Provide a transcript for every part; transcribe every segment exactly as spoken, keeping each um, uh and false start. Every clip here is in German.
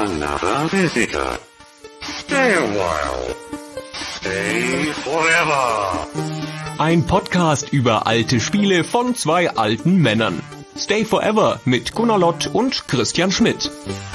another visitor. Stay a while. Stay forever. Ein Podcast über alte Spiele von zwei alten Männern. Stay Forever mit Gunnar Lott und Christian Schmidt.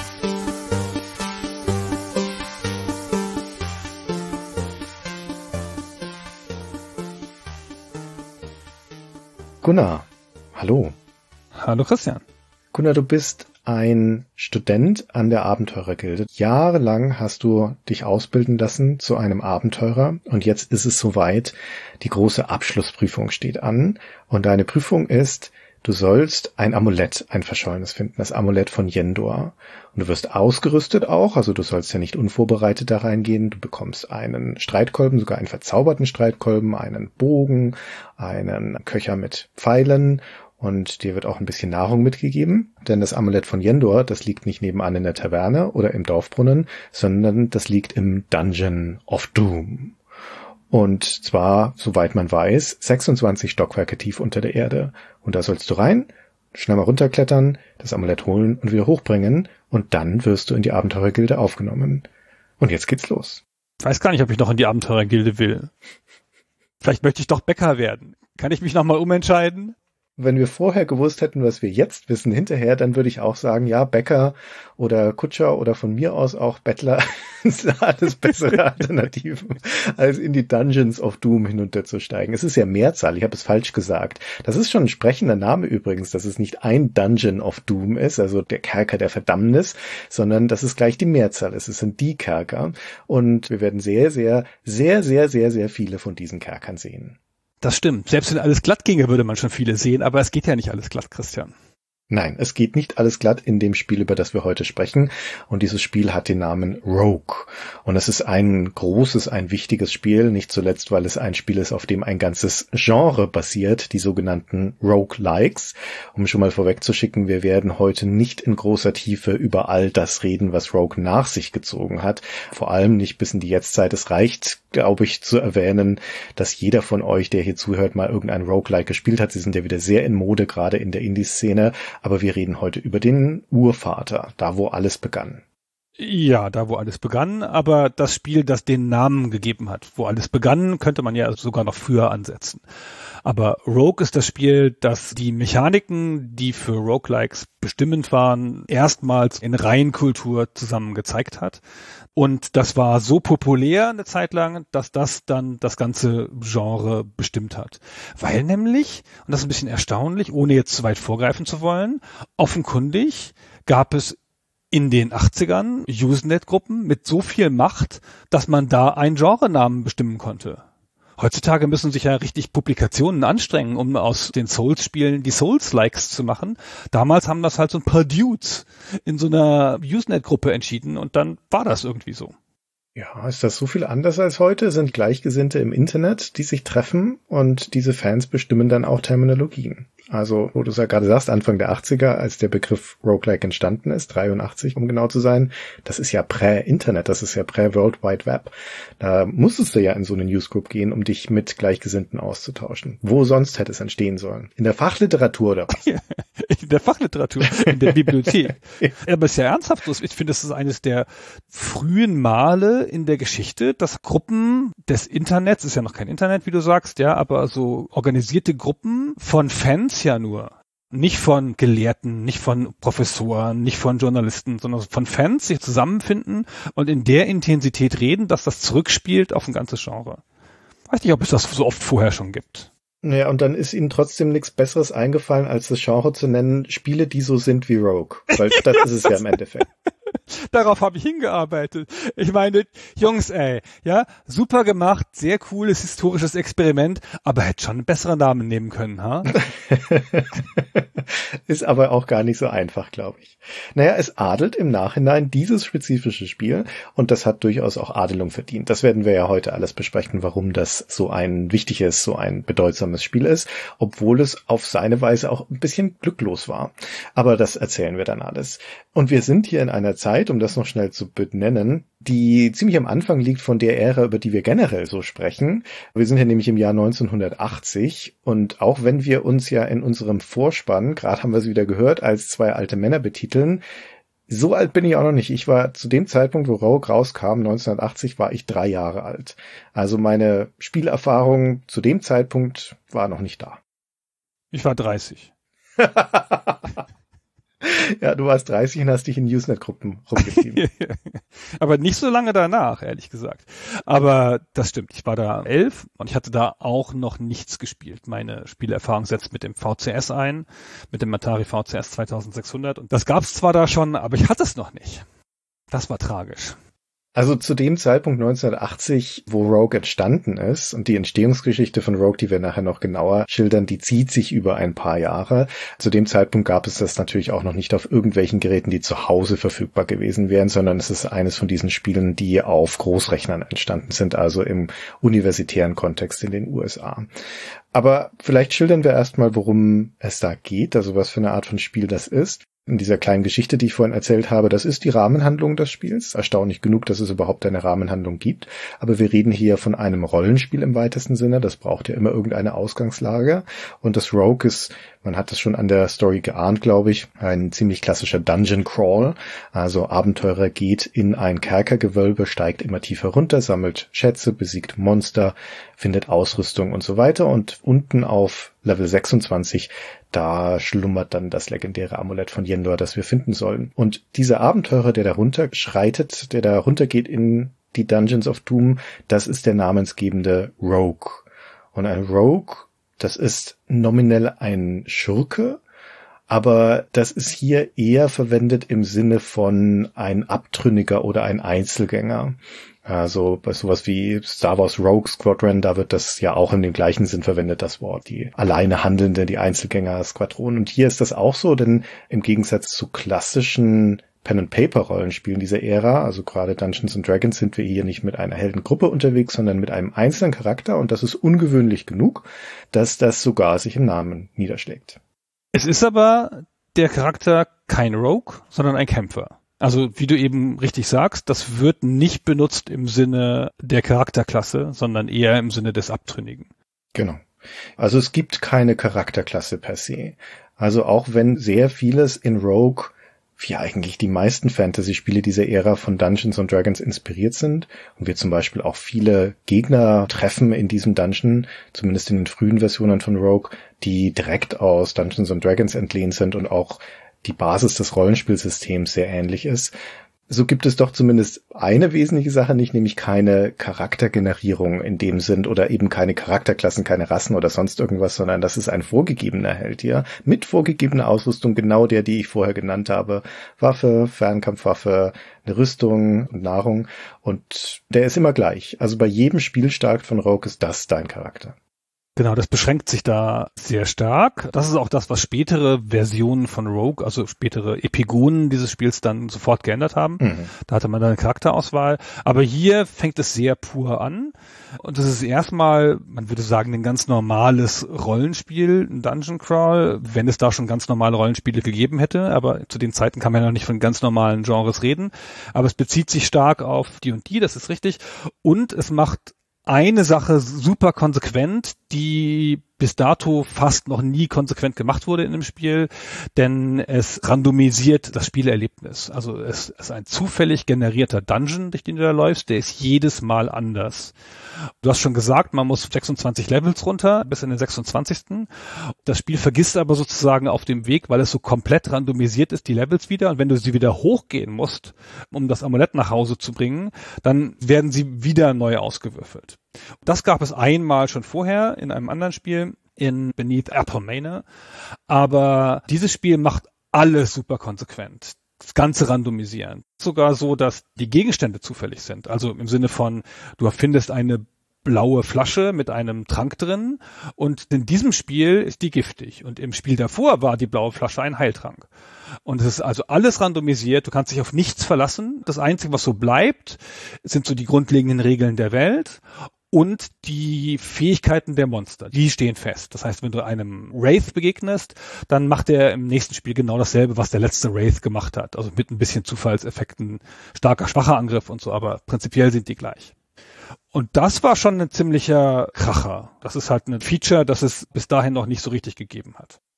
Gunnar, hallo. Hallo Christian. Gunnar, du bist ein Student an der Abenteurergilde. Jahrelang hast du dich ausbilden lassen zu einem Abenteurer und jetzt ist es soweit, die große Abschlussprüfung steht an und deine Prüfung ist, du sollst ein Amulett, ein verschollenes finden, das Amulett von Yendor. Und du wirst ausgerüstet auch, also du sollst ja nicht unvorbereitet da reingehen. Du bekommst einen Streitkolben, sogar einen verzauberten Streitkolben, einen Bogen, einen Köcher mit Pfeilen und dir wird auch ein bisschen Nahrung mitgegeben. Denn das Amulett von Yendor, das liegt nicht nebenan in der Taverne oder im Dorfbrunnen, sondern das liegt im Dungeon of Doom. Und zwar, soweit man weiß, sechsundzwanzig Stockwerke tief unter der Erde. Und da sollst du rein, schnell mal runterklettern, das Amulett holen und wieder hochbringen. Und dann wirst du in die Abenteurergilde aufgenommen. Und jetzt geht's los. Ich weiß gar nicht, ob ich noch in die Abenteurergilde will. Vielleicht möchte ich doch Bäcker werden. Kann ich mich nochmal umentscheiden? Wenn wir vorher gewusst hätten, was wir jetzt wissen hinterher, dann würde ich auch sagen, ja, Bäcker oder Kutscher oder von mir aus auch Bettler sind alles bessere Alternativen, als in die Dungeons of Doom hinunterzusteigen. Es ist ja Mehrzahl, ich habe es falsch gesagt. Das ist schon ein sprechender Name übrigens, dass es nicht ein Dungeon of Doom ist, also der Kerker der Verdammnis, sondern dass es gleich die Mehrzahl ist. Es sind die Kerker und wir werden sehr, sehr, sehr, sehr, sehr, sehr viele von diesen Kerkern sehen. Das stimmt. Selbst wenn alles glatt ginge, würde man schon viele sehen, aber es geht ja nicht alles glatt, Christian. Nein, es geht nicht alles glatt in dem Spiel, über das wir heute sprechen. Und dieses Spiel hat den Namen Rogue. Und es ist ein großes, ein wichtiges Spiel, nicht zuletzt, weil es ein Spiel ist, auf dem ein ganzes Genre basiert, die sogenannten Roguelikes. Um schon mal vorwegzuschicken, wir werden heute nicht in großer Tiefe über all das reden, was Rogue nach sich gezogen hat. Vor allem nicht bis in die Jetztzeit. Es reicht, glaube ich, zu erwähnen, dass jeder von euch, der hier zuhört, mal irgendein Roguelike gespielt hat. Sie sind ja wieder sehr in Mode, gerade in der Indie-Szene. Aber wir reden heute über den Urvater, da wo alles begann. Ja, da wo alles begann, aber das Spiel, das den Namen gegeben hat. Wo alles begann, könnte man ja sogar noch früher ansetzen. Aber Rogue ist das Spiel, das die Mechaniken, die für Roguelikes bestimmend waren, erstmals in Reihenkultur zusammen gezeigt hat. Und das war so populär eine Zeit lang, dass das dann das ganze Genre bestimmt hat. Weil nämlich, und das ist ein bisschen erstaunlich, ohne jetzt zu weit vorgreifen zu wollen, offenkundig gab es in den achtzigern Usenet-Gruppen mit so viel Macht, dass man da einen Genrenamen bestimmen konnte. Heutzutage müssen sich ja richtig Publikationen anstrengen, um aus den Souls-Spielen die Souls-Likes zu machen. Damals haben das halt so ein paar Dudes in so einer Usenet-Gruppe entschieden und dann war das irgendwie so. Ja, ist das so viel anders als heute? Sind Gleichgesinnte im Internet, die sich treffen und diese Fans bestimmen dann auch Terminologien. Also, wo du es ja gerade sagst, Anfang der achtziger, als der Begriff Roguelike entstanden ist, dreiundachtzig, um genau zu sein, das ist ja Prä-Internet, das ist ja Prä-World Wide Web. Da musstest du ja in so eine Newsgroup gehen, um dich mit Gleichgesinnten auszutauschen. Wo sonst hätte es entstehen sollen? In der Fachliteratur oder was? In der Fachliteratur, in der Bibliothek. Aber es ist ja ernsthaft so. Ich finde, das ist eines der frühen Male in der Geschichte, dass Gruppen des Internets, ist ja noch kein Internet, wie du sagst, ja, aber so organisierte Gruppen von Fans ja nur. Nicht von Gelehrten, nicht von Professoren, nicht von Journalisten, sondern von Fans sich zusammenfinden und in der Intensität reden, dass das zurückspielt auf ein ganzes Genre. Weiß nicht, ob es das so oft vorher schon gibt. Ja, und dann ist ihnen trotzdem nichts Besseres eingefallen, als das Genre zu nennen, Spiele, die so sind wie Rogue. Weil das ist es ja im Endeffekt. Darauf habe ich hingearbeitet. Ich meine, Jungs, ey, ja, super gemacht, sehr cooles historisches Experiment, aber hätte schon einen besseren Namen nehmen können, ha? Ist aber auch gar nicht so einfach, glaube ich. Naja, es adelt im Nachhinein dieses spezifische Spiel und das hat durchaus auch Adelung verdient. Das werden wir ja heute alles besprechen, warum das so ein wichtiges, so ein bedeutsames Spiel ist, obwohl es auf seine Weise auch ein bisschen glücklos war. Aber das erzählen wir dann alles. Und wir sind hier in einer Zeit, um das noch schnell zu benennen, die ziemlich am Anfang liegt von der Ära, über die wir generell so sprechen. Wir sind ja nämlich im Jahr neunzehnhundertachtzig und auch wenn wir uns ja in unserem Vorspann, gerade haben wir es wieder gehört, als zwei alte Männer betiteln, So alt bin ich auch noch nicht. Ich war zu dem Zeitpunkt, wo Rogue rauskam, neunzehnhundertachtzig, war ich drei Jahre alt. Also meine Spielerfahrung zu dem Zeitpunkt war noch nicht da. Ich war dreißig. Ja, du warst dreißig und hast dich in Usenet-Gruppen rumgetrieben. Aber nicht so lange danach, ehrlich gesagt. Aber das stimmt. Ich war da elf und ich hatte da auch noch nichts gespielt. Meine Spielerfahrung setzt mit dem V C S ein, mit dem Atari V C S zweitausendsechshundert. Und das gab's zwar da schon, aber ich hatte es noch nicht. Das war tragisch. Also zu dem Zeitpunkt neunzehnhundertachtzig, wo Rogue entstanden ist, und die Entstehungsgeschichte von Rogue, die wir nachher noch genauer schildern, die zieht sich über ein paar Jahre. Zu dem Zeitpunkt gab es das natürlich auch noch nicht auf irgendwelchen Geräten, die zu Hause verfügbar gewesen wären, sondern es ist eines von diesen Spielen, die auf Großrechnern entstanden sind, also im universitären Kontext in den U S A. Aber vielleicht schildern wir erstmal, worum es da geht, also was für eine Art von Spiel das ist. In dieser kleinen Geschichte, die ich vorhin erzählt habe, das ist die Rahmenhandlung des Spiels. Erstaunlich genug, dass es überhaupt eine Rahmenhandlung gibt. Aber wir reden hier von einem Rollenspiel im weitesten Sinne. Das braucht ja immer irgendeine Ausgangslage. Und das Rogue ist, man hat es schon an der Story geahnt, glaube ich, ein ziemlich klassischer Dungeon Crawl. Also Abenteurer geht in ein Kerkergewölbe, steigt immer tiefer runter, sammelt Schätze, besiegt Monster, findet Ausrüstung und so weiter. Und unten auf Level sechsundzwanzig, da schlummert dann das legendäre Amulett von Yendor, das wir finden sollen. Und dieser Abenteurer, der da runter schreitet, der da runtergeht in die Dungeons of Doom, das ist der namensgebende Rogue. Und ein Rogue, das ist nominell ein Schurke, aber das ist hier eher verwendet im Sinne von ein Abtrünniger oder ein Einzelgänger. Also bei sowas wie Star Wars Rogue Squadron, da wird das ja auch in dem gleichen Sinn verwendet, das Wort, die alleine Handelnde, die Einzelgänger-Squadron. Und hier ist das auch so, denn im Gegensatz zu klassischen Pen-and-Paper-Rollenspielen dieser Ära, also gerade Dungeons and Dragons, sind wir hier nicht mit einer Heldengruppe unterwegs, sondern mit einem einzelnen Charakter, und das ist ungewöhnlich genug, dass das sogar sich im Namen niederschlägt. Es ist aber der Charakter kein Rogue, sondern ein Kämpfer. Also wie du eben richtig sagst, das wird nicht benutzt im Sinne der Charakterklasse, sondern eher im Sinne des Abtrünnigen. Genau. Also es gibt keine Charakterklasse per se. Also auch wenn sehr vieles in Rogue, wie eigentlich die meisten Fantasy-Spiele dieser Ära, von Dungeons and Dragons inspiriert sind und wir zum Beispiel auch viele Gegner treffen in diesem Dungeon, zumindest in den frühen Versionen von Rogue, die direkt aus Dungeons and Dragons entlehnt sind und auch die Basis des Rollenspielsystems sehr ähnlich ist, so gibt es doch zumindest eine wesentliche Sache nicht, nämlich keine Charaktergenerierung in dem Sinn oder eben keine Charakterklassen, keine Rassen oder sonst irgendwas, sondern das ist ein vorgegebener Held hier mit vorgegebener Ausrüstung, genau der, die ich vorher genannt habe. Waffe, Fernkampfwaffe, eine Rüstung und Nahrung, und der ist immer gleich. Also bei jedem Spielstart von Rogue ist das dein Charakter. Genau, das beschränkt sich da sehr stark. Das ist auch das, was spätere Versionen von Rogue, also spätere Epigonen dieses Spiels dann sofort geändert haben. Mhm. Da hatte man dann eine Charakterauswahl. Aber hier fängt es sehr pur an. Und das ist erstmal, man würde sagen, ein ganz normales Rollenspiel, ein Dungeon Crawl, wenn es da schon ganz normale Rollenspiele gegeben hätte. Aber zu den Zeiten kann man ja noch nicht von ganz normalen Genres reden. Aber es bezieht sich stark auf die und die, das ist richtig. Und es macht eine Sache super konsequent, die bis dato fast noch nie konsequent gemacht wurde in dem Spiel, denn es randomisiert das Spielerlebnis. Also es ist ein zufällig generierter Dungeon, durch den du da läufst, der ist jedes Mal anders. Du hast schon gesagt, man muss sechsundzwanzig Levels runter, bis in den sechsundzwanzigsten Das Spiel vergisst aber sozusagen auf dem Weg, weil es so komplett randomisiert ist, die Levels wieder. Und wenn du sie wieder hochgehen musst, um das Amulett nach Hause zu bringen, dann werden sie wieder neu ausgewürfelt. Das gab es einmal schon vorher in einem anderen Spiel, in Beneath Apple Manor. Aber dieses Spiel macht alles super konsequent. Das Ganze randomisieren. Sogar so, dass die Gegenstände zufällig sind. Also im Sinne von, du findest eine blaue Flasche mit einem Trank drin und in diesem Spiel ist die giftig. Und im Spiel davor war die blaue Flasche ein Heiltrank. Und es ist also alles randomisiert. Du kannst dich auf nichts verlassen. Das Einzige, was so bleibt, sind so die grundlegenden Regeln der Welt und die Fähigkeiten der Monster, die stehen fest. Das heißt, wenn du einem Wraith begegnest, dann macht er im nächsten Spiel genau dasselbe, was der letzte Wraith gemacht hat. Also mit ein bisschen Zufallseffekten, starker, schwacher Angriff und so, aber prinzipiell sind die gleich. Und das war schon ein ziemlicher Kracher. Das ist halt ein Feature, das es bis dahin noch nicht so richtig gegeben hat.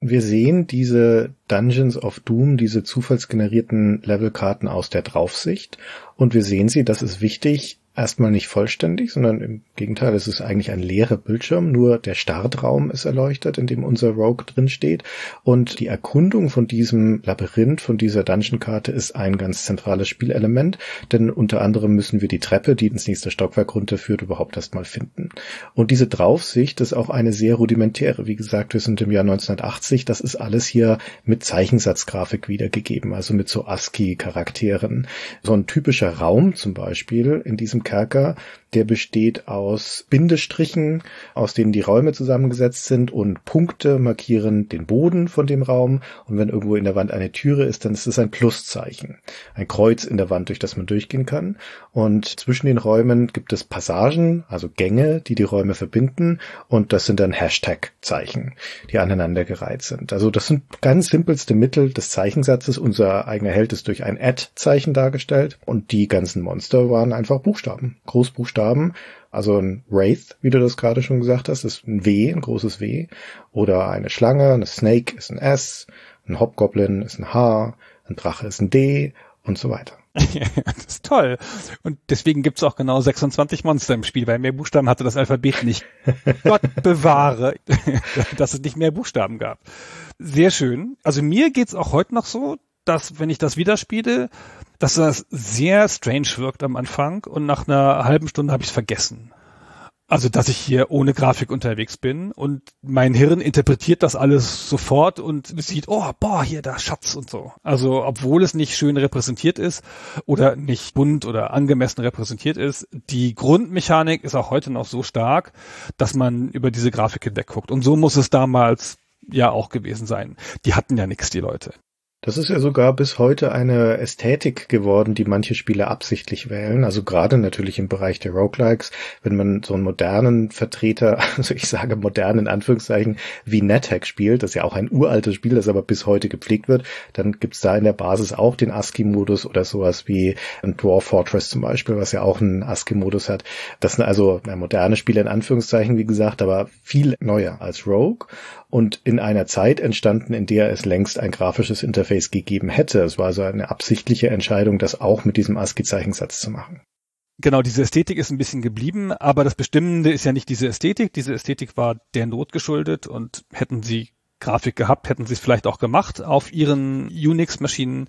Wir sehen diese Dungeons of Doom, diese zufallsgenerierten Levelkarten aus der Draufsicht und wir sehen sie, das ist wichtig, erstmal nicht vollständig, sondern im Gegenteil, es ist eigentlich ein leerer Bildschirm, nur der Startraum ist erleuchtet, in dem unser Rogue drin steht und die Erkundung von diesem Labyrinth, von dieser Dungeon-Karte ist ein ganz zentrales Spielelement, denn unter anderem müssen wir die Treppe, die ins nächste Stockwerk runterführt, überhaupt erstmal finden. Und diese Draufsicht ist auch eine sehr rudimentäre, wie gesagt, wir sind im Jahr neunzehnhundertachtzig, das ist alles hier mit Zeichensatzgrafik wiedergegeben, also mit so ASCII-Charakteren. So ein typischer Raum zum Beispiel in diesem Kerker, der besteht aus Bindestrichen, aus denen die Räume zusammengesetzt sind und Punkte markieren den Boden von dem Raum und wenn irgendwo in der Wand eine Türe ist, dann ist es ein Pluszeichen, ein Kreuz in der Wand, durch das man durchgehen kann und zwischen den Räumen gibt es Passagen, also Gänge, die die Räume verbinden und das sind dann Hashtag-Zeichen, die aneinandergereiht sind. Also das sind ganz simpelste Mittel des Zeichensatzes. Unser eigener Held ist durch ein Add-Zeichen dargestellt und die ganzen Monster waren einfach Buchstaben, Großbuchstaben. Also ein Wraith, wie du das gerade schon gesagt hast, ist ein W, ein großes W. Oder eine Schlange, eine Snake ist ein S, ein Hobgoblin ist ein H, ein Drache ist ein D und so weiter. Ja, das ist toll. Und deswegen gibt's auch genau sechsundzwanzig Monster im Spiel, weil mehr Buchstaben hatte das Alphabet nicht. Gott bewahre, dass es nicht mehr Buchstaben gab. Sehr schön. Also mir geht's auch heute noch so, dass, wenn ich das wieder spiele, dass das sehr strange wirkt am Anfang und nach einer halben Stunde habe ich es vergessen. Also, dass ich hier ohne Grafik unterwegs bin und mein Hirn interpretiert das alles sofort und sieht, oh, boah, hier, da Schatz und so. Also, obwohl es nicht schön repräsentiert ist oder nicht bunt oder angemessen repräsentiert ist, die Grundmechanik ist auch heute noch so stark, dass man über diese Grafik hinwegguckt. Und so muss es damals ja auch gewesen sein. Die hatten ja nichts, die Leute. Das ist ja sogar bis heute eine Ästhetik geworden, die manche Spieler absichtlich wählen. Also gerade natürlich im Bereich der Roguelikes, wenn man so einen modernen Vertreter, also ich sage modern in Anführungszeichen, wie NetHack spielt, das ist ja auch ein uraltes Spiel, das aber bis heute gepflegt wird, dann gibt's da in der Basis auch den ASCII-Modus oder sowas wie ein Dwarf Fortress zum Beispiel, was ja auch einen ASCII-Modus hat. Das sind also na, moderne Spiele in Anführungszeichen, wie gesagt, aber viel neuer als Rogue und in einer Zeit entstanden, in der es längst ein grafisches Interface gegeben hätte. Es war also eine absichtliche Entscheidung, das auch mit diesem ASCII-Zeichensatz zu machen. Genau, diese Ästhetik ist ein bisschen geblieben, aber das Bestimmende ist ja nicht diese Ästhetik. Diese Ästhetik war der Not geschuldet und hätten sie Grafik gehabt, hätten sie es vielleicht auch gemacht auf ihren Unix-Maschinen.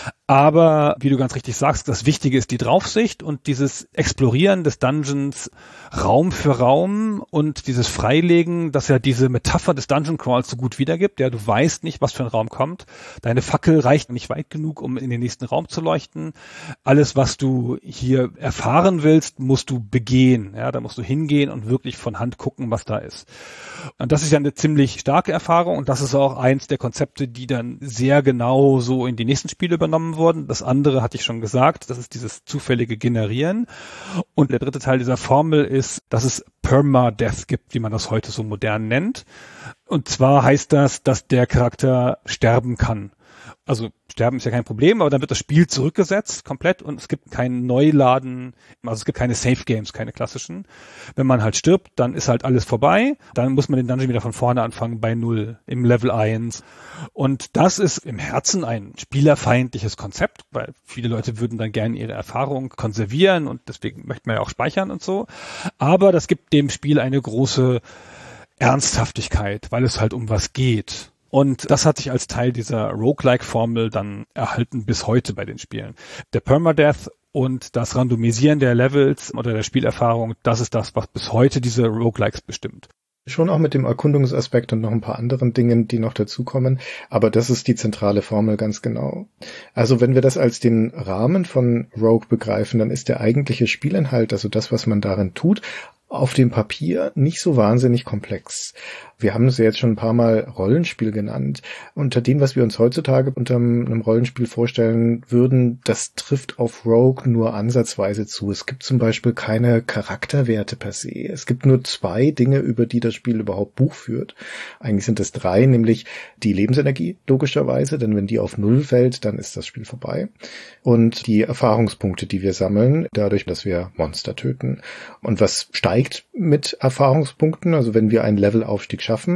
Aber, wie du ganz richtig sagst, das Wichtige ist die Draufsicht und dieses Explorieren des Dungeons Raum für Raum und dieses Freilegen, das ja diese Metapher des Dungeon Crawls so gut wiedergibt. Ja, du weißt nicht, was für ein Raum kommt. Deine Fackel reicht nicht weit genug, um in den nächsten Raum zu leuchten. Alles, was du hier erfahren willst, musst du begehen. Ja, da musst du hingehen und wirklich von Hand gucken, was da ist. Und das ist ja eine ziemlich starke Erfahrung und das ist auch eins der Konzepte, die dann sehr genau so in die nächsten Spiele übernommen wurden. Das andere hatte ich schon gesagt, das ist dieses zufällige Generieren. Und der dritte Teil dieser Formel ist, dass es Permadeath gibt, wie man das heute so modern nennt. Und zwar heißt das, dass der Charakter sterben kann. Also sterben ist ja kein Problem, aber dann wird das Spiel zurückgesetzt komplett und es gibt kein Neuladen, also es gibt keine Safe Games, keine klassischen. Wenn man halt stirbt, dann ist halt alles vorbei, dann muss man den Dungeon wieder von vorne anfangen bei Null im Level eins. Und das ist im Herzen ein spielerfeindliches Konzept, weil viele Leute würden dann gerne ihre Erfahrung konservieren und deswegen möchte man ja auch speichern und so. Aber das gibt dem Spiel eine große Ernsthaftigkeit, weil es halt um was geht. Und das hat sich als Teil dieser Roguelike-Formel dann erhalten bis heute bei den Spielen. Der Permadeath und das Randomisieren der Levels oder der Spielerfahrung, das ist das, was bis heute diese Roguelikes bestimmt. Schon auch mit dem Erkundungsaspekt und noch ein paar anderen Dingen, die noch dazukommen. Aber das ist die zentrale Formel ganz genau. Also wenn wir das als den Rahmen von Rogue begreifen, dann ist der eigentliche Spielinhalt, also das, was man darin tut, auf dem Papier nicht so wahnsinnig komplex. Wir haben es ja jetzt schon ein paar Mal Rollenspiel genannt. Unter dem, was wir uns heutzutage unter einem Rollenspiel vorstellen würden, das trifft auf Rogue nur ansatzweise zu. Es gibt zum Beispiel keine Charakterwerte per se. Es gibt nur zwei Dinge, über die das Spiel überhaupt Buch führt. Eigentlich sind es drei, nämlich die Lebensenergie, logischerweise, denn wenn die auf Null fällt, dann ist das Spiel vorbei. Und die Erfahrungspunkte, die wir sammeln, dadurch, dass wir Monster töten. Und was steigt mit Erfahrungspunkten? Also wenn wir einen Levelaufstieg schaffen,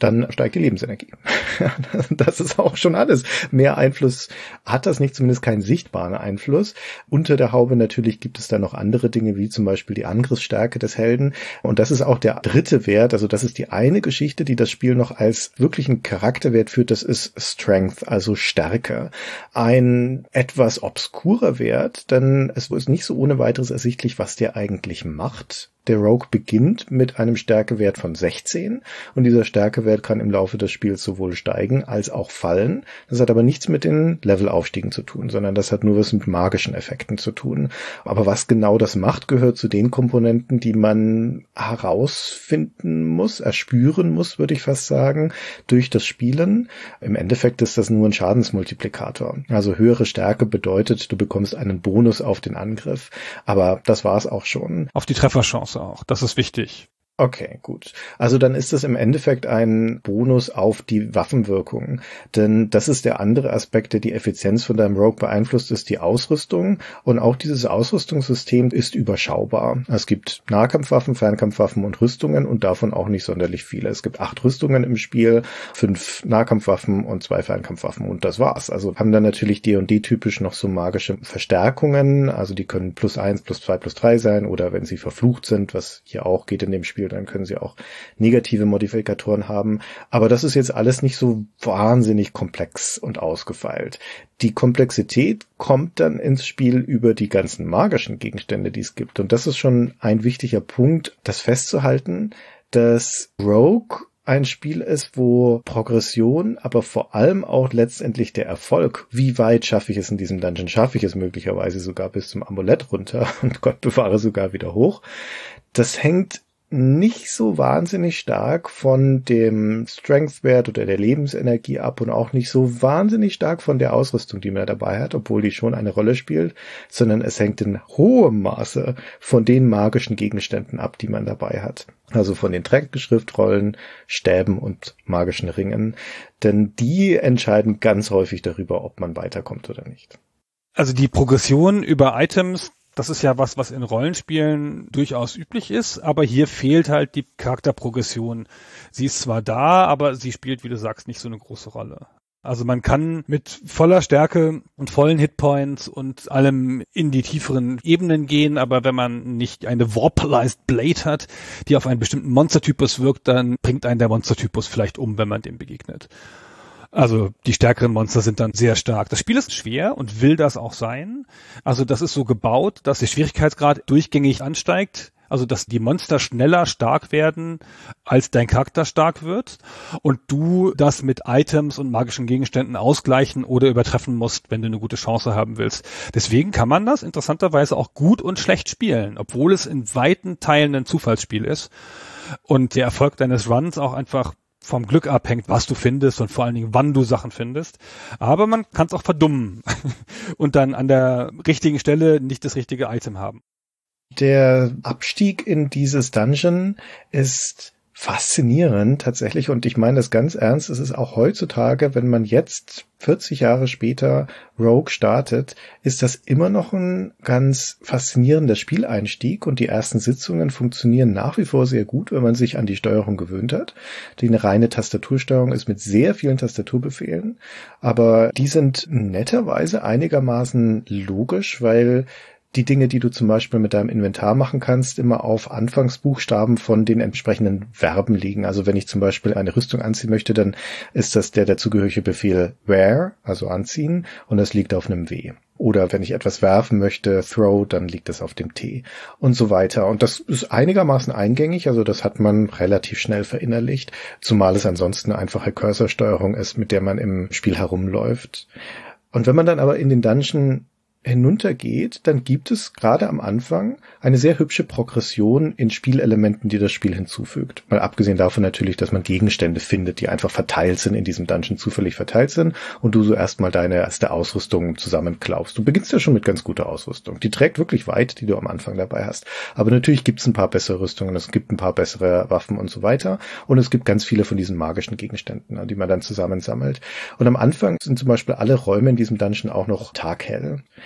dann steigt die Lebensenergie. Das ist auch schon alles. Mehr Einfluss hat das nicht, zumindest keinen sichtbaren Einfluss. Unter der Haube natürlich gibt es da noch andere Dinge, wie zum Beispiel die Angriffsstärke des Helden. Und das ist auch der dritte Wert, also das ist die eine Geschichte, die das Spiel noch als wirklichen Charakterwert führt, das ist Strength, also Stärke. Ein etwas obskurer Wert, denn es ist nicht so ohne weiteres ersichtlich, was der eigentlich macht. Der Rogue beginnt mit einem Stärkewert von sechzehn und dieser Stärkewert kann im Laufe des Spiels sowohl steigen als auch fallen. Das hat aber nichts mit den Levelaufstiegen zu tun, sondern das hat nur was mit magischen Effekten zu tun. Aber was genau das macht, gehört zu den Komponenten, die man herausfinden muss, erspüren muss, würde ich fast sagen, durch das Spielen. Im Endeffekt ist das nur ein Schadensmultiplikator. Also höhere Stärke bedeutet, du bekommst einen Bonus auf den Angriff. Aber das war's auch schon. Auf die Trefferchance auch. Das ist wichtig. Okay, gut. Also dann ist es im Endeffekt ein Bonus auf die Waffenwirkung. Denn das ist der andere Aspekt, der die Effizienz von deinem Rogue beeinflusst, ist die Ausrüstung. Und auch dieses Ausrüstungssystem ist überschaubar. Es gibt Nahkampfwaffen, Fernkampfwaffen und Rüstungen und davon auch nicht sonderlich viele. Es gibt acht Rüstungen im Spiel, fünf Nahkampfwaffen und zwei Fernkampfwaffen und das war's. Also haben dann natürlich D und D-typisch noch so magische Verstärkungen. Also die können plus eins, plus zwei, plus drei sein oder wenn sie verflucht sind, was hier auch geht in dem Spiel, dann können sie auch negative Modifikatoren haben. Aber das ist jetzt alles nicht so wahnsinnig komplex und ausgefeilt. Die Komplexität kommt dann ins Spiel über die ganzen magischen Gegenstände, die es gibt. Und das ist schon ein wichtiger Punkt, das festzuhalten, dass Rogue ein Spiel ist, wo Progression, aber vor allem auch letztendlich der Erfolg, wie weit schaffe ich es in diesem Dungeon, schaffe ich es möglicherweise sogar bis zum Amulett runter und Gott bewahre sogar wieder hoch, das hängt nicht so wahnsinnig stark von dem Strength-Wert oder der Lebensenergie ab und auch nicht so wahnsinnig stark von der Ausrüstung, die man dabei hat, obwohl die schon eine Rolle spielt, sondern es hängt in hohem Maße von den magischen Gegenständen ab, die man dabei hat. Also von den Tränkenschriftrollen, Stäben und magischen Ringen, denn die entscheiden ganz häufig darüber, ob man weiterkommt oder nicht. Also die Progression über Items, das ist ja was, was in Rollenspielen durchaus üblich ist, aber hier fehlt halt die Charakterprogression. Sie ist zwar da, aber sie spielt, wie du sagst, nicht so eine große Rolle. Also man kann mit voller Stärke und vollen Hitpoints und allem in die tieferen Ebenen gehen, aber wenn man nicht eine Warpalized Blade hat, die auf einen bestimmten Monstertypus wirkt, dann bringt einen der Monstertypus vielleicht um, wenn man dem begegnet. Also die stärkeren Monster sind dann sehr stark. Das Spiel ist schwer und will das auch sein. Also das ist so gebaut, dass der Schwierigkeitsgrad durchgängig ansteigt. Also dass die Monster schneller stark werden, als dein Charakter stark wird. Und du das mit Items und magischen Gegenständen ausgleichen oder übertreffen musst, wenn du eine gute Chance haben willst. Deswegen kann man das interessanterweise auch gut und schlecht spielen, obwohl es in weiten Teilen ein Zufallsspiel ist. Und der Erfolg deines Runs auch einfach vom Glück abhängt, was du findest und vor allen Dingen, wann du Sachen findest. Aber man kann es auch verdummen und dann an der richtigen Stelle nicht das richtige Item haben. Der Abstieg in dieses Dungeon ist faszinierend tatsächlich und ich meine das ganz ernst. Es ist auch heutzutage, wenn man jetzt vierzig Jahre später Rogue startet, ist das immer noch ein ganz faszinierender Spieleinstieg und die ersten Sitzungen funktionieren nach wie vor sehr gut, wenn man sich an die Steuerung gewöhnt hat. Die eine reine Tastatursteuerung ist mit sehr vielen Tastaturbefehlen, aber die sind netterweise einigermaßen logisch, weil die Dinge, die du zum Beispiel mit deinem Inventar machen kannst, immer auf Anfangsbuchstaben von den entsprechenden Verben liegen. Also wenn ich zum Beispiel eine Rüstung anziehen möchte, dann ist das der dazugehörige Befehl wear, also anziehen, und das liegt auf einem W. Oder wenn ich etwas werfen möchte, throw, dann liegt das auf dem T und so weiter. Und das ist einigermaßen eingängig, also das hat man relativ schnell verinnerlicht, zumal es ansonsten eine einfache Cursor-Steuerung ist, mit der man im Spiel herumläuft. Und wenn man dann aber in den Dungeon hinuntergeht, dann gibt es gerade am Anfang eine sehr hübsche Progression in Spielelementen, die das Spiel hinzufügt. Mal abgesehen davon natürlich, dass man Gegenstände findet, die einfach verteilt sind in diesem Dungeon, zufällig verteilt sind und du so erstmal deine erste Ausrüstung zusammenklaubst. Du beginnst ja schon mit ganz guter Ausrüstung. Die trägt wirklich weit, die du am Anfang dabei hast. Aber natürlich gibt es ein paar bessere Rüstungen, es gibt ein paar bessere Waffen und so weiter und es gibt ganz viele von diesen magischen Gegenständen, die man dann zusammensammelt. Und am Anfang sind zum Beispiel alle Räume in diesem Dungeon auch noch taghell.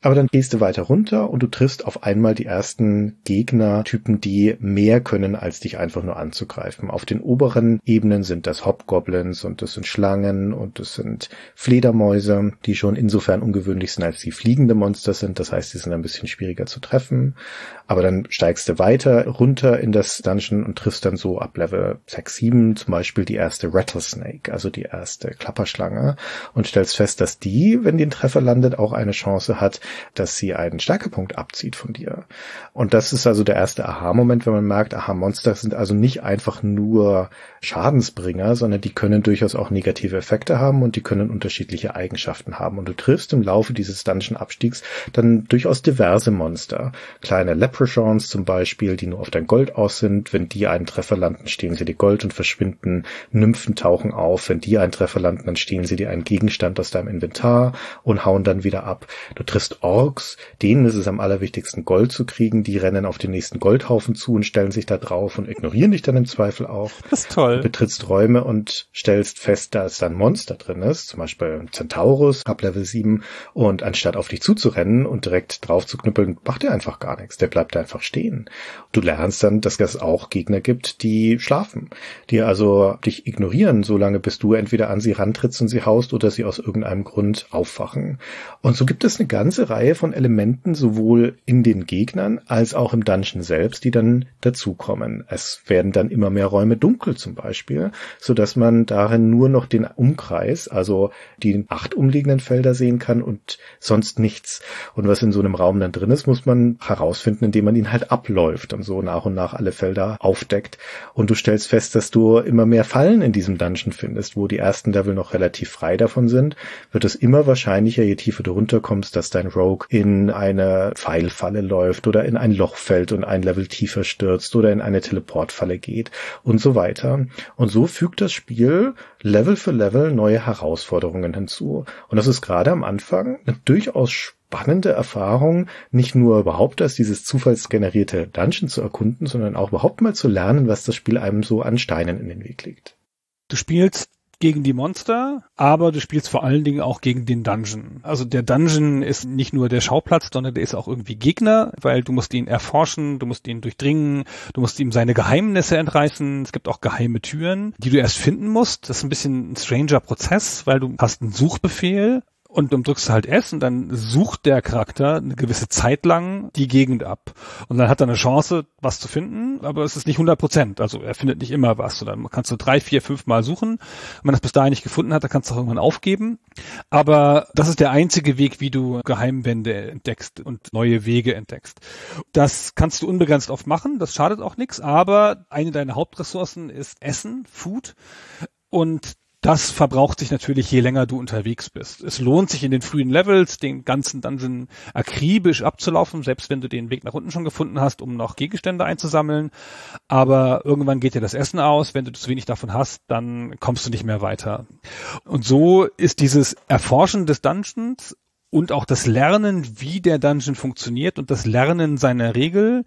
Aber dann gehst du weiter runter und du triffst auf einmal die ersten Gegnertypen, die mehr können, als dich einfach nur anzugreifen. Auf den oberen Ebenen sind das Hobgoblins und das sind Schlangen und das sind Fledermäuse, die schon insofern ungewöhnlich sind, als die fliegende Monster sind. Das heißt, die sind ein bisschen schwieriger zu treffen. Aber dann steigst du weiter runter in das Dungeon und triffst dann so ab Level sechs, sieben zum Beispiel die erste Rattlesnake, also die erste Klapperschlange, und stellst fest, dass die, wenn die einen Treffer landet, auch eine Chance hat, dass sie einen Stärkepunkt abzieht von dir. Und das ist also der erste Aha-Moment, wenn man merkt, aha, Monster sind also nicht einfach nur Schadensbringer, sondern die können durchaus auch negative Effekte haben und die können unterschiedliche Eigenschaften haben. Und du triffst im Laufe dieses Dungeon-Abstiegs dann durchaus diverse Monster. Kleine Leprechauns zum Beispiel, die nur auf dein Gold aus sind. Wenn die einen Treffer landen, stehlen sie dir Gold und verschwinden. Nymphen tauchen auf. Wenn die einen Treffer landen, dann stehlen sie dir einen Gegenstand aus deinem Inventar und hauen dann wieder ab. Du triffst Orks, denen ist es am allerwichtigsten, Gold zu kriegen. Die rennen auf den nächsten Goldhaufen zu und stellen sich da drauf und ignorieren dich dann im Zweifel auch. Das ist toll. Du betrittst Räume und stellst fest, dass da ein Monster drin ist, zum Beispiel ein Centaurus ab Level sieben, und anstatt auf dich zuzurennen und direkt drauf zu knüppeln, macht er einfach gar nichts. Der bleibt einfach stehen. Du lernst dann, dass es auch Gegner gibt, die schlafen, die also dich ignorieren, solange bis du entweder an sie rantrittst und sie haust oder sie aus irgendeinem Grund aufwachen. Und so gibt es eine ganze Reihe von Elementen, sowohl in den Gegnern als auch im Dungeon selbst, die dann dazukommen. Es werden dann immer mehr Räume dunkel zum Beispiel, so dass man darin nur noch den Umkreis, also die acht umliegenden Felder sehen kann und sonst nichts. Und was in so einem Raum dann drin ist, muss man herausfinden, indem man ihn halt abläuft und so nach und nach alle Felder aufdeckt. Und du stellst fest, dass du immer mehr Fallen in diesem Dungeon findest, wo die ersten Level noch relativ frei davon sind, wird es immer wahrscheinlicher, je tiefer du runterkommst, dass dein Rogue in eine Pfeilfalle läuft oder in ein Loch fällt und ein Level tiefer stürzt oder in eine Teleportfalle geht und so weiter. Und so fügt das Spiel Level für Level neue Herausforderungen hinzu. Und das ist gerade am Anfang eine durchaus spannende Erfahrung, nicht nur überhaupt als dieses zufallsgenerierte Dungeon zu erkunden, sondern auch überhaupt mal zu lernen, was das Spiel einem so an Steinen in den Weg legt. Du spielst gegen die Monster, aber du spielst vor allen Dingen auch gegen den Dungeon. Also der Dungeon ist nicht nur der Schauplatz, sondern der ist auch irgendwie Gegner, weil du musst ihn erforschen, du musst ihn durchdringen, du musst ihm seine Geheimnisse entreißen. Es gibt auch geheime Türen, die du erst finden musst. Das ist ein bisschen ein stranger Prozess, weil du hast einen Suchbefehl und dann drückst du halt S und dann sucht der Charakter eine gewisse Zeit lang die Gegend ab. Und dann hat er eine Chance, was zu finden, aber es ist nicht hundert Prozent. Also er findet nicht immer was. Und dann kannst du drei, vier, fünf Mal suchen. Wenn man das bis dahin nicht gefunden hat, dann kannst du auch irgendwann aufgeben. Aber das ist der einzige Weg, wie du Geheimwände entdeckst und neue Wege entdeckst. Das kannst du unbegrenzt oft machen, das schadet auch nichts, aber eine deiner Hauptressourcen ist Essen, Food. Und das verbraucht sich natürlich, je länger du unterwegs bist. Es lohnt sich in den frühen Levels, den ganzen Dungeon akribisch abzulaufen, selbst wenn du den Weg nach unten schon gefunden hast, um noch Gegenstände einzusammeln. Aber irgendwann geht dir das Essen aus. Wenn du zu wenig davon hast, dann kommst du nicht mehr weiter. Und so ist dieses Erforschen des Dungeons und auch das Lernen, wie der Dungeon funktioniert und das Lernen seiner Regel,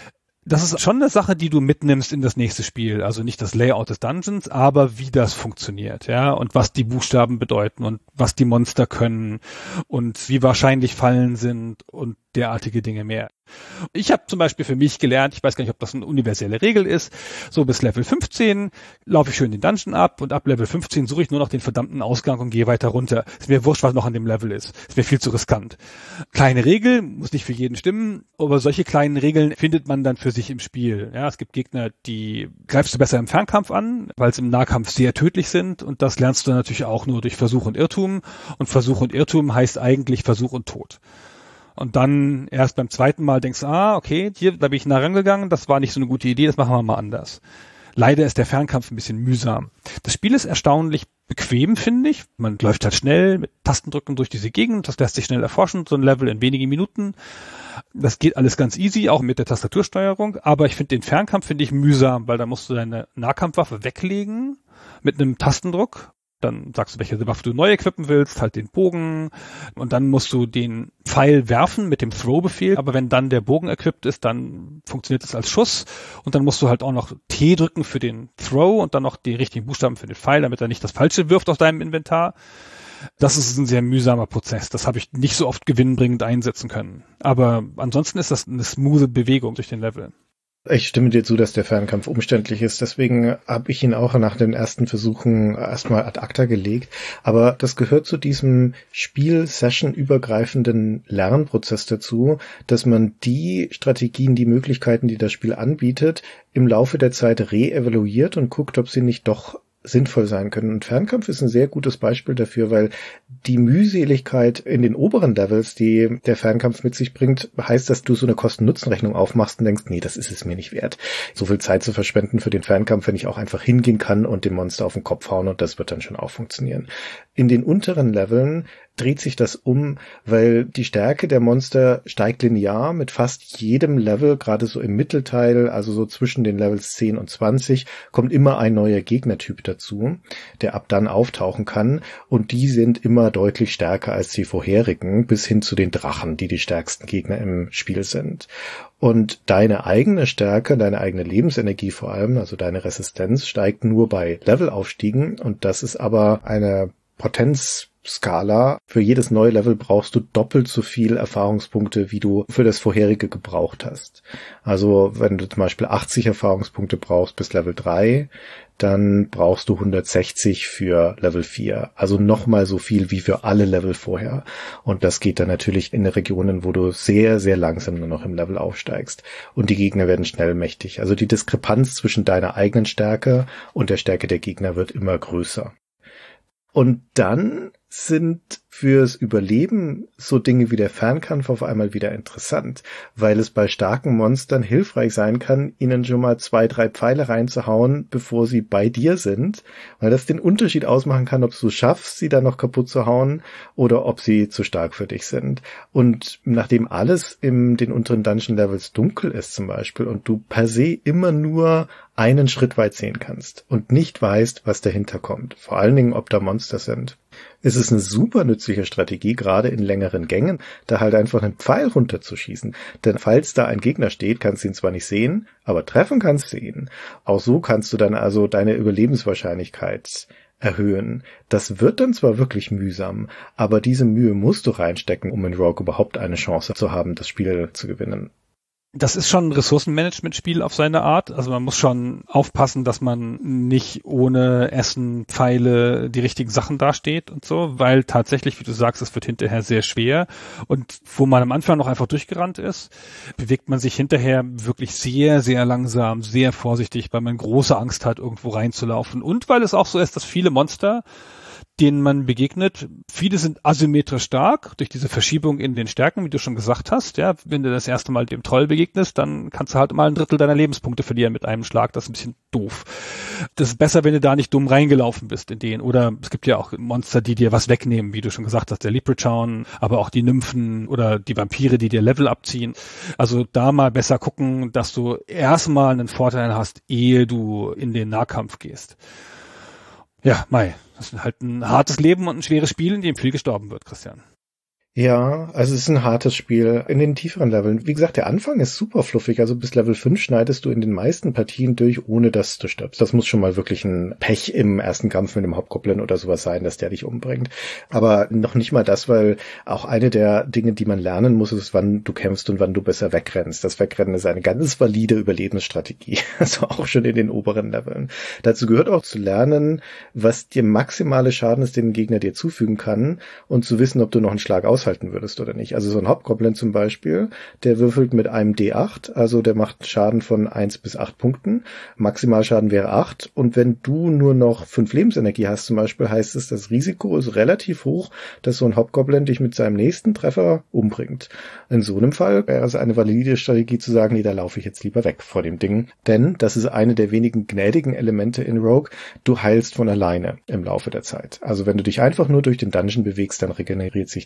das ist schon eine Sache, die du mitnimmst in das nächste Spiel. Also nicht das Layout des Dungeons, aber wie das funktioniert, ja, und was die Buchstaben bedeuten und was die Monster können und wie wahrscheinlich Fallen sind und derartige Dinge mehr. Ich habe zum Beispiel für mich gelernt, ich weiß gar nicht, ob das eine universelle Regel ist, so bis Level fünfzehn laufe ich schön den Dungeon ab und ab Level fünfzehn suche ich nur noch den verdammten Ausgang und gehe weiter runter. Ist mir wurscht, was noch an dem Level ist. Ist mir viel zu riskant. Kleine Regel, muss nicht für jeden stimmen, aber solche kleinen Regeln findet man dann für sich im Spiel. Ja, es gibt Gegner, die greifst du besser im Fernkampf an, weil sie im Nahkampf sehr tödlich sind, und das lernst du natürlich auch nur durch Versuch und Irrtum, und Versuch und Irrtum heißt eigentlich Versuch und Tod. Und dann erst beim zweiten Mal denkst du, ah, okay, hier, da bin ich nah rangegangen, das war nicht so eine gute Idee, das machen wir mal anders. Leider ist der Fernkampf ein bisschen mühsam. Das Spiel ist erstaunlich bequem, finde ich. Man läuft halt schnell mit Tastendrücken durch diese Gegend, das lässt sich schnell erforschen, so ein Level in wenigen Minuten. Das geht alles ganz easy, auch mit der Tastatursteuerung, aber ich finde den Fernkampf finde ich mühsam, weil da musst du deine Nahkampfwaffe weglegen mit einem Tastendruck. Dann sagst du, welche Waffe du neu equippen willst, halt den Bogen, und dann musst du den Pfeil werfen mit dem Throw-Befehl, aber wenn dann der Bogen equipped ist, dann funktioniert es als Schuss, und dann musst du halt auch noch T drücken für den Throw und dann noch die richtigen Buchstaben für den Pfeil, damit er nicht das Falsche wirft aus deinem Inventar. Das ist ein sehr mühsamer Prozess. Das habe ich nicht so oft gewinnbringend einsetzen können. Aber ansonsten ist das eine smoothe Bewegung durch den Level. Ich stimme dir zu, dass der Fernkampf umständlich ist. Deswegen habe ich ihn auch nach den ersten Versuchen erstmal ad acta gelegt. Aber das gehört zu diesem Spiel-Session-übergreifenden Lernprozess dazu, dass man die Strategien, die Möglichkeiten, die das Spiel anbietet, im Laufe der Zeit re-evaluiert und guckt, ob sie nicht doch sinnvoll sein können. Und Fernkampf ist ein sehr gutes Beispiel dafür, weil die Mühseligkeit in den oberen Levels, die der Fernkampf mit sich bringt, heißt, dass du so eine Kosten-Nutzen-Rechnung aufmachst und denkst, nee, das ist es mir nicht wert, so viel Zeit zu verschwenden für den Fernkampf, wenn ich auch einfach hingehen kann und dem Monster auf den Kopf hauen und das wird dann schon auch funktionieren. In den unteren Leveln dreht sich das um, weil die Stärke der Monster steigt linear mit fast jedem Level, gerade so im Mittelteil, also so zwischen den Levels zehn und zwanzig, kommt immer ein neuer Gegnertyp dazu, der ab dann auftauchen kann und die sind immer deutlich stärker als die vorherigen, bis hin zu den Drachen, die die stärksten Gegner im Spiel sind. Und deine eigene Stärke, deine eigene Lebensenergie vor allem, also deine Resistenz, steigt nur bei Levelaufstiegen und das ist aber eine Potenzskala. Für jedes neue Level brauchst du doppelt so viel Erfahrungspunkte, wie du für das vorherige gebraucht hast. Also wenn du zum Beispiel achtzig Erfahrungspunkte brauchst bis Level drei, dann brauchst du hundertsechzig für Level vier. Also nochmal so viel wie für alle Level vorher. Und das geht dann natürlich in Regionen, wo du sehr, sehr langsam nur noch im Level aufsteigst. Und die Gegner werden schnell mächtig. Also die Diskrepanz zwischen deiner eigenen Stärke und der Stärke der Gegner wird immer größer. Und dann sind fürs Überleben so Dinge wie der Fernkampf auf einmal wieder interessant, weil es bei starken Monstern hilfreich sein kann, ihnen schon mal zwei, drei Pfeile reinzuhauen, bevor sie bei dir sind, weil das den Unterschied ausmachen kann, ob du schaffst, sie dann noch kaputt zu hauen oder ob sie zu stark für dich sind. Und nachdem alles in den unteren Dungeon-Levels dunkel ist zum Beispiel und du per se immer nur einen Schritt weit sehen kannst und nicht weißt, was dahinter kommt, vor allen Dingen, ob da Monster sind, ist es eine super nützliche Strategie, gerade in längeren Gängen, da halt einfach einen Pfeil runterzuschießen. Denn falls da ein Gegner steht, kannst du ihn zwar nicht sehen, aber treffen kannst du ihn. Auch so kannst du dann also deine Überlebenswahrscheinlichkeit erhöhen. Das wird dann zwar wirklich mühsam, aber diese Mühe musst du reinstecken, um in Rogue überhaupt eine Chance zu haben, das Spiel zu gewinnen. Das ist schon ein Ressourcenmanagement-Spiel auf seine Art. Also man muss schon aufpassen, dass man nicht ohne Essen, Pfeile, die richtigen Sachen dasteht und so, weil tatsächlich, wie du sagst, es wird hinterher sehr schwer. Und wo man am Anfang noch einfach durchgerannt ist, bewegt man sich hinterher wirklich sehr, sehr langsam, sehr vorsichtig, weil man große Angst hat, irgendwo reinzulaufen. Und weil es auch so ist, dass viele Monster, denen man begegnet, viele sind asymmetrisch stark durch diese Verschiebung in den Stärken, wie du schon gesagt hast. Ja, wenn du das erste Mal dem Troll begegnest, dann kannst du halt mal ein Drittel deiner Lebenspunkte verlieren mit einem Schlag. Das ist ein bisschen doof. Das ist besser, wenn du da nicht dumm reingelaufen bist in den. Oder es gibt ja auch Monster, die dir was wegnehmen, wie du schon gesagt hast, der Leprechaun, aber auch die Nymphen oder die Vampire, die dir Level abziehen. Also da mal besser gucken, dass du erstmal einen Vorteil hast, ehe du in den Nahkampf gehst. Ja, Mai, das ist halt ein hartes Leben und ein schweres Spiel, in dem viel gestorben wird, Christian. Ja, also es ist ein hartes Spiel in den tieferen Leveln. Wie gesagt, der Anfang ist super fluffig. Also bis Level fünf schneidest du in den meisten Partien durch, ohne dass du stirbst. Das muss schon mal wirklich ein Pech im ersten Kampf mit dem Hauptgoblin oder sowas sein, dass der dich umbringt. Aber noch nicht mal das, weil auch eine der Dinge, die man lernen muss, ist, wann du kämpfst und wann du besser wegrennst. Das Wegrennen ist eine ganz valide Überlebensstrategie. Also auch schon in den oberen Leveln. Dazu gehört auch zu lernen, was dir maximale Schaden ist, den ein Gegner dir zufügen kann und zu wissen, ob du noch einen Schlag aushalten würdest oder nicht. Also so ein Hauptgoblin zum Beispiel, der würfelt mit einem D acht, also der macht Schaden von eins bis acht Punkten. Maximalschaden wäre acht und wenn du nur noch fünf Lebensenergie hast zum Beispiel, heißt es, das Risiko ist relativ hoch, dass so ein Hauptgoblin dich mit seinem nächsten Treffer umbringt. In so einem Fall wäre es eine valide Strategie zu sagen, nee, da laufe ich jetzt lieber weg vor dem Ding. Denn das ist eine der wenigen gnädigen Elemente in Rogue, du heilst von alleine im Laufe der Zeit. Also wenn du dich einfach nur durch den Dungeon bewegst, dann regeneriert sich die Lebensenergie.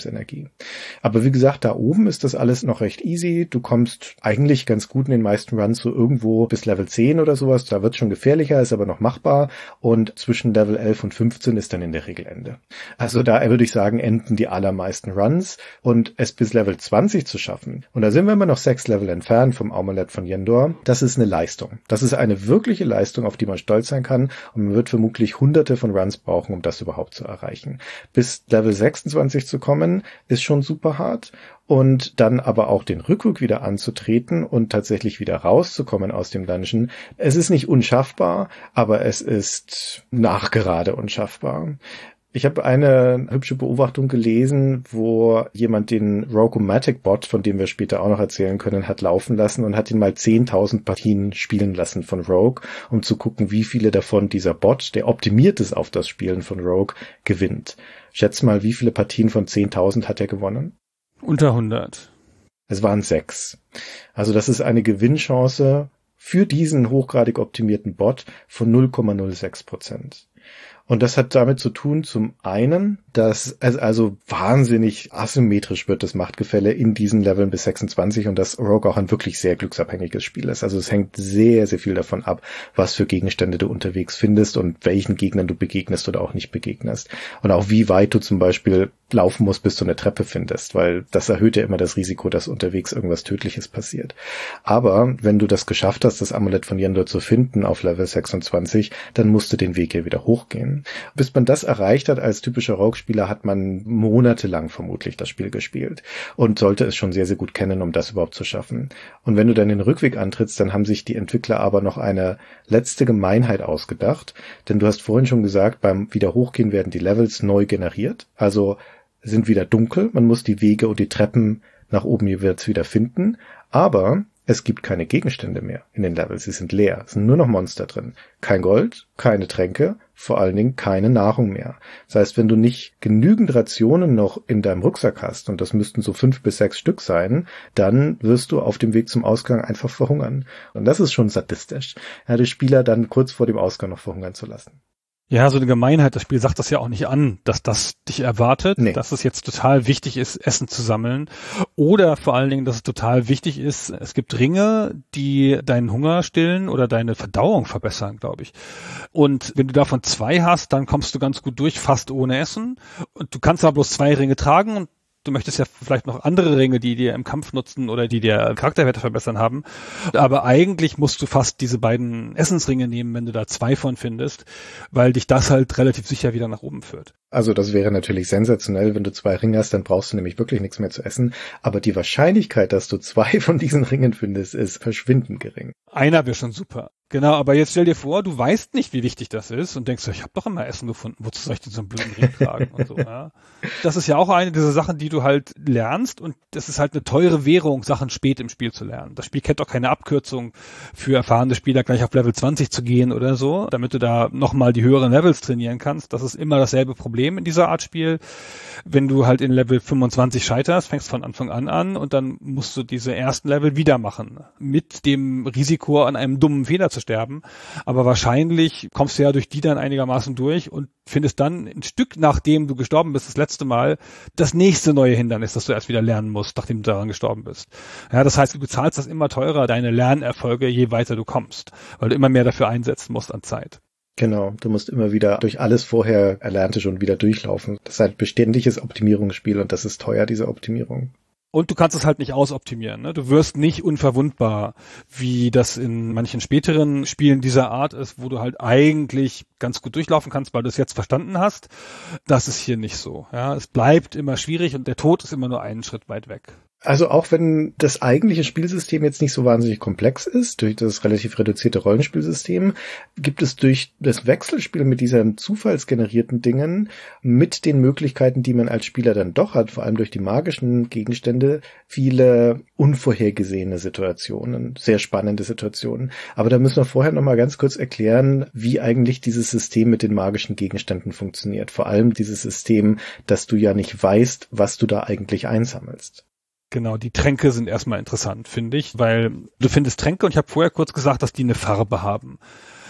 Lebensenergie. Aber wie gesagt, da oben ist das alles noch recht easy. Du kommst eigentlich ganz gut in den meisten Runs so irgendwo bis Level zehn oder sowas. Da wird es schon gefährlicher, ist aber noch machbar. Und zwischen Level elf und fünfzehn ist dann in der Regel Ende. Also da würde ich sagen, enden die allermeisten Runs. Und es bis Level zwanzig zu schaffen, und da sind wir immer noch sechs Level entfernt vom Amulett von Yendor, das ist eine Leistung. Das ist eine wirkliche Leistung, auf die man stolz sein kann. Und man wird vermutlich hunderte von Runs brauchen, um das überhaupt zu erreichen. Bis Level sechsundzwanzig zu kommen, ist schon super hart. Und dann aber auch den Rückweg wieder anzutreten und tatsächlich wieder rauszukommen aus dem Dungeon. Es ist nicht unschaffbar, aber es ist nachgerade unschaffbar. Ich habe eine hübsche Beobachtung gelesen, wo jemand den Rogue-O-Matic-Bot, von dem wir später auch noch erzählen können, hat laufen lassen und hat ihn mal zehntausend Partien spielen lassen von Rogue, um zu gucken, wie viele davon dieser Bot, der optimiert ist auf das Spielen von Rogue, gewinnt. Schätz mal, wie viele Partien von zehntausend hat er gewonnen? Unter hundert. Es waren sechs. Also das ist eine Gewinnchance für diesen hochgradig optimierten Bot von null Komma null sechs Prozent. Und das hat damit zu tun, zum einen, dass es also wahnsinnig asymmetrisch wird, das Machtgefälle in diesen Leveln bis sechsundzwanzig, und dass Rogue auch ein wirklich sehr glücksabhängiges Spiel ist. Also es hängt sehr, sehr viel davon ab, was für Gegenstände du unterwegs findest und welchen Gegnern du begegnest oder auch nicht begegnest. Und auch wie weit du zum Beispiel laufen musst, bis du eine Treppe findest, weil das erhöht ja immer das Risiko, dass unterwegs irgendwas Tödliches passiert. Aber wenn du das geschafft hast, das Amulett von Yendor zu finden auf Level sechsundzwanzig, dann musst du den Weg ja wieder hochgehen. Bis man das erreicht hat als typischer Rogue-Spieler, hat man monatelang vermutlich das Spiel gespielt und sollte es schon sehr, sehr gut kennen, um das überhaupt zu schaffen. Und wenn du dann den Rückweg antrittst, dann haben sich die Entwickler aber noch eine letzte Gemeinheit ausgedacht, denn du hast vorhin schon gesagt, beim Wiederhochgehen werden die Levels neu generiert, also sind wieder dunkel, man muss die Wege und die Treppen nach oben jeweils wieder finden, aber es gibt keine Gegenstände mehr in den Levels, sie sind leer, es sind nur noch Monster drin. Kein Gold, keine Tränke, vor allen Dingen keine Nahrung mehr. Das heißt, wenn du nicht genügend Rationen noch in deinem Rucksack hast, und das müssten so fünf bis sechs Stück sein, dann wirst du auf dem Weg zum Ausgang einfach verhungern. Und das ist schon sadistisch, ja, die Spieler dann kurz vor dem Ausgang noch verhungern zu lassen. Ja, so eine Gemeinheit, das Spiel sagt das ja auch nicht an, dass das dich erwartet, nee. Dass es jetzt total wichtig ist, Essen zu sammeln, oder vor allen Dingen, dass es total wichtig ist, es gibt Ringe, die deinen Hunger stillen oder deine Verdauung verbessern, glaube ich. Und wenn du davon zwei hast, dann kommst du ganz gut durch, fast ohne Essen. Und du kannst aber bloß zwei Ringe tragen und du möchtest ja vielleicht noch andere Ringe, die dir im Kampf nutzen oder die dir Charakterwerte verbessern haben. Aber eigentlich musst du fast diese beiden Essensringe nehmen, wenn du da zwei von findest, weil dich das halt relativ sicher wieder nach oben führt. Also das wäre natürlich sensationell, wenn du zwei Ringe hast, dann brauchst du nämlich wirklich nichts mehr zu essen. Aber die Wahrscheinlichkeit, dass du zwei von diesen Ringen findest, ist verschwindend gering. Einer wäre schon super. Genau, aber jetzt stell dir vor, du weißt nicht, wie wichtig das ist und denkst, ich habe doch immer Essen gefunden, wozu soll ich denn so einen blöden Ring tragen und so, ja. Das ist ja auch eine dieser Sachen, die du halt lernst, und das ist halt eine teure Währung, Sachen spät im Spiel zu lernen. Das Spiel kennt auch keine Abkürzung für erfahrene Spieler, gleich auf Level zwanzig zu gehen oder so, damit du da nochmal die höheren Levels trainieren kannst. Das ist immer dasselbe Problem in dieser Art Spiel. Wenn du halt in Level fünfundzwanzig scheiterst, fängst von Anfang an an und dann musst du diese ersten Level wieder machen. Mit dem Risiko, an einem dummen Fehler zu sterben. Aber wahrscheinlich kommst du ja durch die dann einigermaßen durch und findest dann ein Stück, nachdem du gestorben bist, das letzte Mal, das nächste neue Hindernis, das du erst wieder lernen musst, nachdem du daran gestorben bist. Ja, das heißt, du bezahlst das immer teurer, deine Lernerfolge, je weiter du kommst, weil du immer mehr dafür einsetzen musst an Zeit. Genau, du musst immer wieder durch alles vorher Erlernte schon wieder durchlaufen. Das ist ein beständiges Optimierungsspiel und das ist teuer, diese Optimierung. Und du kannst es halt nicht ausoptimieren, ne? Du wirst nicht unverwundbar, wie das in manchen späteren Spielen dieser Art ist, wo du halt eigentlich ganz gut durchlaufen kannst, weil du es jetzt verstanden hast. Das ist hier nicht so. Ja, es bleibt immer schwierig und der Tod ist immer nur einen Schritt weit weg. Also auch wenn das eigentliche Spielsystem jetzt nicht so wahnsinnig komplex ist, durch das relativ reduzierte Rollenspielsystem, gibt es durch das Wechselspiel mit diesen zufallsgenerierten Dingen, mit den Möglichkeiten, die man als Spieler dann doch hat, vor allem durch die magischen Gegenstände, viele unvorhergesehene Situationen, sehr spannende Situationen. Aber da müssen wir vorher noch mal ganz kurz erklären, wie eigentlich dieses System mit den magischen Gegenständen funktioniert. Vor allem dieses System, dass du ja nicht weißt, was du da eigentlich einsammelst. Genau, die Tränke sind erstmal interessant, finde ich, weil du findest Tränke und ich habe vorher kurz gesagt, dass die eine Farbe haben.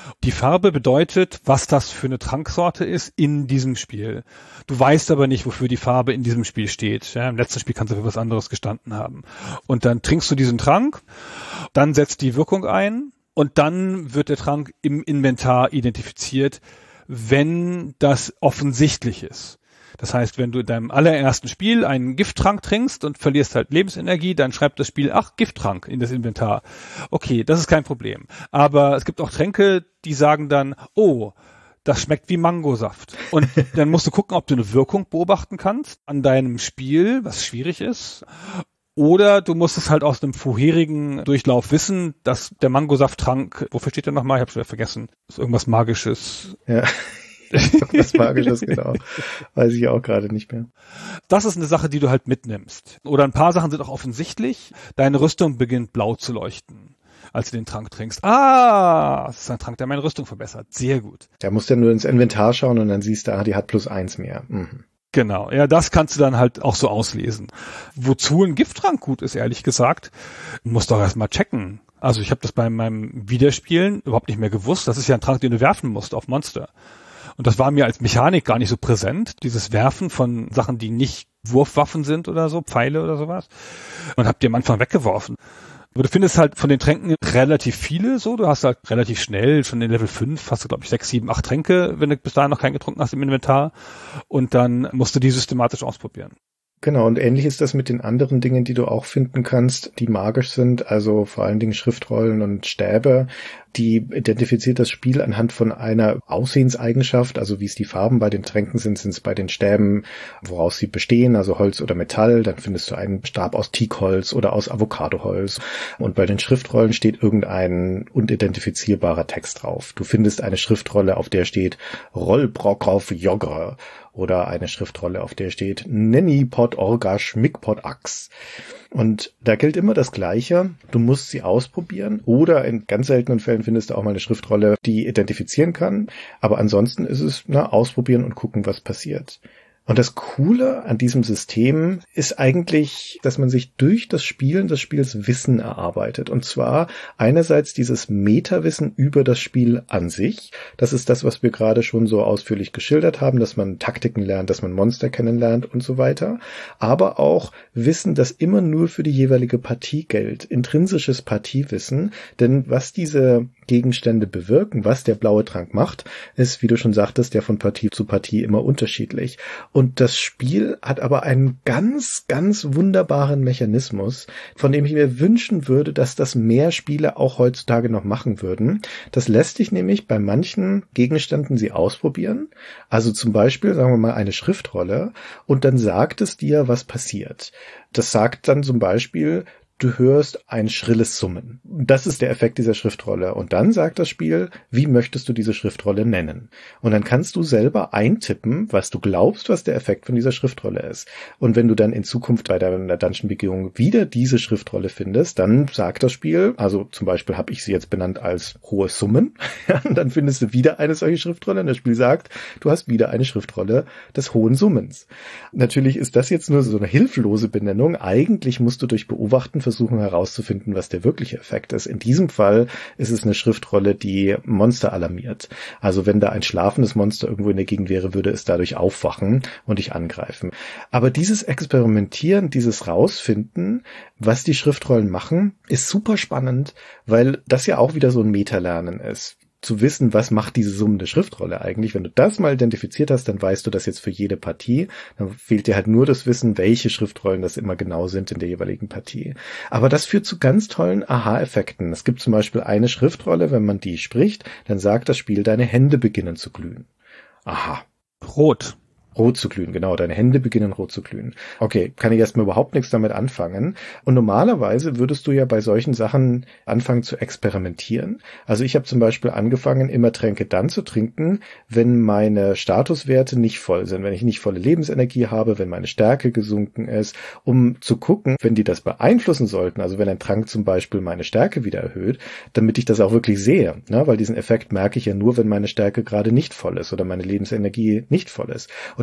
Die Farbe bedeutet, was das für eine Tranksorte ist in diesem Spiel. Du weißt aber nicht, wofür die Farbe in diesem Spiel steht. Ja, im letzten Spiel kann sie für was anderes gestanden haben. Und dann trinkst du diesen Trank, dann setzt die Wirkung ein und dann wird der Trank im Inventar identifiziert, wenn das offensichtlich ist. Das heißt, wenn du in deinem allerersten Spiel einen Gifttrank trinkst und verlierst halt Lebensenergie, dann schreibt das Spiel, ach, Gifttrank in das Inventar. Okay, das ist kein Problem. Aber es gibt auch Tränke, die sagen dann, oh, das schmeckt wie Mangosaft. Und dann musst du gucken, ob du eine Wirkung beobachten kannst an deinem Spiel, was schwierig ist. Oder du musst es halt aus einem vorherigen Durchlauf wissen, dass der Mangosafttrank, wofür steht der nochmal? Ich habe schon wieder vergessen. Das ist irgendwas Magisches. Ja. Was Magisches, genau. Weiß ich auch gerade nicht mehr. Das ist eine Sache, die du halt mitnimmst. Oder ein paar Sachen sind auch offensichtlich. Deine Rüstung beginnt blau zu leuchten, als du den Trank trinkst. Ah, das ist ein Trank, der meine Rüstung verbessert. Sehr gut. Da musst du ja nur ins Inventar schauen und dann siehst du, ah, die hat plus eins mehr. Mhm. Genau, ja, das kannst du dann halt auch so auslesen. Wozu ein Gifttrank gut ist, ehrlich gesagt, musst du auch erstmal checken. Also ich habe das bei meinem Wiederspielen überhaupt nicht mehr gewusst. Das ist ja ein Trank, den du werfen musst auf Monster. Und das war mir als Mechanik gar nicht so präsent, dieses Werfen von Sachen, die nicht Wurfwaffen sind oder so, Pfeile oder sowas. Und hab die am Anfang weggeworfen. Aber du findest halt von den Tränken relativ viele so. Du hast halt relativ schnell, schon in Level fünf, hast du glaube ich sechs, sieben, acht Tränke, wenn du bis dahin noch keinen getrunken hast im Inventar. Und dann musst du die systematisch ausprobieren. Genau, und ähnlich ist das mit den anderen Dingen, die du auch finden kannst, die magisch sind, also vor allen Dingen Schriftrollen und Stäbe. Die identifiziert das Spiel anhand von einer Aussehenseigenschaft, also wie es die Farben bei den Tränken sind, sind es bei den Stäben, woraus sie bestehen, also Holz oder Metall. Dann findest du einen Stab aus Teakholz oder aus Avocadoholz. Und bei den Schriftrollen steht irgendein unidentifizierbarer Text drauf. Du findest eine Schriftrolle, auf der steht Rollbrockroff Jogger. Oder eine Schriftrolle, auf der steht Nenni Pot Orgash Mikpot Ax. Und da gilt immer das Gleiche. Du musst sie ausprobieren. Oder in ganz seltenen Fällen findest du auch mal eine Schriftrolle, die identifizieren kann. Aber ansonsten ist es, na, ausprobieren und gucken, was passiert. Und das Coole an diesem System ist eigentlich, dass man sich durch das Spielen des Spiels Wissen erarbeitet. Und zwar einerseits dieses Metawissen über das Spiel an sich. Das ist das, was wir gerade schon so ausführlich geschildert haben, dass man Taktiken lernt, dass man Monster kennenlernt und so weiter. Aber auch Wissen, das immer nur für die jeweilige Partie gilt. Intrinsisches Partiewissen. Denn was diese Gegenstände bewirken, was der blaue Trank macht, ist, wie du schon sagtest, ja von Partie zu Partie immer unterschiedlich. Und das Spiel hat aber einen ganz, ganz wunderbaren Mechanismus, von dem ich mir wünschen würde, dass das mehr Spiele auch heutzutage noch machen würden. Das lässt sich nämlich bei manchen Gegenständen sie ausprobieren. Also zum Beispiel, sagen wir mal, eine Schriftrolle und dann sagt es dir, was passiert. Das sagt dann zum Beispiel, du hörst ein schrilles Summen. Das ist der Effekt dieser Schriftrolle. Und dann sagt das Spiel, wie möchtest du diese Schriftrolle nennen? Und dann kannst du selber eintippen, was du glaubst, was der Effekt von dieser Schriftrolle ist. Und wenn du dann in Zukunft bei deiner Dungeon-Begehung wieder diese Schriftrolle findest, dann sagt das Spiel, also zum Beispiel habe ich sie jetzt benannt als hohe Summen, und dann findest du wieder eine solche Schriftrolle und das Spiel sagt, du hast wieder eine Schriftrolle des hohen Summens. Natürlich ist das jetzt nur so eine hilflose Benennung. Eigentlich musst du durch Beobachten versuchen herauszufinden, was der wirkliche Effekt ist. In diesem Fall ist es eine Schriftrolle, die Monster alarmiert. Also wenn da ein schlafendes Monster irgendwo in der Gegend wäre, würde es dadurch aufwachen und dich angreifen. Aber dieses Experimentieren, dieses Rausfinden, was die Schriftrollen machen, ist super spannend, weil das ja auch wieder so ein Metalernen ist. Zu wissen, was macht diese summende Schriftrolle eigentlich. Wenn du das mal identifiziert hast, dann weißt du das jetzt für jede Partie. Dann fehlt dir halt nur das Wissen, welche Schriftrollen das immer genau sind in der jeweiligen Partie. Aber das führt zu ganz tollen Aha-Effekten. Es gibt zum Beispiel eine Schriftrolle, wenn man die spricht, dann sagt das Spiel, deine Hände beginnen zu glühen. Aha. Rot. Rot zu glühen, genau, deine Hände beginnen rot zu glühen. Okay, kann ich erstmal überhaupt nichts damit anfangen. Und normalerweise würdest du ja bei solchen Sachen anfangen zu experimentieren. Also ich habe zum Beispiel angefangen, immer Tränke dann zu trinken, wenn meine Statuswerte nicht voll sind, wenn ich nicht volle Lebensenergie habe, wenn meine Stärke gesunken ist, um zu gucken, wenn die das beeinflussen sollten, also wenn ein Trank zum Beispiel meine Stärke wieder erhöht, damit ich das auch wirklich sehe, ne? Weil diesen Effekt merke ich ja nur, wenn meine Stärke gerade nicht voll ist oder meine Lebensenergie nicht voll ist. Und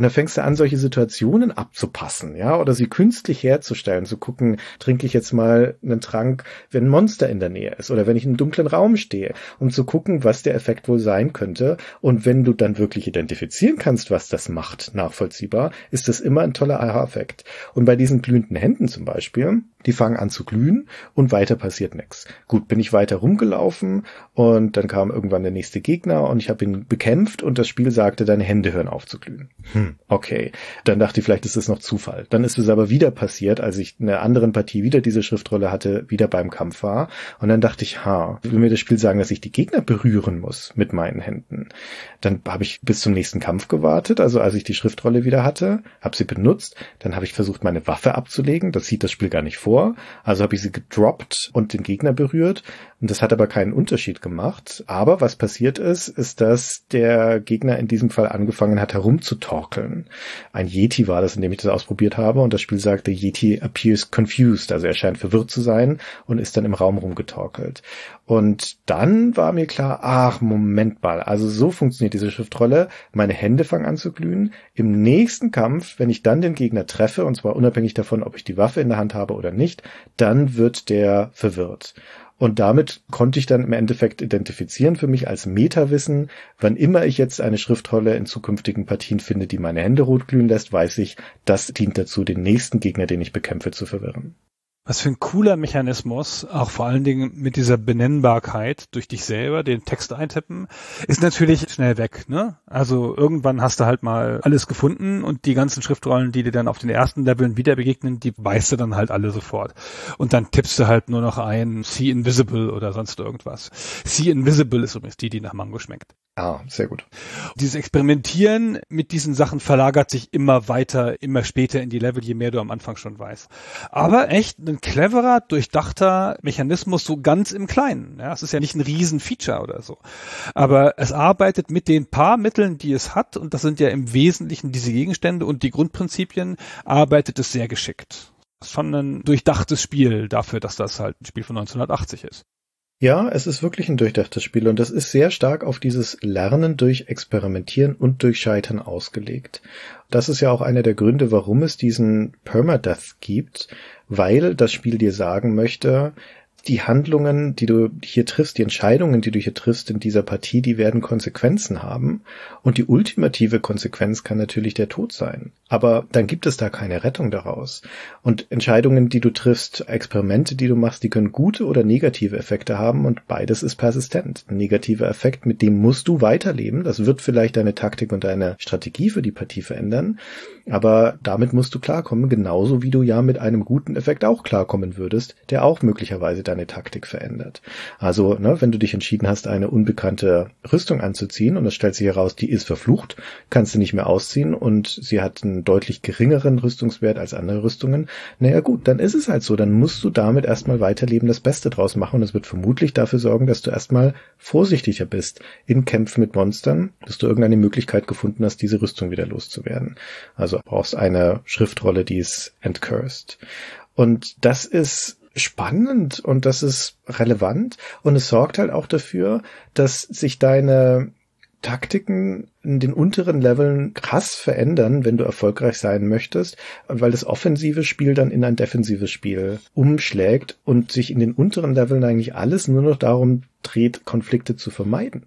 dann fängst du an, solche Situationen abzupassen, ja, oder sie künstlich herzustellen, zu gucken, trinke ich jetzt mal einen Trank, wenn ein Monster in der Nähe ist oder wenn ich in einem dunklen Raum stehe, um zu gucken, was der Effekt wohl sein könnte. Und wenn du dann wirklich identifizieren kannst, was das macht, nachvollziehbar, ist das immer ein toller Aha-Effekt. Und bei diesen glühenden Händen zum Beispiel, die fangen an zu glühen und weiter passiert nichts. Gut, bin ich weiter rumgelaufen und dann kam irgendwann der nächste Gegner und ich habe ihn bekämpft und das Spiel sagte, deine Hände hören auf zu glühen. Hm, okay. Dann dachte ich, vielleicht ist das noch Zufall. Dann ist es aber wieder passiert, als ich in einer anderen Partie wieder diese Schriftrolle hatte, wieder beim Kampf war. Und dann dachte ich, ha, will mir das Spiel sagen, dass ich die Gegner berühren muss mit meinen Händen. Dann habe ich bis zum nächsten Kampf gewartet, also als ich die Schriftrolle wieder hatte, habe sie benutzt, dann habe ich versucht, meine Waffe abzulegen. Das sieht das Spiel gar nicht vor. Also habe ich sie gedroppt und den Gegner berührt. Und das hat aber keinen Unterschied gemacht. Aber was passiert ist, ist, dass der Gegner in diesem Fall angefangen hat, herumzutorkeln. Ein Yeti war das, in dem ich das ausprobiert habe. Und das Spiel sagte, Yeti appears confused. Also er scheint verwirrt zu sein und ist dann im Raum rumgetorkelt. Und dann war mir klar, ach, Moment mal. Also so funktioniert diese Schriftrolle. Meine Hände fangen an zu glühen. Im nächsten Kampf, wenn ich dann den Gegner treffe, und zwar unabhängig davon, ob ich die Waffe in der Hand habe oder nicht, dann wird der verwirrt. Und damit konnte ich dann im Endeffekt identifizieren für mich als Metawissen, wann immer ich jetzt eine Schriftrolle in zukünftigen Partien finde, die meine Hände rot glühen lässt, weiß ich, das dient dazu, den nächsten Gegner, den ich bekämpfe, zu verwirren. Was für ein cooler Mechanismus, auch vor allen Dingen mit dieser Benennbarkeit durch dich selber, den Text eintippen, ist natürlich schnell weg, ne? Also irgendwann hast du halt mal alles gefunden und die ganzen Schriftrollen, die dir dann auf den ersten Leveln wieder begegnen, die weißt du dann halt alle sofort. Und dann tippst du halt nur noch ein See Invisible oder sonst irgendwas. See Invisible ist übrigens die, die nach Mango schmeckt. Ah, sehr gut. Dieses Experimentieren mit diesen Sachen verlagert sich immer weiter, immer später in die Level, je mehr du am Anfang schon weißt. Aber echt ein cleverer, durchdachter Mechanismus, so ganz im Kleinen. Ja, es ist ja nicht ein Riesen-Feature oder so. Aber es arbeitet mit den paar Mitteln, die es hat, und das sind ja im Wesentlichen diese Gegenstände und die Grundprinzipien, arbeitet es sehr geschickt. Das ist schon ein durchdachtes Spiel dafür, dass das halt ein Spiel von neunzehnhundertachtzig ist. Ja, es ist wirklich ein durchdachtes Spiel und das ist sehr stark auf dieses Lernen durch Experimentieren und durch Scheitern ausgelegt. Das ist ja auch einer der Gründe, warum es diesen Permadeath gibt, weil das Spiel dir sagen möchte, die Handlungen, die du hier triffst, die Entscheidungen, die du hier triffst in dieser Partie, die werden Konsequenzen haben. Und die ultimative Konsequenz kann natürlich der Tod sein. Aber dann gibt es da keine Rettung daraus. Und Entscheidungen, die du triffst, Experimente, die du machst, die können gute oder negative Effekte haben und beides ist persistent. Ein negativer Effekt, mit dem musst du weiterleben. Das wird vielleicht deine Taktik und deine Strategie für die Partie verändern. Aber damit musst du klarkommen, genauso wie du ja mit einem guten Effekt auch klarkommen würdest, der auch möglicherweise deine Taktik verändert. Also, ne, wenn du dich entschieden hast, eine unbekannte Rüstung anzuziehen und es stellt sich heraus, die ist verflucht, kannst du nicht mehr ausziehen und sie hat einen deutlich geringeren Rüstungswert als andere Rüstungen, naja gut, dann ist es halt so, dann musst du damit erstmal weiterleben, das Beste draus machen und es wird vermutlich dafür sorgen, dass du erstmal vorsichtiger bist in Kämpfen mit Monstern, dass du irgendeine Möglichkeit gefunden hast, diese Rüstung wieder loszuwerden. Also brauchst eine Schriftrolle, die ist entcursed. Und das ist spannend und das ist relevant und es sorgt halt auch dafür, dass sich deine Taktiken in den unteren Leveln krass verändern, wenn du erfolgreich sein möchtest, weil das offensive Spiel dann in ein defensives Spiel umschlägt und sich in den unteren Leveln eigentlich alles nur noch darum dreht, Konflikte zu vermeiden.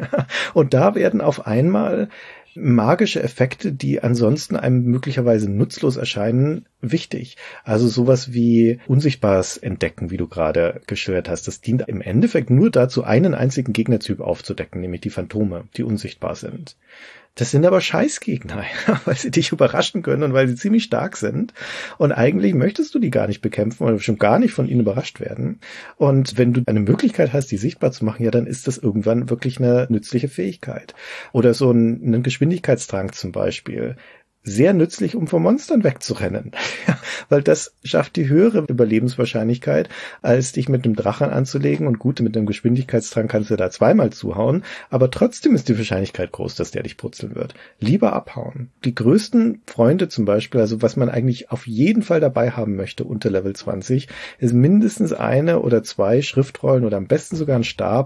Und da werden auf einmal magische Effekte, die ansonsten einem möglicherweise nutzlos erscheinen, wichtig. Also sowas wie Unsichtbares entdecken, wie du gerade geschildert hast. Das dient im Endeffekt nur dazu, einen einzigen Gegnertyp aufzudecken, nämlich die Phantome, die unsichtbar sind. Das sind aber Scheißgegner, weil sie dich überraschen können und weil sie ziemlich stark sind. Und eigentlich möchtest du die gar nicht bekämpfen oder schon gar nicht von ihnen überrascht werden. Und wenn du eine Möglichkeit hast, die sichtbar zu machen, ja, dann ist das irgendwann wirklich eine nützliche Fähigkeit. Oder so ein, ein Geschwindigkeitstrank zum Beispiel. Sehr nützlich, um vor Monstern wegzurennen. Weil das schafft die höhere Überlebenswahrscheinlichkeit, als dich mit einem Drachen anzulegen. Und gut, mit einem Geschwindigkeitstrank kannst du da zweimal zuhauen. Aber trotzdem ist die Wahrscheinlichkeit groß, dass der dich purzeln wird. Lieber abhauen. Die größten Freunde zum Beispiel, also was man eigentlich auf jeden Fall dabei haben möchte unter Level zwanzig, ist mindestens eine oder zwei Schriftrollen oder am besten sogar ein Stab,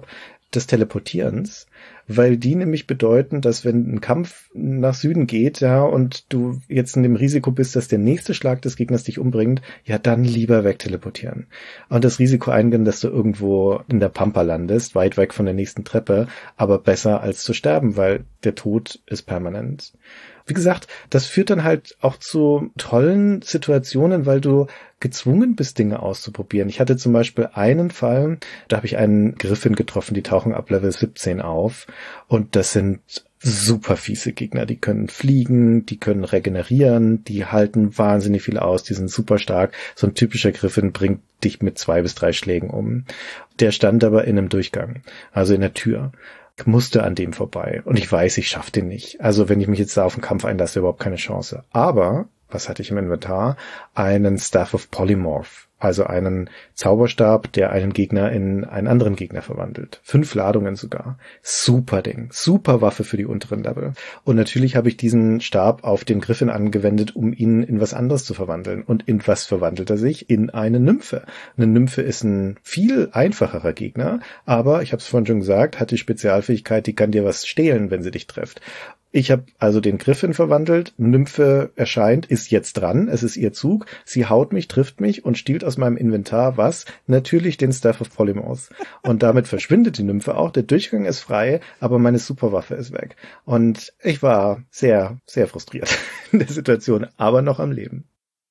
des Teleportierens, weil die nämlich bedeuten, dass wenn ein Kampf nach Süden geht, ja, und du jetzt in dem Risiko bist, dass der nächste Schlag des Gegners dich umbringt, ja, dann lieber wegteleportieren. Und das Risiko eingehen, dass du irgendwo in der Pampa landest, weit weg von der nächsten Treppe, aber besser als zu sterben, weil der Tod ist permanent. Wie gesagt, das führt dann halt auch zu tollen Situationen, weil du gezwungen bist, Dinge auszuprobieren. Ich hatte zum Beispiel einen Fall, da habe ich einen Griffin getroffen, die tauchen ab Level siebzehn auf und das sind super fiese Gegner. Die können fliegen, die können regenerieren, die halten wahnsinnig viel aus, die sind super stark. So ein typischer Griffin bringt dich mit zwei bis drei Schlägen um. Der stand aber in einem Durchgang, also in der Tür. Ich musste an dem vorbei und ich weiß, ich schaffe den nicht. Also wenn ich mich jetzt da auf den Kampf einlasse, überhaupt keine Chance. Aber, was hatte ich im Inventar? Einen Staff of Polymorph, also einen Zauberstab, der einen Gegner in einen anderen Gegner verwandelt. Fünf Ladungen sogar. Super Ding. Super Waffe für die unteren Level. Und natürlich habe ich diesen Stab auf den Griffin angewendet, um ihn in was anderes zu verwandeln. Und in was verwandelt er sich? In eine Nymphe. Eine Nymphe ist ein viel einfacherer Gegner, aber, ich habe es vorhin schon gesagt, hat die Spezialfähigkeit, die kann dir was stehlen, wenn sie dich trifft. Ich habe also den Griffin verwandelt, Nymphe erscheint, ist jetzt dran, es ist ihr Zug, sie haut mich, trifft mich und stiehlt aus meinem Inventar was? Natürlich den Staff of Polymorph. Und damit verschwindet die Nymphe auch, der Durchgang ist frei, aber meine Superwaffe ist weg. Und ich war sehr, sehr frustriert in der Situation, aber noch am Leben.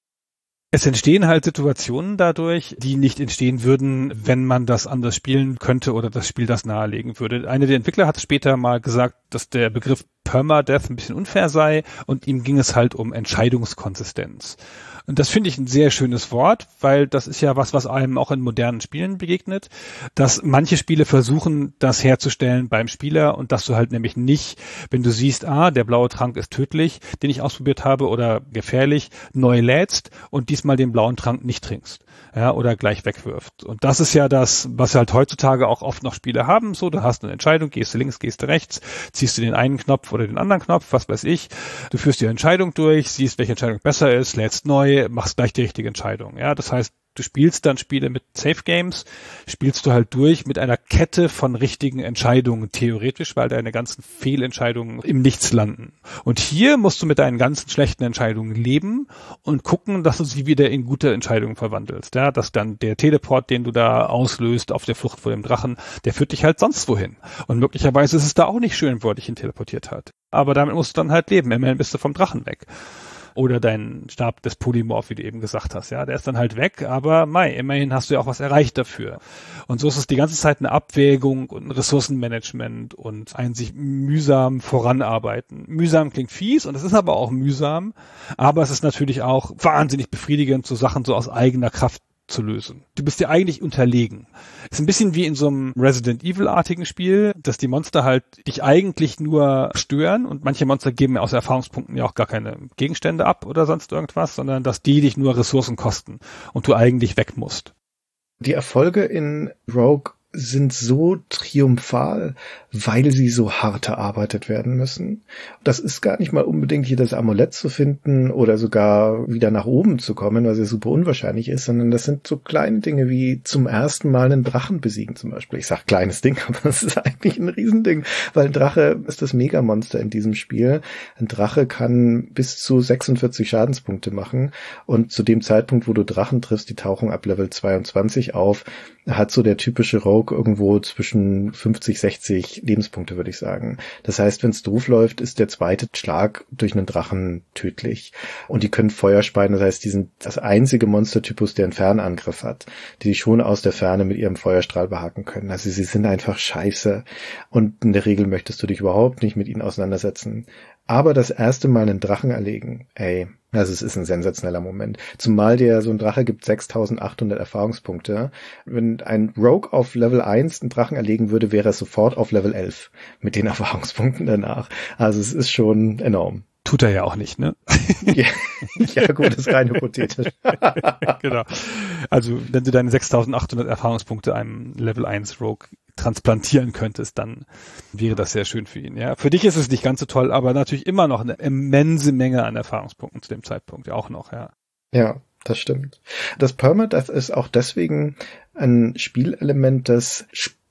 Es entstehen halt Situationen dadurch, die nicht entstehen würden, wenn man das anders spielen könnte oder das Spiel das nahelegen würde. Einer der Entwickler hat später mal gesagt, dass der Begriff Permadeath ein bisschen unfair sei und ihm ging es halt um Entscheidungskonsistenz. Und das finde ich ein sehr schönes Wort, weil das ist ja was, was einem auch in modernen Spielen begegnet, dass manche Spiele versuchen, das herzustellen beim Spieler und dass du halt nämlich nicht, wenn du siehst, ah, der blaue Trank ist tödlich, den ich ausprobiert habe oder gefährlich, neu lädst und diesmal den blauen Trank nicht trinkst, ja, oder gleich wegwirft. Und das ist ja das, was halt heutzutage auch oft noch Spiele haben, so, du hast eine Entscheidung, gehst du links, gehst du rechts, ziehst du den einen Knopf oder den anderen Knopf, was weiß ich, du führst die Entscheidung durch, siehst, welche Entscheidung besser ist, lädst neu, machst gleich die richtige Entscheidung. Ja, das heißt, du spielst dann Spiele mit Safe Games, spielst du halt durch mit einer Kette von richtigen Entscheidungen, theoretisch, weil deine ganzen Fehlentscheidungen im Nichts landen. Und hier musst du mit deinen ganzen schlechten Entscheidungen leben und gucken, dass du sie wieder in gute Entscheidungen verwandelst. Ja, dass dann der Teleport, den du da auslöst auf der Flucht vor dem Drachen, der führt dich halt sonst wohin. Und möglicherweise ist es da auch nicht schön, wo er dich hin teleportiert hat. Aber damit musst du dann halt leben. Immerhin bist du vom Drachen weg. Oder dein Stab des Polymorph, wie du eben gesagt hast, ja, der ist dann halt weg, aber mei, immerhin hast du ja auch was erreicht dafür. Und so ist es die ganze Zeit eine Abwägung und ein Ressourcenmanagement und ein sich mühsam voranarbeiten. Mühsam klingt fies und es ist aber auch mühsam, aber es ist natürlich auch wahnsinnig befriedigend, so Sachen so aus eigener Kraft zu lösen. Du bist dir eigentlich unterlegen. Ist ein bisschen wie in so einem Resident Evil-artigen Spiel, dass die Monster halt dich eigentlich nur stören und manche Monster geben aus Erfahrungspunkten ja auch gar keine Gegenstände ab oder sonst irgendwas, sondern dass die dich nur Ressourcen kosten und du eigentlich weg musst. Die Erfolge in Rogue sind so triumphal, weil sie so hart erarbeitet werden müssen. Das ist gar nicht mal unbedingt hier das Amulett zu finden oder sogar wieder nach oben zu kommen, was ja super unwahrscheinlich ist, sondern das sind so kleine Dinge wie zum ersten Mal einen Drachen besiegen zum Beispiel. Ich sag kleines Ding, aber das ist eigentlich ein Riesending, weil ein Drache ist das Megamonster in diesem Spiel. Ein Drache kann bis zu sechsundvierzig Schadenspunkte machen und zu dem Zeitpunkt, wo du Drachen triffst, die tauchen ab Level zweiundzwanzig auf, hat so der typische Rogue irgendwo zwischen fünfzig, sechzig Lebenspunkte, würde ich sagen. Das heißt, wenn es doof läuft, ist der zweite Schlag durch einen Drachen tödlich. Und die können Feuer speien, das heißt, die sind das einzige Monstertypus, der einen Fernangriff hat, die dich schon aus der Ferne mit ihrem Feuerstrahl behaken können. Also sie sind einfach scheiße. Und in der Regel möchtest du dich überhaupt nicht mit ihnen auseinandersetzen. Aber das erste Mal einen Drachen erlegen, ey, also es ist ein sensationeller Moment. Zumal der, so ein Drache gibt sechstausendachthundert Erfahrungspunkte. Wenn ein Rogue auf Level eins einen Drachen erlegen würde, wäre er sofort auf Level elf mit den Erfahrungspunkten danach. Also es ist schon enorm. Tut er ja auch nicht, ne? Ja, ja gut, das ist rein hypothetisch. Genau. Also wenn du deine sechstausendachthundert Erfahrungspunkte einem Level eins Rogue transplantieren könntest, dann wäre das sehr schön für ihn. Ja, für dich ist es nicht ganz so toll, aber natürlich immer noch eine immense Menge an Erfahrungspunkten zu dem Zeitpunkt, ja auch noch, ja. Ja, das stimmt. Das Permadeath ist auch deswegen ein Spielelement, das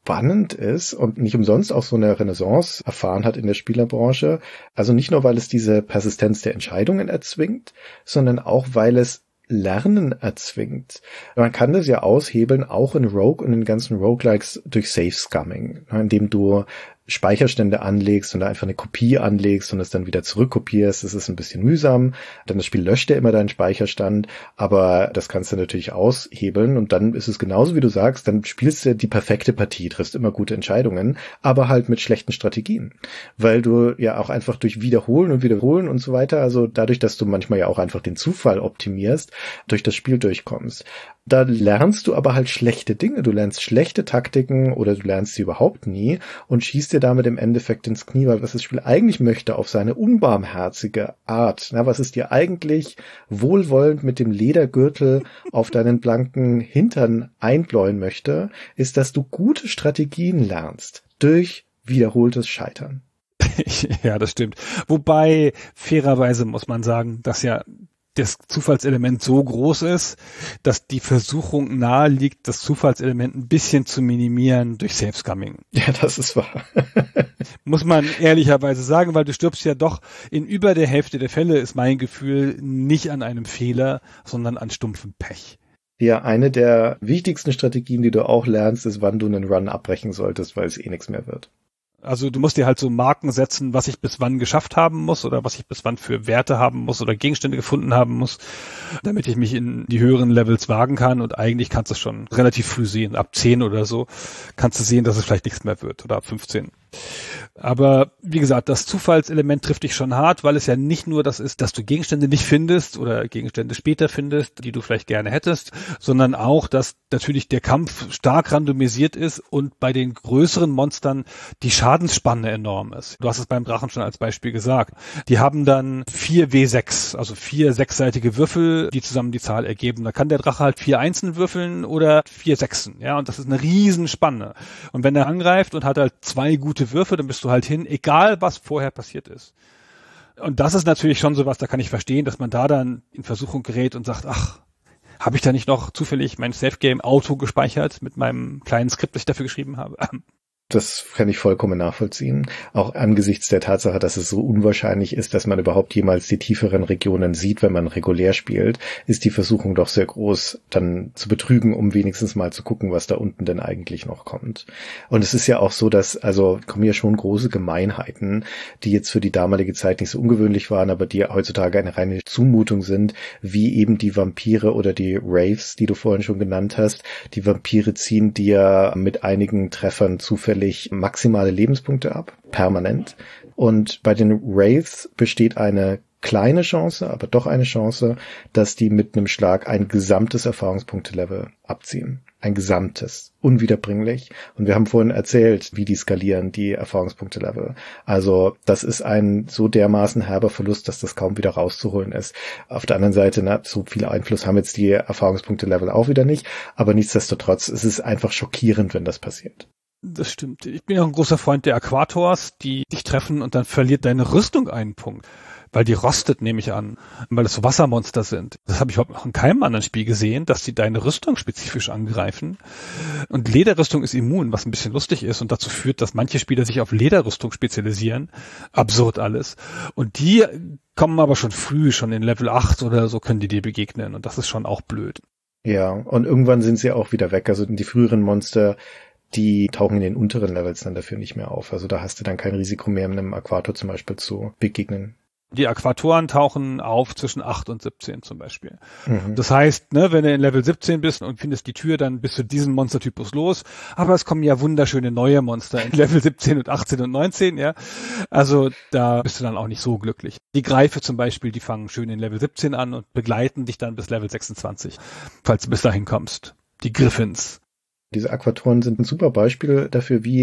spannend ist und nicht umsonst auch so eine Renaissance erfahren hat in der Spielerbranche. Also nicht nur, weil es diese Persistenz der Entscheidungen erzwingt, sondern auch, weil es Lernen erzwingt. Man kann das ja aushebeln, auch in Rogue und in den ganzen Roguelikes durch Safe-Scumming, indem du Speicherstände anlegst und da einfach eine Kopie anlegst und es dann wieder zurückkopierst. Das ist ein bisschen mühsam, denn das Spiel löscht ja immer deinen Speicherstand, aber das kannst du natürlich aushebeln und dann ist es genauso, wie du sagst, dann spielst du die perfekte Partie, triffst immer gute Entscheidungen, aber halt mit schlechten Strategien, weil du ja auch einfach durch Wiederholen und Wiederholen und so weiter, also dadurch, dass du manchmal ja auch einfach den Zufall optimierst, durch das Spiel durchkommst. Da lernst du aber halt schlechte Dinge, du lernst schlechte Taktiken oder du lernst sie überhaupt nie und schießt dir damit im Endeffekt ins Knie, weil was das Spiel eigentlich möchte, auf seine unbarmherzige Art, na, was es dir eigentlich wohlwollend mit dem Ledergürtel auf deinen blanken Hintern einbläuen möchte, ist, dass du gute Strategien lernst durch wiederholtes Scheitern. Ja, das stimmt. Wobei, fairerweise muss man sagen, dass ja das Zufallselement so groß ist, dass die Versuchung nahe liegt, das Zufallselement ein bisschen zu minimieren durch Safe-Scumming. Ja, das ist wahr. Muss man ehrlicherweise sagen, weil du stirbst ja doch in über der Hälfte der Fälle, ist mein Gefühl, nicht an einem Fehler, sondern an stumpfem Pech. Ja, eine der wichtigsten Strategien, die du auch lernst, ist, wann du einen Run abbrechen solltest, weil es eh nichts mehr wird. Also du musst dir halt so Marken setzen, was ich bis wann geschafft haben muss oder was ich bis wann für Werte haben muss oder Gegenstände gefunden haben muss, damit ich mich in die höheren Levels wagen kann. Und eigentlich kannst du es schon relativ früh sehen. Ab zehn oder so kannst du sehen, dass es vielleicht nichts mehr wird oder ab fünfzehn. Aber wie gesagt, das Zufallselement trifft dich schon hart, weil es ja nicht nur das ist, dass du Gegenstände nicht findest oder Gegenstände später findest, die du vielleicht gerne hättest, sondern auch, dass natürlich der Kampf stark randomisiert ist und bei den größeren Monstern die Schadensspanne enorm ist. Du hast es beim Drachen schon als Beispiel gesagt. Die haben dann vier W sechs, also vier sechsseitige Würfel, die zusammen die Zahl ergeben. Da kann der Drache halt vier Einsen würfeln oder vier Sechsen, ja, und das ist eine Riesenspanne. Und wenn er angreift und hat halt zwei gute Würfe, dann bist du halt hin, egal was vorher passiert ist. Und das ist natürlich schon sowas, da kann ich verstehen, dass man da dann in Versuchung gerät und sagt, ach, habe ich da nicht noch zufällig mein Safe-Game-Auto gespeichert mit meinem kleinen Skript, das ich dafür geschrieben habe? Das kann ich vollkommen nachvollziehen. Auch angesichts der Tatsache, dass es so unwahrscheinlich ist, dass man überhaupt jemals die tieferen Regionen sieht, wenn man regulär spielt, ist die Versuchung doch sehr groß, dann zu betrügen, um wenigstens mal zu gucken, was da unten denn eigentlich noch kommt. Und es ist ja auch so, dass, also kommen ja schon große Gemeinheiten, die jetzt für die damalige Zeit nicht so ungewöhnlich waren, aber die heutzutage eine reine Zumutung sind, wie eben die Vampire oder die Wraiths, die du vorhin schon genannt hast. Die Vampire ziehen dir mit einigen Treffern zufällig maximale Lebenspunkte ab, permanent. Und bei den Wraiths besteht eine kleine Chance, aber doch eine Chance, dass die mit einem Schlag ein gesamtes Erfahrungspunktelevel abziehen. Ein gesamtes. Unwiederbringlich. Und wir haben vorhin erzählt, wie die skalieren, die Erfahrungspunktelevel. Also das ist ein so dermaßen herber Verlust, dass das kaum wieder rauszuholen ist. Auf der anderen Seite, na, so viel Einfluss haben jetzt die Erfahrungspunktelevel auch wieder nicht. Aber nichtsdestotrotz, es ist einfach schockierend, wenn das passiert. Das stimmt. Ich bin auch ein großer Freund der Aquators, die dich treffen und dann verliert deine Rüstung einen Punkt. Weil die rostet, nehme ich an, weil es so Wassermonster sind. Das habe ich überhaupt noch in keinem anderen Spiel gesehen, dass die deine Rüstung spezifisch angreifen. Und Lederrüstung ist immun, was ein bisschen lustig ist und dazu führt, dass manche Spieler sich auf Lederrüstung spezialisieren. Absurd alles. Und die kommen aber schon früh, schon in Level acht oder so können die dir begegnen und das ist schon auch blöd. Ja, und irgendwann sind sie auch wieder weg. Also die früheren Monster, die tauchen in den unteren Levels dann dafür nicht mehr auf. Also da hast du dann kein Risiko mehr, einem Aquator zum Beispiel zu begegnen. Die Aquatoren tauchen auf zwischen acht und siebzehn zum Beispiel. Mhm. Das heißt, ne, wenn du in Level siebzehn bist und findest die Tür, dann bist du diesen Monstertypus los. Aber es kommen ja wunderschöne neue Monster in Level siebzehn und achtzehn und neunzehn, ja. Also da bist du dann auch nicht so glücklich. Die Greife zum Beispiel, die fangen schön in Level siebzehn an und begleiten dich dann bis Level sechsundzwanzig, falls du bis dahin kommst. Die Griffins. Diese Aquatoren sind ein super Beispiel dafür, wie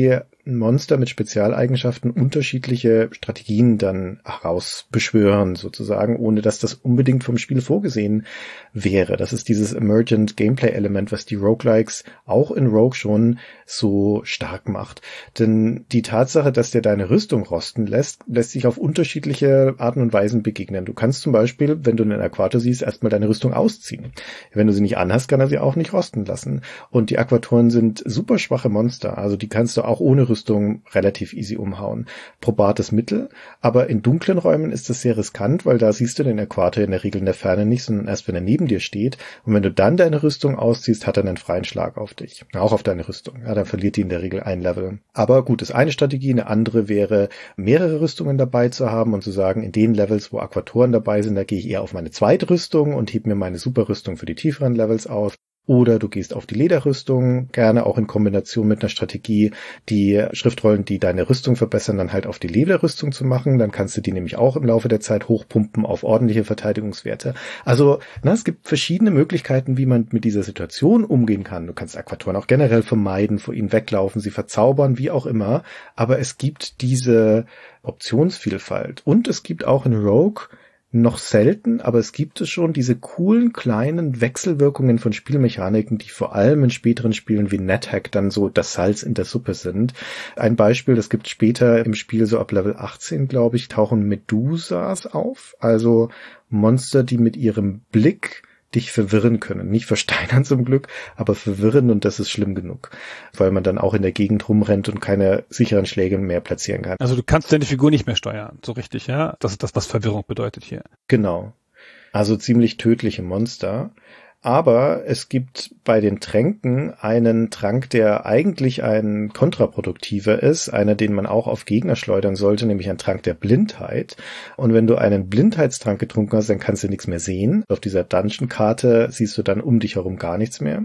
Monster mit Spezialeigenschaften unterschiedliche Strategien dann herausbeschwören sozusagen, ohne dass das unbedingt vom Spiel vorgesehen wäre. Das ist dieses Emergent Gameplay-Element, was die Roguelikes auch in Rogue schon so stark macht. Denn die Tatsache, dass der deine Rüstung rosten lässt, lässt sich auf unterschiedliche Arten und Weisen begegnen. Du kannst zum Beispiel, wenn du einen Aquator siehst, erstmal deine Rüstung ausziehen. Wenn du sie nicht anhast, kann er sie auch nicht rosten lassen. Und die Aquatoren sind super schwache Monster, also die kannst du auch ohne Rüstung relativ easy umhauen. Probates Mittel, aber in dunklen Räumen ist das sehr riskant, weil da siehst du den Äquator in der Regel in der Ferne nicht, sondern erst, wenn er neben dir steht. Und wenn du dann deine Rüstung ausziehst, hat er einen freien Schlag auf dich. Auch auf deine Rüstung. Ja, dann verliert die in der Regel ein Level. Aber gut, das ist eine Strategie. Eine andere wäre, mehrere Rüstungen dabei zu haben und zu sagen, in den Levels, wo Aquatoren dabei sind, da gehe ich eher auf meine zweite Rüstung und heb mir meine Superrüstung für die tieferen Levels auf. Oder du gehst auf die Lederrüstung, gerne auch in Kombination mit einer Strategie, die Schriftrollen, die deine Rüstung verbessern, dann halt auf die Lederrüstung zu machen. Dann kannst du die nämlich auch im Laufe der Zeit hochpumpen auf ordentliche Verteidigungswerte. Also, na, es gibt verschiedene Möglichkeiten, wie man mit dieser Situation umgehen kann. Du kannst Aquatoren auch generell vermeiden, vor ihnen weglaufen, sie verzaubern, wie auch immer. Aber es gibt diese Optionsvielfalt. Und es gibt auch in Rogue noch selten, aber es gibt es schon, diese coolen kleinen Wechselwirkungen von Spielmechaniken, die vor allem in späteren Spielen wie NetHack dann so das Salz in der Suppe sind. Ein Beispiel, das gibt später im Spiel, so ab Level achtzehn, glaube ich, tauchen Medusas auf, also Monster, die mit ihrem Blick dich verwirren können. Nicht versteinern zum Glück, aber verwirren, und das ist schlimm genug, weil man dann auch in der Gegend rumrennt und keine sicheren Schläge mehr platzieren kann. Also du kannst deine Figur nicht mehr steuern, so richtig, ja? Das ist das, was Verwirrung bedeutet hier. Genau. Also ziemlich tödliche Monster. Aber es gibt bei den Tränken einen Trank, der eigentlich ein kontraproduktiver ist, einer, den man auch auf Gegner schleudern sollte, nämlich ein Trank der Blindheit. Und wenn du einen Blindheitstrank getrunken hast, dann kannst du nichts mehr sehen. Auf dieser Dungeon-Karte siehst du dann um dich herum gar nichts mehr.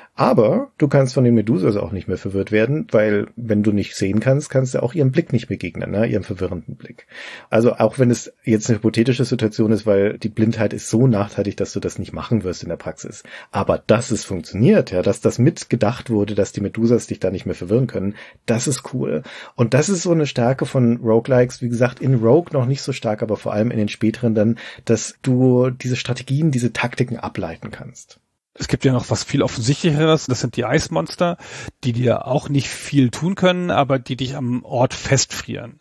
Aber du kannst von den Medusas auch nicht mehr verwirrt werden, weil wenn du nicht sehen kannst, kannst du auch ihrem Blick nicht begegnen, ne? Ihrem verwirrenden Blick. Also auch wenn es jetzt eine hypothetische Situation ist, weil die Blindheit ist so nachteilig, dass du das nicht machen wirst in der Praxis. Aber dass es funktioniert, ja, dass das mitgedacht wurde, dass die Medusas dich da nicht mehr verwirren können, das ist cool. Und das ist so eine Stärke von Roguelikes, wie gesagt, in Rogue noch nicht so stark, aber vor allem in den späteren dann, dass du diese Strategien, diese Taktiken ableiten kannst. Es gibt ja noch was viel Offensichtlicheres, das sind die Eismonster, die dir auch nicht viel tun können, aber die dich am Ort festfrieren.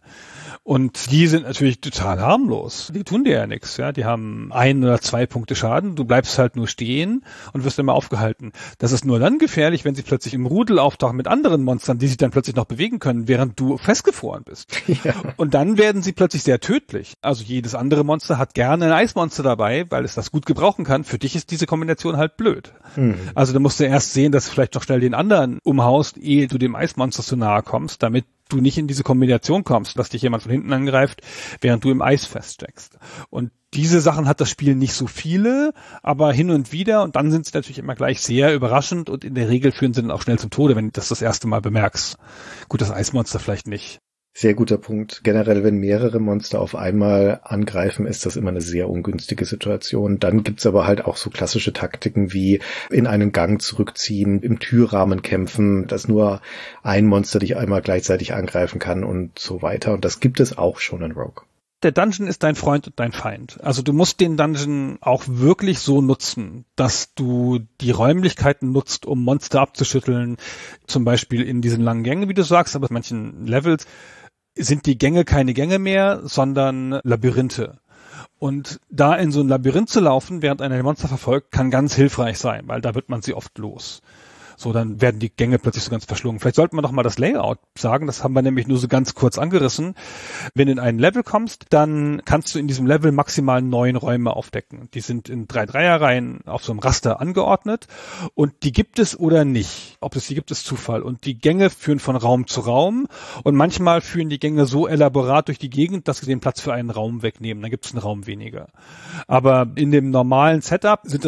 Und die sind natürlich total harmlos. Die tun dir ja nichts, ja. Die haben ein oder zwei Punkte Schaden. Du bleibst halt nur stehen und wirst immer aufgehalten. Das ist nur dann gefährlich, wenn sie plötzlich im Rudel auftauchen mit anderen Monstern, die sich dann plötzlich noch bewegen können, während du festgefroren bist. Ja. Und dann werden sie plötzlich sehr tödlich. Also jedes andere Monster hat gerne ein Eismonster dabei, weil es das gut gebrauchen kann. Für dich ist diese Kombination halt blöd. Mhm. Also da musst du erst sehen, dass du vielleicht noch schnell den anderen umhaust, ehe du dem Eismonster zu nahe kommst, damit du nicht in diese Kombination kommst, dass dich jemand von hinten angreift, während du im Eis feststeckst. Und diese Sachen hat das Spiel nicht so viele, aber hin und wieder, und dann sind sie natürlich immer gleich sehr überraschend und in der Regel führen sie dann auch schnell zum Tode, wenn du das das erste Mal bemerkst. Gut, das Eismonster vielleicht nicht. Sehr guter Punkt. Generell, wenn mehrere Monster auf einmal angreifen, ist das immer eine sehr ungünstige Situation. Dann gibt's aber halt auch so klassische Taktiken wie in einen Gang zurückziehen, im Türrahmen kämpfen, dass nur ein Monster dich einmal gleichzeitig angreifen kann und so weiter. Und das gibt es auch schon in Rogue. Der Dungeon ist dein Freund und dein Feind. Also du musst den Dungeon auch wirklich so nutzen, dass du die Räumlichkeiten nutzt, um Monster abzuschütteln. Zum Beispiel in diesen langen Gängen, wie du sagst, aber in manchen Levels sind die Gänge keine Gänge mehr, sondern Labyrinthe. Und da in so ein Labyrinth zu laufen, während einer Monster verfolgt, kann ganz hilfreich sein, weil da wird man sie oft los. So, dann werden die Gänge plötzlich so ganz verschlungen. Vielleicht sollten wir doch mal das Layout sagen, das haben wir nämlich nur so ganz kurz angerissen. Wenn du in ein Level kommst, dann kannst du in diesem Level maximal neun Räume aufdecken. Die sind in drei Dreierreihen auf so einem Raster angeordnet und die gibt es oder nicht. Ob es die gibt, ist Zufall. Und die Gänge führen von Raum zu Raum und manchmal führen die Gänge so elaborat durch die Gegend, dass sie den Platz für einen Raum wegnehmen. Dann gibt es einen Raum weniger. Aber in dem normalen Setup sind es halt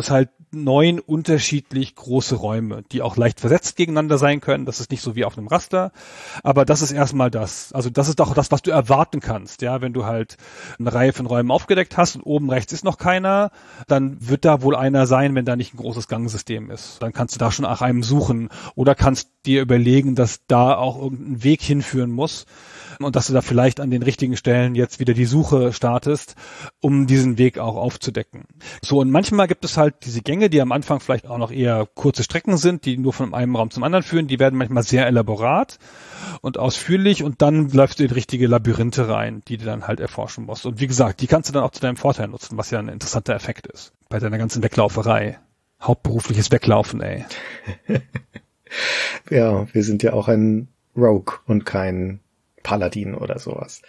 neun unterschiedlich große Räume, die auch leicht versetzt gegeneinander sein können. Das ist nicht so wie auf einem Raster, aber das ist erstmal das. Also das ist auch das, was du erwarten kannst. Ja, wenn du halt eine Reihe von Räumen aufgedeckt hast und oben rechts ist noch keiner, dann wird da wohl einer sein, wenn da nicht ein großes Gangsystem ist. Dann kannst du da schon nach einem suchen oder kannst dir überlegen, dass da auch irgendein Weg hinführen muss und dass du da vielleicht an den richtigen Stellen jetzt wieder die Suche startest, um diesen Weg auch aufzudecken. So, und manchmal gibt es halt diese Gänge, die am Anfang vielleicht auch noch eher kurze Strecken sind, die nur von einem Raum zum anderen führen, die werden manchmal sehr elaborat und ausführlich und dann läufst du in richtige Labyrinthe rein, die du dann halt erforschen musst. Und wie gesagt, die kannst du dann auch zu deinem Vorteil nutzen, was ja ein interessanter Effekt ist bei deiner ganzen Weglauferei. Hauptberufliches Weglaufen, ey. Ja, wir sind ja auch ein Rogue und kein Paladin oder sowas.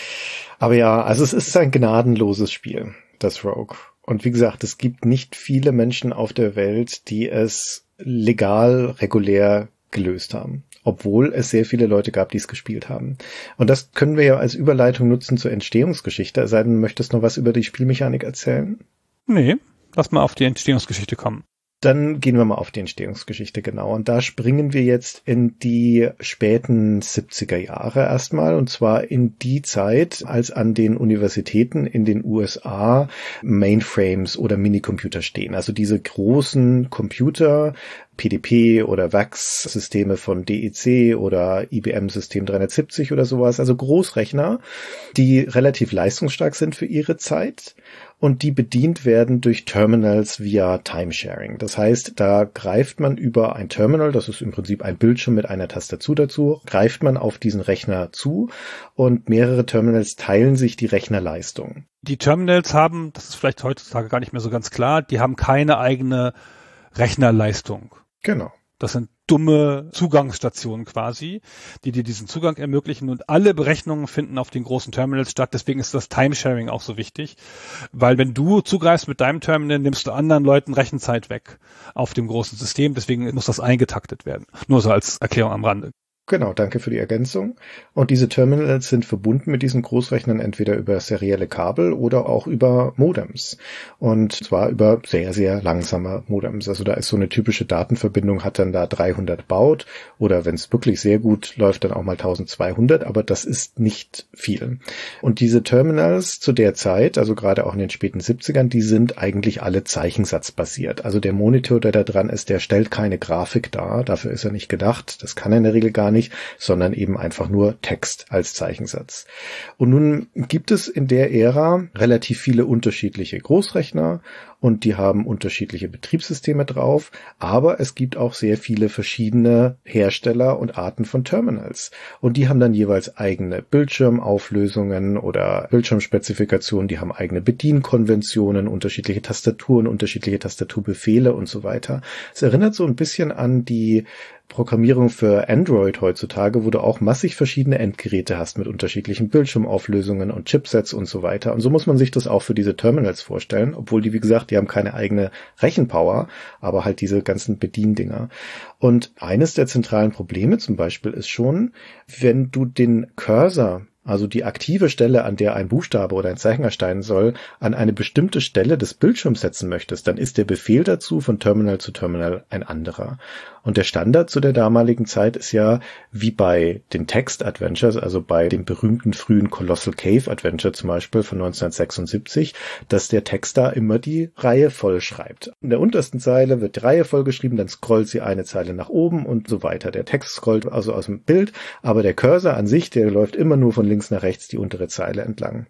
Aber ja, also es ist ein gnadenloses Spiel, das Rogue. Und wie gesagt, es gibt nicht viele Menschen auf der Welt, die es legal, regulär gelöst haben. Obwohl es sehr viele Leute gab, die es gespielt haben. Und das können wir ja als Überleitung nutzen zur Entstehungsgeschichte. Es sei denn, du möchtest noch was über die Spielmechanik erzählen? Nee, lass mal auf die Entstehungsgeschichte kommen. Dann gehen wir mal auf die Entstehungsgeschichte genau. Und da springen wir jetzt in die späten siebziger Jahre erstmal. Und zwar in die Zeit, als an den Universitäten in den U S A Mainframes oder Minicomputer stehen. Also diese großen Computer, P D P oder V A X-Systeme von D E C oder I B M-System dreihundertsiebzig oder sowas. Also Großrechner, die relativ leistungsstark sind für ihre Zeit. Und die bedient werden durch Terminals via Timesharing. Das heißt, da greift man über ein Terminal, das ist im Prinzip ein Bildschirm mit einer Tastatur dazu, greift man auf diesen Rechner zu und mehrere Terminals teilen sich die Rechnerleistung. Die Terminals haben, das ist vielleicht heutzutage gar nicht mehr so ganz klar, die haben keine eigene Rechnerleistung. Genau. Das sind dumme Zugangsstationen quasi, die dir diesen Zugang ermöglichen und alle Berechnungen finden auf den großen Terminals statt. Deswegen ist das Timesharing auch so wichtig, weil wenn du zugreifst mit deinem Terminal, nimmst du anderen Leuten Rechenzeit weg auf dem großen System. Deswegen muss das eingetaktet werden. Nur so als Erklärung am Rande. Genau, danke für die Ergänzung. Und diese Terminals sind verbunden mit diesen Großrechnern entweder über serielle Kabel oder auch über Modems. Und zwar über sehr, sehr langsame Modems. Also da ist so eine typische Datenverbindung, hat dann da dreihundert Baud oder wenn es wirklich sehr gut läuft, dann auch mal eintausendzweihundert, aber das ist nicht viel. Und diese Terminals zu der Zeit, also gerade auch in den späten siebzigern, die sind eigentlich alle zeichensatzbasiert. Also der Monitor, der da dran ist, der stellt keine Grafik dar, dafür ist er nicht gedacht, das kann er in der Regel gar nicht. nicht, sondern eben einfach nur Text als Zeichensatz. Und nun gibt es in der Ära relativ viele unterschiedliche Großrechner und die haben unterschiedliche Betriebssysteme drauf, aber es gibt auch sehr viele verschiedene Hersteller und Arten von Terminals. Und die haben dann jeweils eigene Bildschirmauflösungen oder Bildschirmspezifikationen, die haben eigene Bedienkonventionen, unterschiedliche Tastaturen, unterschiedliche Tastaturbefehle und so weiter. Es erinnert so ein bisschen an die Programmierung für Android heutzutage, wo du auch massig verschiedene Endgeräte hast mit unterschiedlichen Bildschirmauflösungen und Chipsets und so weiter. Und so muss man sich das auch für diese Terminals vorstellen, obwohl die, wie gesagt, die haben keine eigene Rechenpower, aber halt diese ganzen Bediendinger. Und eines der zentralen Probleme zum Beispiel ist schon, wenn du den Cursor, also die aktive Stelle, an der ein Buchstabe oder ein Zeichen erscheinen soll, an eine bestimmte Stelle des Bildschirms setzen möchtest, dann ist der Befehl dazu von Terminal zu Terminal ein anderer. Und der Standard zu der damaligen Zeit ist ja wie bei den Text-Adventures, also bei dem berühmten frühen Colossal Cave Adventure zum Beispiel von neunzehnhundertsechsundsiebzig, dass der Text da immer die Reihe voll schreibt. In der untersten Zeile wird die Reihe voll geschrieben, dann scrollt sie eine Zeile nach oben und so weiter. Der Text scrollt also aus dem Bild, aber der Cursor an sich, der läuft immer nur von links nach rechts die untere Zeile entlang.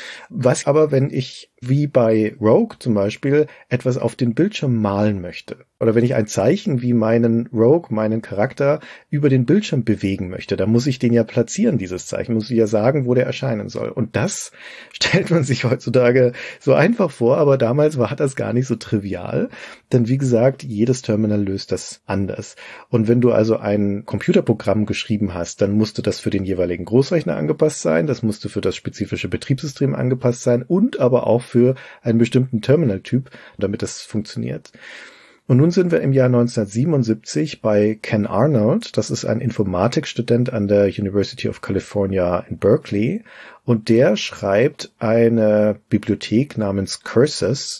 Was aber, wenn ich wie bei Rogue zum Beispiel etwas auf den Bildschirm malen möchte oder wenn ich ein Zeichen wie meinen Rogue, meinen Charakter über den Bildschirm bewegen möchte, dann muss ich den ja platzieren, dieses Zeichen, muss ich ja sagen, wo der erscheinen soll. Und das stellt man sich heutzutage so einfach vor, aber damals war das gar nicht so trivial, denn wie gesagt, jedes Terminal löst das anders. Und wenn du also ein Computerprogramm geschrieben hast, dann musste das für den jeweiligen Großrechner angepasst sein, das musste für das spezifische Betriebssystem angepasst sein und aber auch für einen bestimmten Terminaltyp, damit das funktioniert. Und nun sind wir im Jahr neunzehnhundertsiebenundsiebzig bei Ken Arnold. Das ist ein Informatikstudent an der University of California in Berkeley. Und der schreibt eine Bibliothek namens Curses,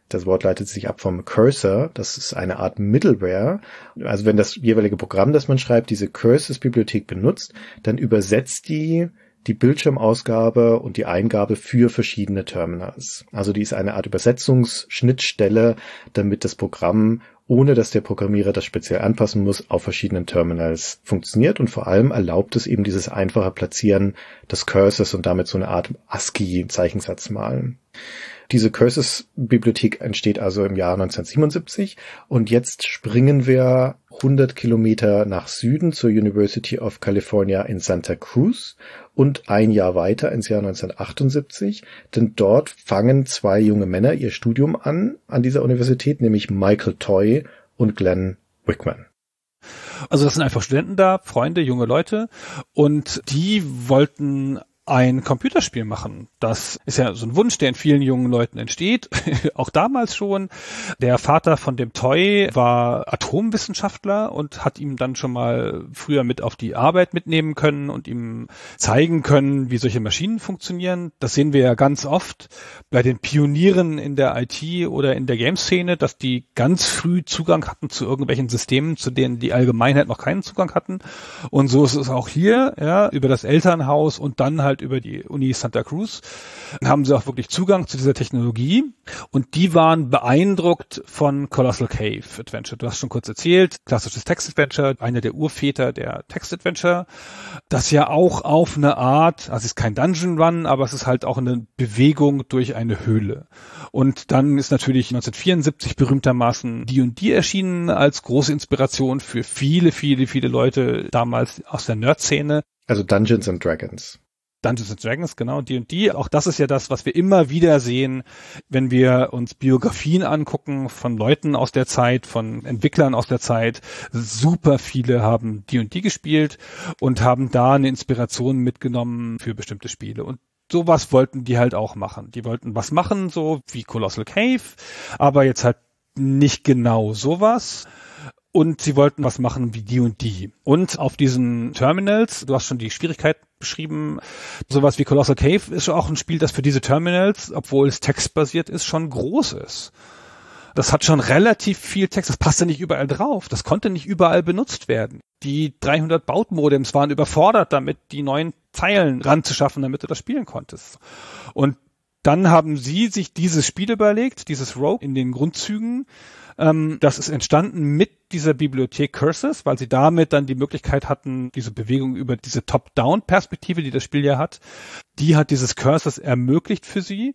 Das Wort leitet sich ab vom Cursor. Das ist eine Art Middleware. Also wenn das jeweilige Programm, das man schreibt, diese Cursors-Bibliothek benutzt, dann übersetzt die die Bildschirmausgabe und die Eingabe für verschiedene Terminals. Also die ist eine Art Übersetzungsschnittstelle, damit das Programm, ohne dass der Programmierer das speziell anpassen muss, auf verschiedenen Terminals funktioniert, und vor allem erlaubt es eben dieses einfache Platzieren des Cursors und damit so eine Art ASCII-Zeichensatz malen. Diese Cursors-Bibliothek entsteht also im Jahr neunzehnhundertsiebenundsiebzig, und jetzt springen wir hundert Kilometer nach Süden zur University of California in Santa Cruz und ein Jahr weiter ins Jahr neunzehnhundertachtundsiebzig, denn dort fangen zwei junge Männer ihr Studium an, an dieser Universität, nämlich Michael Toy und Glenn Wickman. Also das sind einfach Studenten da, Freunde, junge Leute, und die wollten ein Computerspiel machen. Das ist ja so ein Wunsch, der in vielen jungen Leuten entsteht, auch damals schon. Der Vater von dem Toy war Atomwissenschaftler und hat ihm dann schon mal früher mit auf die Arbeit mitnehmen können und ihm zeigen können, wie solche Maschinen funktionieren. Das sehen wir ja ganz oft bei den Pionieren in der I T oder in der Game-Szene, dass die ganz früh Zugang hatten zu irgendwelchen Systemen, zu denen die Allgemeinheit noch keinen Zugang hatten. Und so ist es auch hier, ja, über das Elternhaus und dann halt über die Uni Santa Cruz haben sie auch wirklich Zugang zu dieser Technologie, und die waren beeindruckt von Colossal Cave Adventure. Du hast schon kurz erzählt, klassisches Text-Adventure, einer der Urväter der Text-Adventure, das ja auch auf eine Art, also es ist kein Dungeon Run, aber es ist halt auch eine Bewegung durch eine Höhle. Und dann ist natürlich neunzehnhundertvierundsiebzig berühmtermaßen D und D erschienen als große Inspiration für viele, viele, viele Leute damals aus der Nerd-Szene. Also Dungeons and Dragons. Dungeons and Dragons, genau, D und D. Auch das ist ja das, was wir immer wieder sehen, wenn wir uns Biografien angucken von Leuten aus der Zeit, von Entwicklern aus der Zeit. Super viele haben D und D gespielt und haben da eine Inspiration mitgenommen für bestimmte Spiele. Und sowas wollten die halt auch machen. Die wollten was machen, so wie Colossal Cave, aber jetzt halt nicht genau sowas. Und sie wollten was machen wie D und D. Und auf diesen Terminals, du hast schon die Schwierigkeit beschrieben, sowas wie Colossal Cave ist auch ein Spiel, das für diese Terminals, obwohl es textbasiert ist, schon groß ist. Das hat schon relativ viel Text, das passte nicht überall drauf, das konnte nicht überall benutzt werden. Die dreihundert Bautmodems waren überfordert damit, die neuen Zeilen ranzuschaffen, damit du das spielen konntest. Und dann haben sie sich dieses Spiel überlegt, dieses Rogue in den Grundzügen. Ähm, das ist entstanden mit dieser Bibliothek Cursors, weil sie damit dann die Möglichkeit hatten, diese Bewegung über diese Top-Down-Perspektive, die das Spiel ja hat, die hat dieses Cursors ermöglicht für sie.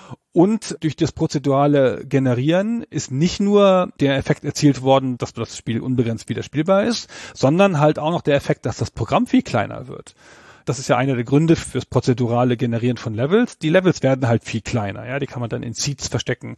Und durch das prozedurale Generieren ist nicht nur der Effekt erzielt worden, dass das Spiel unbegrenzt wieder spielbar ist, sondern halt auch noch der Effekt, dass das Programm viel kleiner wird. Das ist ja einer der Gründe fürs prozedurale Generieren von Levels. Die Levels werden halt viel kleiner, ja, die kann man dann in Seeds verstecken.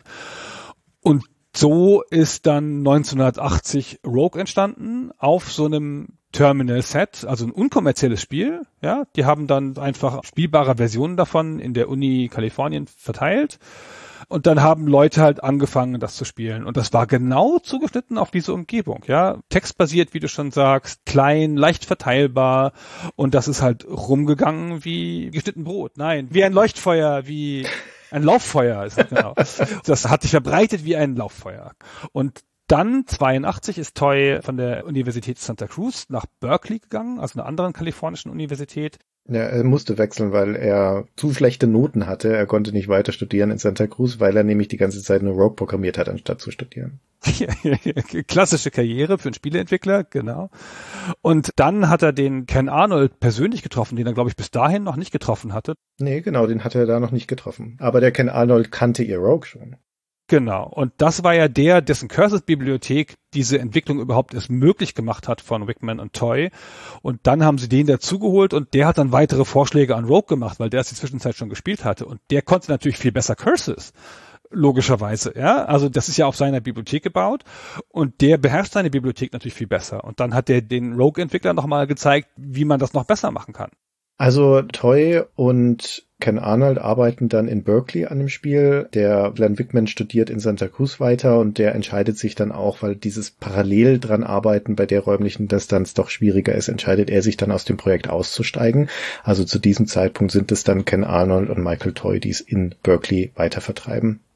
Und so ist dann neunzehnhundertachtzig Rogue entstanden auf so einem Terminal-Set, also ein unkommerzielles Spiel. Ja, die haben dann einfach spielbare Versionen davon in der Uni Kalifornien verteilt. Und dann haben Leute halt angefangen, das zu spielen. Und das war genau zugeschnitten auf diese Umgebung, ja. Textbasiert, wie du schon sagst, klein, leicht verteilbar. Und das ist halt rumgegangen wie geschnitten Brot. Nein, wie ein Leuchtfeuer, wie ein Lauffeuer ist das, genau. Das hat sich verbreitet wie ein Lauffeuer. Und dann, zweiundachtzig, ist Toy von der Universität Santa Cruz nach Berkeley gegangen, also einer anderen kalifornischen Universität. Ja, er musste wechseln, weil er zu schlechte Noten hatte. Er konnte nicht weiter studieren in Santa Cruz, weil er nämlich die ganze Zeit nur Rogue programmiert hat, anstatt zu studieren. Klassische Karriere für einen Spieleentwickler, genau. Und dann hat er den Ken Arnold persönlich getroffen, den er, glaube ich, bis dahin noch nicht getroffen hatte. Nee, genau, den hat er da noch nicht getroffen. Aber der Ken Arnold kannte ihr Rogue schon. Genau. Und das war ja der, dessen Cursors-Bibliothek diese Entwicklung überhaupt erst möglich gemacht hat von Wickman und Toy. Und dann haben sie den dazugeholt und der hat dann weitere Vorschläge an Rogue gemacht, weil der es die Zwischenzeit schon gespielt hatte. Und der konnte natürlich viel besser Cursors. Logischerweise, ja. Also das ist ja auf seiner Bibliothek gebaut und der beherrscht seine Bibliothek natürlich viel besser. Und dann hat er den Rogue-Entwicklern nochmal gezeigt, wie man das noch besser machen kann. Also Toy und Ken Arnold arbeiten dann in Berkeley an dem Spiel. Der Glenn Wickman studiert in Santa Cruz weiter und der entscheidet sich dann auch, weil dieses parallel dran arbeiten bei der räumlichen Distanz doch schwieriger ist, entscheidet er sich dann aus dem Projekt auszusteigen. Also zu diesem Zeitpunkt sind es dann Ken Arnold und Michael Toy, die es in Berkeley weiter vertreiben.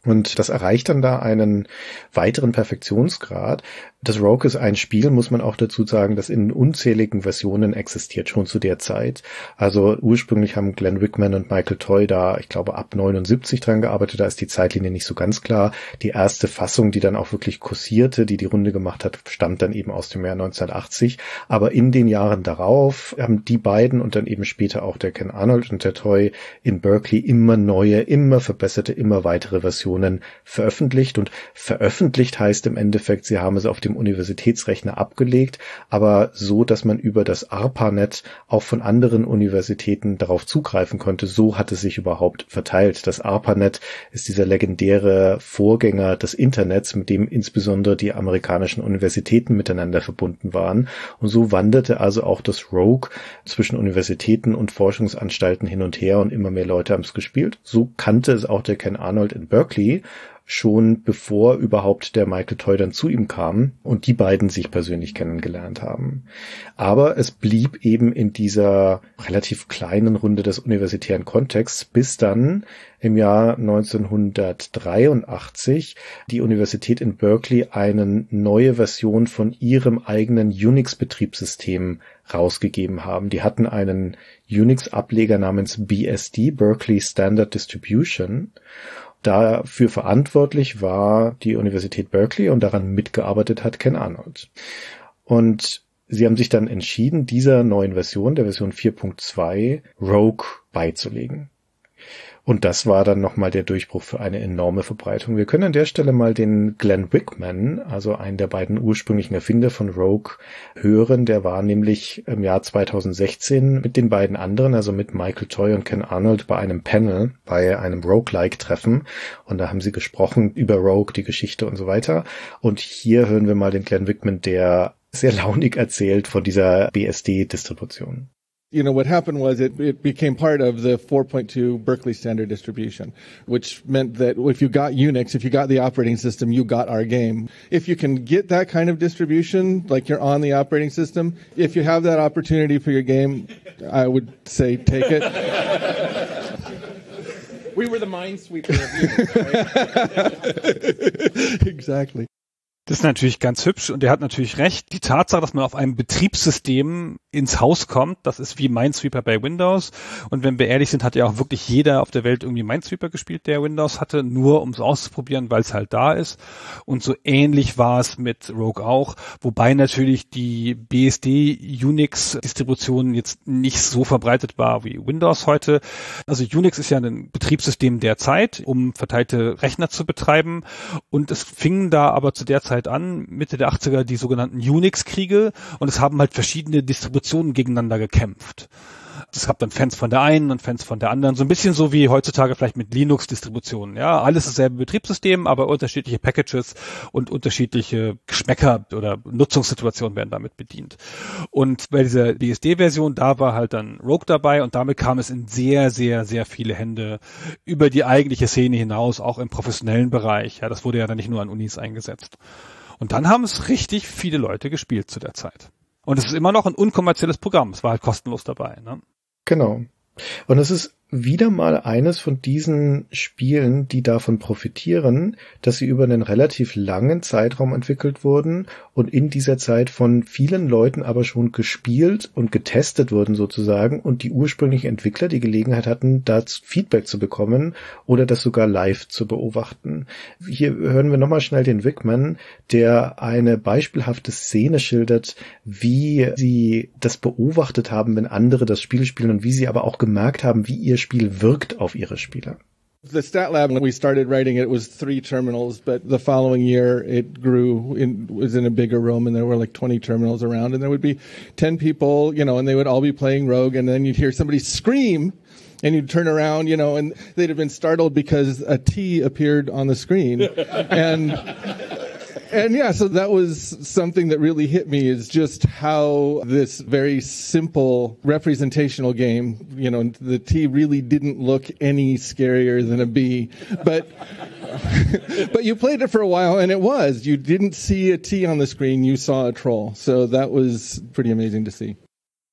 Und das erreicht dann da einen weiteren Perfektionsgrad. Das Rogue ist ein Spiel, muss man auch dazu sagen, das in unzähligen Versionen existiert, schon zu der Zeit. Also ursprünglich haben Glenn Wickman und Michael Toy da, ich glaube, ab neunundsiebzig dran gearbeitet. Da ist die Zeitlinie nicht so ganz klar. Die erste Fassung, die dann auch wirklich kursierte, die die Runde gemacht hat, stammt dann eben aus dem Jahr neunzehnhundertachtzig. Aber in den Jahren darauf haben die beiden und dann eben später auch der Ken Arnold und der Toy in Berkeley immer neue, immer verbesserte, immer weitere Versionen veröffentlicht. Und veröffentlicht heißt im Endeffekt, sie haben es auf dem Universitätsrechner abgelegt, aber so, dass man über das ARPANET auch von anderen Universitäten darauf zugreifen konnte. So hat es sich überhaupt verteilt. Das ARPANET ist dieser legendäre Vorgänger des Internets, mit dem insbesondere die amerikanischen Universitäten miteinander verbunden waren. Und so wanderte also auch das Rogue zwischen Universitäten und Forschungsanstalten hin und her und immer mehr Leute haben es gespielt. So kannte es auch der Ken Arnold in Berkeley, schon bevor überhaupt der Michael Toy dann zu ihm kam und die beiden sich persönlich kennengelernt haben. Aber es blieb eben in dieser relativ kleinen Runde des universitären Kontexts, bis dann im Jahr neunzehnhundertdreiundachtzig die Universität in Berkeley eine neue Version von ihrem eigenen Unix-Betriebssystem rausgegeben haben. Die hatten einen Unix-Ableger namens B S D, Berkeley Standard Distribution. Dafür verantwortlich war die Universität Berkeley und daran mitgearbeitet hat Ken Arnold. Und sie haben sich dann entschieden, dieser neuen Version, der Version vier Punkt zwei, Rogue beizulegen. Und das war dann nochmal der Durchbruch für eine enorme Verbreitung. Wir können an der Stelle mal den Glenn Wickman, also einen der beiden ursprünglichen Erfinder von Rogue, hören. Der war nämlich im Jahr zweitausendsechzehn mit den beiden anderen, also mit Michael Toy und Ken Arnold, bei einem Panel, bei einem Roguelike-Treffen. Und da haben sie gesprochen über Rogue, die Geschichte und so weiter. Und hier hören wir mal den Glenn Wickman, der sehr launig erzählt von dieser B S D-Distribution. You know, what happened was it, it became part of the four point two Berkeley Standard Distribution, which meant that if you got Unix, if you got the operating system, you got our game. If you can get that kind of distribution, like you're on the operating system, if you have that opportunity for your game, I would say take it. We were the Minesweeper of Unix, right? Exactly. Das ist natürlich ganz hübsch und er hat natürlich recht. Die Tatsache, dass man auf einem Betriebssystem ins Haus kommt, das ist wie Minesweeper bei Windows. Und wenn wir ehrlich sind, hat ja auch wirklich jeder auf der Welt irgendwie Minesweeper gespielt, der Windows hatte, nur um es auszuprobieren, weil es halt da ist. Und so ähnlich war es mit Rogue auch, wobei natürlich die B S D-Unix-Distribution jetzt nicht so verbreitet war wie Windows heute. Also Unix ist ja ein Betriebssystem der Zeit, um verteilte Rechner zu betreiben. Und es fing da aber zu der Zeit an, Mitte der achtziger, die sogenannten Unix-Kriege und es haben halt verschiedene Distributionen gegeneinander gekämpft. Es gab dann Fans von der einen und Fans von der anderen, so ein bisschen so wie heutzutage vielleicht mit Linux-Distributionen. Ja, alles dasselbe Betriebssystem, aber unterschiedliche Packages und unterschiedliche Geschmäcker oder Nutzungssituationen werden damit bedient. Und bei dieser B S D-Version, da war halt dann Rogue dabei und damit kam es in sehr, sehr, sehr viele Hände über die eigentliche Szene hinaus, auch im professionellen Bereich. Ja, das wurde ja dann nicht nur an Unis eingesetzt. Und dann haben es richtig viele Leute gespielt zu der Zeit. Und es ist immer noch ein unkommerzielles Programm. Es war halt kostenlos dabei, ne? Genau. Und es ist wieder mal eines von diesen Spielen, die davon profitieren, dass sie über einen relativ langen Zeitraum entwickelt wurden und in dieser Zeit von vielen Leuten aber schon gespielt und getestet wurden sozusagen und die ursprünglichen Entwickler die Gelegenheit hatten, da Feedback zu bekommen oder das sogar live zu beobachten. Hier hören wir nochmal schnell den Wickman, der eine beispielhafte Szene schildert, wie sie das beobachtet haben, wenn andere das Spiel spielen und wie sie aber auch gemerkt haben, wie ihr Spiel wirkt auf ihre Spieler. The Stat Lab, when we started writing it, it was three terminals, but the following year it grew, in, was in a bigger room and there were like twenty terminals around and there would be ten people, you know, and they would all be playing Rogue and then you'd hear somebody scream and you'd turn around, you know, and they'd have been startled because a T appeared on the screen. and And yeah, so that was something that really hit me is just how this very simple representational game, you know, the T really didn't look any scarier than a B, but, but you played it for a while and it was, you didn't see a T on the screen, you saw a troll. So that was pretty amazing to see.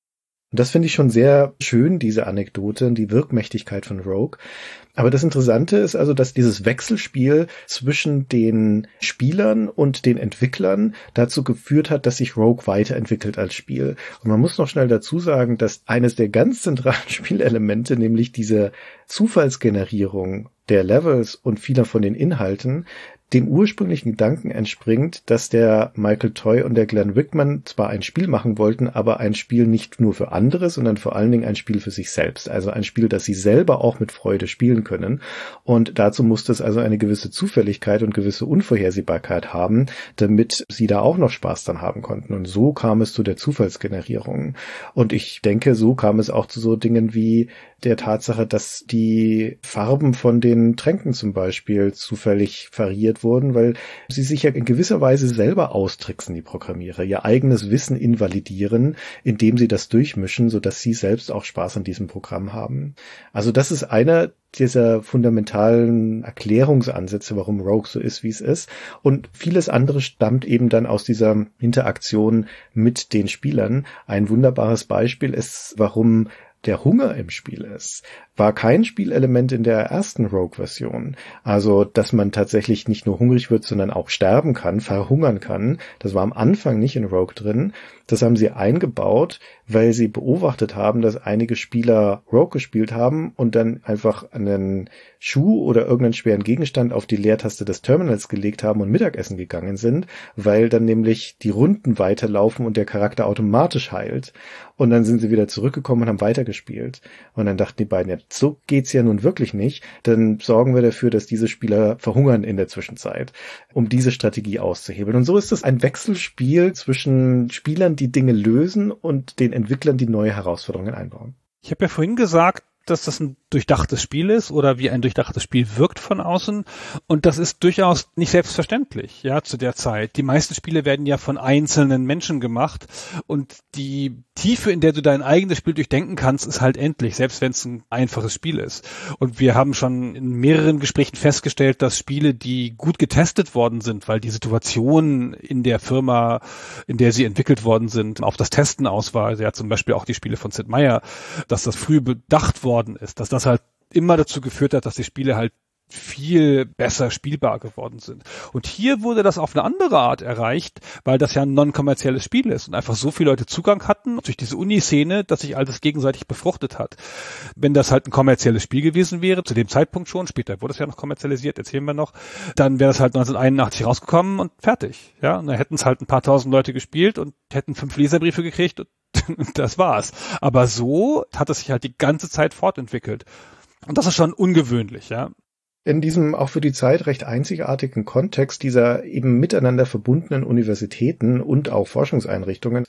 Und das finde ich schon sehr schön, diese Anekdote, die Wirkmächtigkeit von Rogue. Aber das Interessante ist also, dass dieses Wechselspiel zwischen den Spielern und den Entwicklern dazu geführt hat, dass sich Rogue weiterentwickelt als Spiel. Und man muss noch schnell dazu sagen, dass eines der ganz zentralen Spielelemente, nämlich diese Zufallsgenerierung der Levels und vieler von den Inhalten, dem ursprünglichen Gedanken entspringt, dass der Michael Toy und der Glenn Wickman zwar ein Spiel machen wollten, aber ein Spiel nicht nur für andere, sondern vor allen Dingen ein Spiel für sich selbst. Also ein Spiel, das sie selber auch mit Freude spielen können. Und dazu musste es also eine gewisse Zufälligkeit und gewisse Unvorhersehbarkeit haben, damit sie da auch noch Spaß dran haben konnten. Und so kam es zu der Zufallsgenerierung. Und ich denke, so kam es auch zu so Dingen wie der Tatsache, dass die Farben von den Tränken zum Beispiel zufällig variiert wurden, weil sie sich ja in gewisser Weise selber austricksen, die Programmierer, ihr eigenes Wissen invalidieren, indem sie das durchmischen, sodass sie selbst auch Spaß an diesem Programm haben. Also das ist einer dieser fundamentalen Erklärungsansätze, warum Rogue so ist, wie es ist. Und vieles andere stammt eben dann aus dieser Interaktion mit den Spielern. Ein wunderbares Beispiel ist, warum der Hunger im Spiel ist, war kein Spielelement in der ersten Rogue-Version. Also, dass man tatsächlich nicht nur hungrig wird, sondern auch sterben kann, verhungern kann. Das war am Anfang nicht in Rogue drin. Das haben sie eingebaut, weil sie beobachtet haben, dass einige Spieler Rogue gespielt haben und dann einfach einen Schuh oder irgendeinen schweren Gegenstand auf die Leertaste des Terminals gelegt haben und Mittagessen gegangen sind, weil dann nämlich die Runden weiterlaufen und der Charakter automatisch heilt. Und dann sind sie wieder zurückgekommen und haben weitergespielt. Und dann dachten die beiden, ja, so geht's ja nun wirklich nicht. Dann sorgen wir dafür, dass diese Spieler verhungern in der Zwischenzeit, um diese Strategie auszuhebeln. Und so ist es ein Wechselspiel zwischen Spielern, die Dinge lösen, und den Entwicklern, die neue Herausforderungen einbauen. Ich habe ja vorhin gesagt, dass das ein durchdachtes Spiel ist oder wie ein durchdachtes Spiel wirkt von außen. Und das ist durchaus nicht selbstverständlich, ja, zu der Zeit. Die meisten Spiele werden ja von einzelnen Menschen gemacht und die Tiefe, in der du dein eigenes Spiel durchdenken kannst, ist halt endlich, selbst wenn es ein einfaches Spiel ist. Und wir haben schon in mehreren Gesprächen festgestellt, dass Spiele, die gut getestet worden sind, weil die Situation in der Firma, in der sie entwickelt worden sind, auf das Testen aus war, also ja zum Beispiel auch die Spiele von Sid Meier, dass das früh bedacht worden ist, dass das halt immer dazu geführt hat, dass die Spiele halt viel besser spielbar geworden sind. Und hier wurde das auf eine andere Art erreicht, weil das ja ein non-kommerzielles Spiel ist und einfach so viele Leute Zugang hatten durch diese Uni-Szene, dass sich alles gegenseitig befruchtet hat. Wenn das halt ein kommerzielles Spiel gewesen wäre, zu dem Zeitpunkt schon, später wurde es ja noch kommerzialisiert, erzählen wir noch, dann wäre das halt neunzehnhunderteinundachtzig rausgekommen und fertig. Ja, und dann hätten es halt ein paar tausend Leute gespielt und hätten fünf Leserbriefe gekriegt und das war's. Aber so hat es sich halt die ganze Zeit fortentwickelt. Und das ist schon ungewöhnlich, ja. In diesem auch für die Zeit recht einzigartigen Kontext dieser eben miteinander verbundenen Universitäten und auch Forschungseinrichtungen,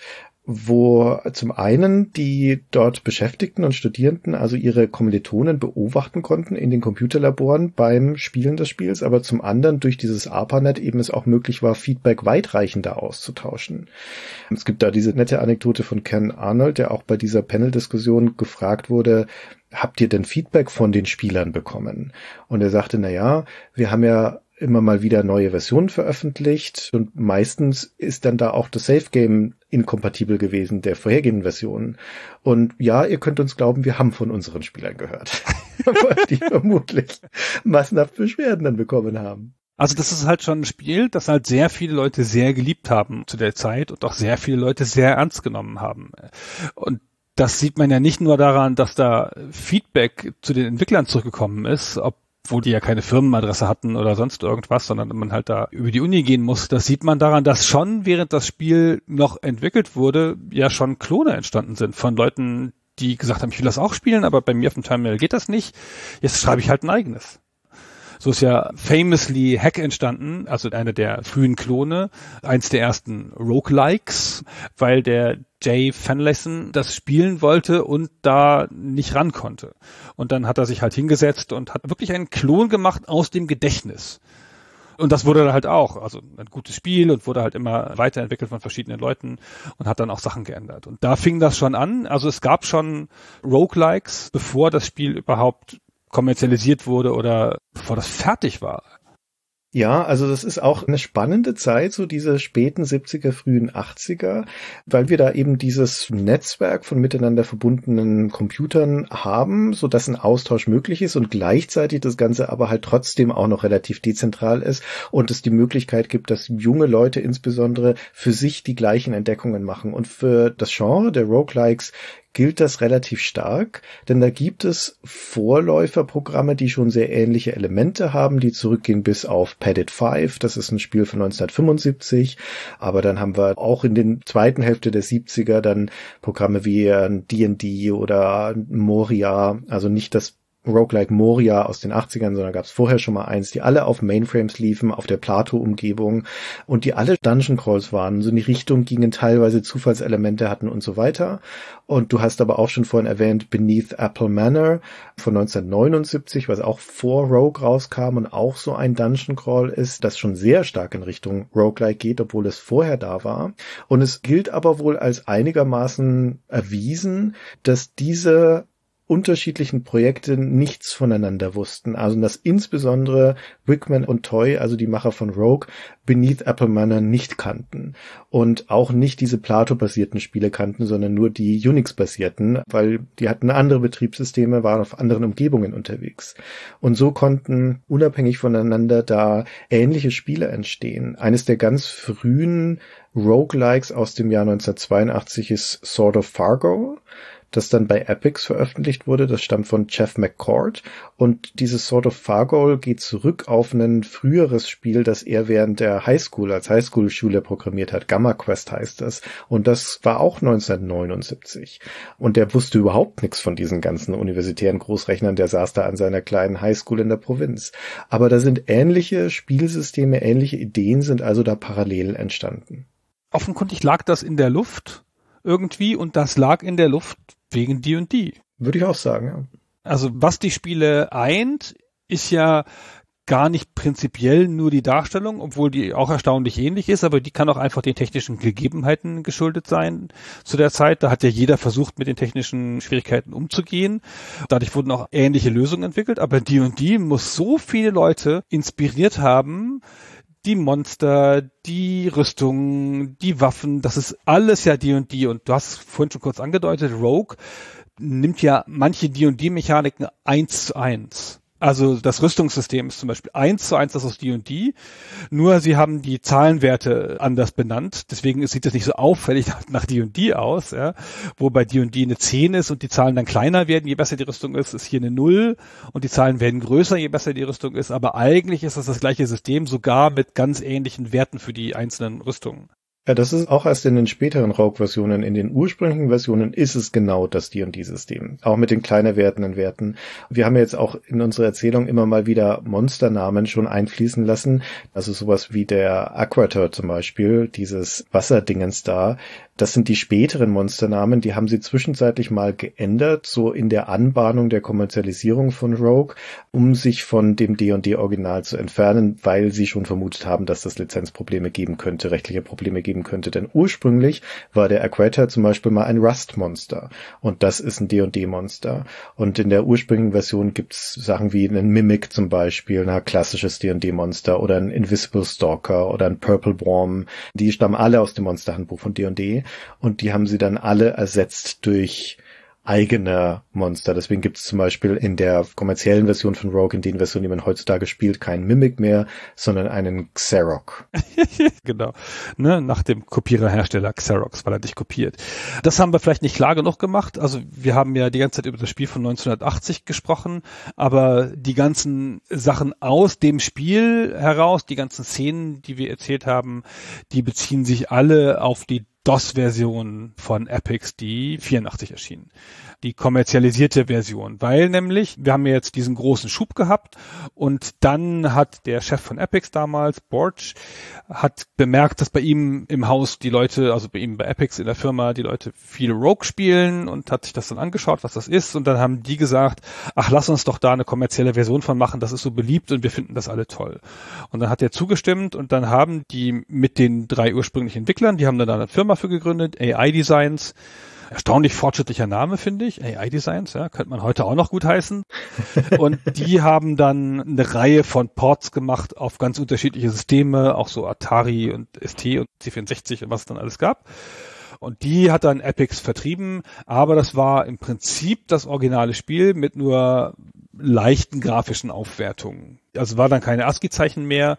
wo zum einen die dort Beschäftigten und Studierenden also ihre Kommilitonen beobachten konnten in den Computerlaboren beim Spielen des Spiels, aber zum anderen durch dieses ARPANET eben es auch möglich war, Feedback weitreichender auszutauschen. Es gibt da diese nette Anekdote von Ken Arnold, der auch bei dieser Panel-Diskussion gefragt wurde, habt ihr denn Feedback von den Spielern bekommen? Und er sagte, na ja, wir haben ja immer mal wieder neue Versionen veröffentlicht und meistens ist dann da auch das Safe Game inkompatibel gewesen der vorhergehenden Versionen. Und ja, ihr könnt uns glauben, wir haben von unseren Spielern gehört, weil die vermutlich massenhaft Beschwerden dann bekommen haben. Also das ist halt schon ein Spiel, das halt sehr viele Leute sehr geliebt haben zu der Zeit und auch sehr viele Leute sehr ernst genommen haben. Und das sieht man ja nicht nur daran, dass da Feedback zu den Entwicklern zurückgekommen ist, obwohl die ja keine Firmenadresse hatten oder sonst irgendwas, sondern man halt da über die Uni gehen muss. Das sieht man daran, dass schon während das Spiel noch entwickelt wurde, ja schon Klone entstanden sind von Leuten, die gesagt haben, ich will das auch spielen, aber bei mir auf dem Terminal geht das nicht. Jetzt schreibe ich halt ein eigenes. So ist ja famously Hack entstanden, also einer der frühen Klone, eins der ersten Roguelikes, weil der Jay Finlayson das spielen wollte und da nicht ran konnte. Und dann hat er sich halt hingesetzt und hat wirklich einen Klon gemacht aus dem Gedächtnis. Und das wurde halt auch, also ein gutes Spiel und wurde halt immer weiterentwickelt von verschiedenen Leuten und hat dann auch Sachen geändert. Und da fing das schon an. Also es gab schon Roguelikes, bevor das Spiel überhaupt kommerzialisiert wurde oder bevor das fertig war. Ja, also das ist auch eine spannende Zeit, so diese späten siebziger, frühen achtziger, weil wir da eben dieses Netzwerk von miteinander verbundenen Computern haben, so dass ein Austausch möglich ist und gleichzeitig das Ganze aber halt trotzdem auch noch relativ dezentral ist und es die Möglichkeit gibt, dass junge Leute insbesondere für sich die gleichen Entdeckungen machen. Und für das Genre der Roguelikes gilt das relativ stark, denn da gibt es Vorläuferprogramme, die schon sehr ähnliche Elemente haben, die zurückgehen bis auf Padded Five, das ist ein Spiel von neunzehnhundertfünfundsiebzig, aber dann haben wir auch in den zweiten Hälfte der siebziger dann Programme wie D und D oder Moria, also nicht das Roguelike Moria aus den achtzigern, sondern gab es vorher schon mal eins, die alle auf Mainframes liefen, auf der Plato-Umgebung und die alle Dungeon Crawls waren, so in die Richtung gingen, teilweise Zufallselemente hatten und so weiter. Und du hast aber auch schon vorhin erwähnt Beneath Apple Manor von neunzehnhundertneunundsiebzig, was auch vor Rogue rauskam und auch so ein Dungeon Crawl ist, das schon sehr stark in Richtung Roguelike geht, obwohl es vorher da war. Und es gilt aber wohl als einigermaßen erwiesen, dass diese unterschiedlichen Projekte nichts voneinander wussten. Also dass insbesondere Wickman und Toy, also die Macher von Rogue, Beneath Apple Manor nicht kannten und auch nicht diese Plato-basierten Spiele kannten, sondern nur die Unix-basierten, weil die hatten andere Betriebssysteme, waren auf anderen Umgebungen unterwegs. Und so konnten unabhängig voneinander da ähnliche Spiele entstehen. Eines der ganz frühen Roguelikes aus dem Jahr neunzehnhundertzweiundachtzig ist Sword of Fargo, das dann bei Epix veröffentlicht wurde. Das stammt von Jeff McCord. Und dieses Sword of Fargo geht zurück auf ein früheres Spiel, das er während der Highschool, als Highschool-Schüler programmiert hat. Gamma Quest heißt das. Und das war auch neunzehnhundertneunundsiebzig. Und der wusste überhaupt nichts von diesen ganzen universitären Großrechnern. Der saß da an seiner kleinen Highschool in der Provinz. Aber da sind ähnliche Spielsysteme, ähnliche Ideen sind also da parallel entstanden. Offenkundig lag das in der Luft irgendwie und das lag in der Luft wegen D und D. Würde ich auch sagen, ja. Also was die Spiele eint, ist ja gar nicht prinzipiell nur die Darstellung, obwohl die auch erstaunlich ähnlich ist, aber die kann auch einfach den technischen Gegebenheiten geschuldet sein zu der Zeit. Da hat ja jeder versucht, mit den technischen Schwierigkeiten umzugehen. Dadurch wurden auch ähnliche Lösungen entwickelt, aber D und D muss so viele Leute inspiriert haben, die Monster, die Rüstungen, die Waffen, das ist alles ja D und D. Und du hast vorhin schon kurz angedeutet, Rogue nimmt ja manche D und D-Mechaniken eins zu eins. Also das Rüstungssystem ist zum Beispiel eins zu eins das aus D und D, nur sie haben die Zahlenwerte anders benannt, deswegen sieht das nicht so auffällig nach D und D aus, ja. Wo bei D und D eine zehn ist und die Zahlen dann kleiner werden, je besser die Rüstung ist, ist hier eine null und die Zahlen werden größer, je besser die Rüstung ist, aber eigentlich ist das das gleiche System, sogar mit ganz ähnlichen Werten für die einzelnen Rüstungen. Ja, das ist auch erst in den späteren Rogue-Versionen. In den ursprünglichen Versionen ist es genau das D und D-System. Auch mit den kleiner werdenden Werten. Wir haben jetzt auch in unserer Erzählung immer mal wieder Monsternamen schon einfließen lassen. Also sowas wie der Aquator zum Beispiel, dieses Wasserdingens da. Das sind die späteren Monsternamen, die haben sie zwischenzeitlich mal geändert, so in der Anbahnung der Kommerzialisierung von Rogue, um sich von dem D und D-Original zu entfernen, weil sie schon vermutet haben, dass das Lizenzprobleme geben könnte, rechtliche Probleme geben könnte. Denn ursprünglich war der Aquator zum Beispiel mal ein Rust-Monster und das ist ein D und D-Monster. Und in der ursprünglichen Version gibt's Sachen wie einen Mimic zum Beispiel, ein klassisches D und D-Monster oder ein Invisible Stalker oder ein Purple Worm. Die stammen alle aus dem Monsterhandbuch von D und D. Und die haben sie dann alle ersetzt durch eigene Monster. Deswegen gibt es zum Beispiel in der kommerziellen Version von Rogue, in den Versionen, die man heutzutage spielt, keinen Mimic mehr, sondern einen Xerox. Genau, ne, nach dem Kopiererhersteller Xerox, weil er dich kopiert. Das haben wir vielleicht nicht klar genug gemacht. Also wir haben ja die ganze Zeit über das Spiel von neunzehnhundertachtzig gesprochen, aber die ganzen Sachen aus dem Spiel heraus, die ganzen Szenen, die wir erzählt haben, die beziehen sich alle auf die DOS-Version von Epix, die vierundachtzig erschien. Die kommerzialisierte Version, weil nämlich, wir haben ja jetzt diesen großen Schub gehabt und dann hat der Chef von Epix damals, Borch, hat bemerkt, dass bei ihm im Haus die Leute, also bei ihm bei Epix in der Firma, die Leute viele Rogue spielen und hat sich das dann angeschaut, was das ist und dann haben die gesagt, ach, lass uns doch da eine kommerzielle Version von machen, das ist so beliebt und wir finden das alle toll. Und dann hat er zugestimmt und dann haben die mit den drei ursprünglichen Entwicklern, die haben dann da eine Firma für gegründet, A I Designs, erstaunlich fortschrittlicher Name, finde ich. A I Designs, ja, könnte man heute auch noch gut heißen. Und die haben dann eine Reihe von Ports gemacht auf ganz unterschiedliche Systeme, auch so Atari und S T und C vierundsechzig und was es dann alles gab. Und die hat dann Epyx vertrieben, aber das war im Prinzip das originale Spiel mit nur leichten grafischen Aufwertungen. Also war dann keine ASCII-Zeichen mehr,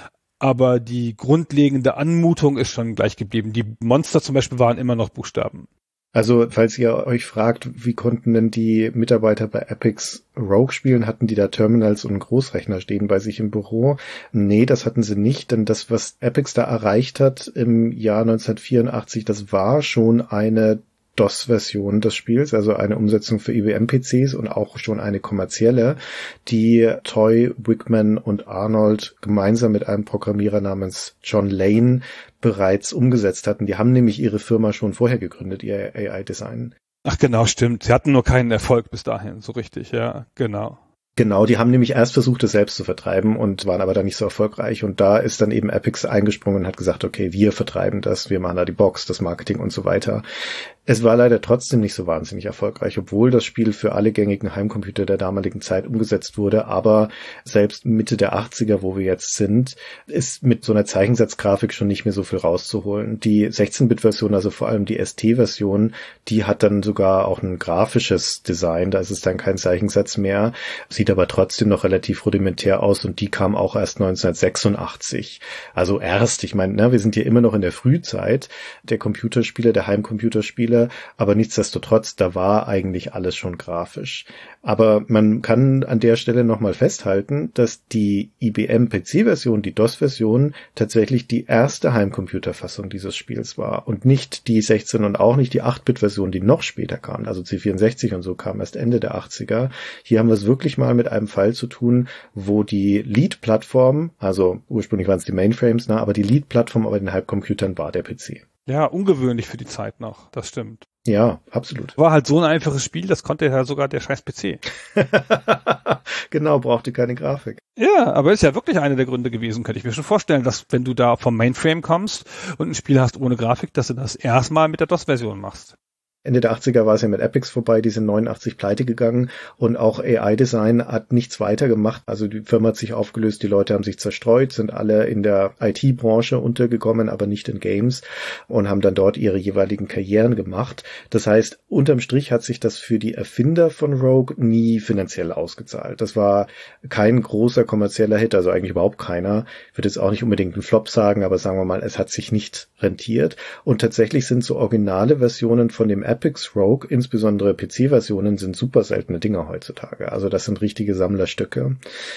aber die grundlegende Anmutung ist schon gleich geblieben. Die Monster zum Beispiel waren immer noch Buchstaben. Also, falls ihr euch fragt, wie konnten denn die Mitarbeiter bei Epyx Rogue spielen, hatten die da Terminals und einen Großrechner stehen bei sich im Büro? Nee, das hatten sie nicht, denn das, was Epyx da erreicht hat im Jahr neunzehnhundertvierundachtzig, das war schon eine DOS-Version des Spiels, also eine Umsetzung für I B M-P Cs und auch schon eine kommerzielle, die Toy, Wickman und Arnold gemeinsam mit einem Programmierer namens John Lane bereits umgesetzt hatten. Die haben nämlich ihre Firma schon vorher gegründet, ihr A I-Design. Ach genau, stimmt. Sie hatten nur keinen Erfolg bis dahin, so richtig, ja, genau. Genau, die haben nämlich erst versucht, es selbst zu vertreiben und waren aber dann nicht so erfolgreich. Und da ist dann eben Epyx eingesprungen und hat gesagt, okay, wir vertreiben das, wir machen da die Box, das Marketing und so weiter. Es war leider trotzdem nicht so wahnsinnig erfolgreich, obwohl das Spiel für alle gängigen Heimcomputer der damaligen Zeit umgesetzt wurde. Aber selbst Mitte der achtziger, wo wir jetzt sind, ist mit so einer Zeichensatzgrafik schon nicht mehr so viel rauszuholen. Die sechzehn-Bit-Version, also vor allem die S T-Version, die hat dann sogar auch ein grafisches Design. Da ist es dann kein Zeichensatz mehr, sieht aber trotzdem noch relativ rudimentär aus und die kam auch erst neunzehnhundertsechsundachtzig. Also erst, ich meine, ne, wir sind hier immer noch in der Frühzeit der Computerspiele, der Heimcomputerspiele, aber nichtsdestotrotz, da war eigentlich alles schon grafisch. Aber man kann an der Stelle nochmal festhalten, dass die I B M-P C-Version, die DOS-Version, tatsächlich die erste Heimcomputerfassung dieses Spiels war und nicht die sechzehn- und auch nicht die acht-Bit-Version, die noch später kam, also C vierundsechzig und so kam erst Ende der achtziger. Hier haben wir es wirklich mal mit einem Fall zu tun, wo die Lead-Plattform, also ursprünglich waren es die Mainframes, ne, aber die Lead-Plattform bei den Heimcomputern war der P C. Ja, ungewöhnlich für die Zeit noch, das stimmt. Ja, absolut. War halt so ein einfaches Spiel, das konnte ja sogar der scheiß P C. Genau, brauchte keine Grafik. Ja, aber ist ja wirklich einer der Gründe gewesen, könnte ich mir schon vorstellen, dass wenn du da vom Mainframe kommst und ein Spiel hast ohne Grafik, dass du das erstmal mit der DOS-Version machst. Ende der achtziger war es ja mit Epyx vorbei, die sind neunundachtzig pleite gegangen und auch A I-Design hat nichts weiter gemacht. Also die Firma hat sich aufgelöst, die Leute haben sich zerstreut, sind alle in der I T-Branche untergekommen, aber nicht in Games und haben dann dort ihre jeweiligen Karrieren gemacht. Das heißt, unterm Strich hat sich das für die Erfinder von Rogue nie finanziell ausgezahlt. Das war kein großer kommerzieller Hit, also eigentlich überhaupt keiner. Ich würde jetzt auch nicht unbedingt einen Flop sagen, aber sagen wir mal, es hat sich nicht rentiert. Und tatsächlich sind so originale Versionen von dem Epyx Rogue, insbesondere P C-Versionen, sind super seltene Dinger heutzutage. Also das sind richtige Sammlerstücke.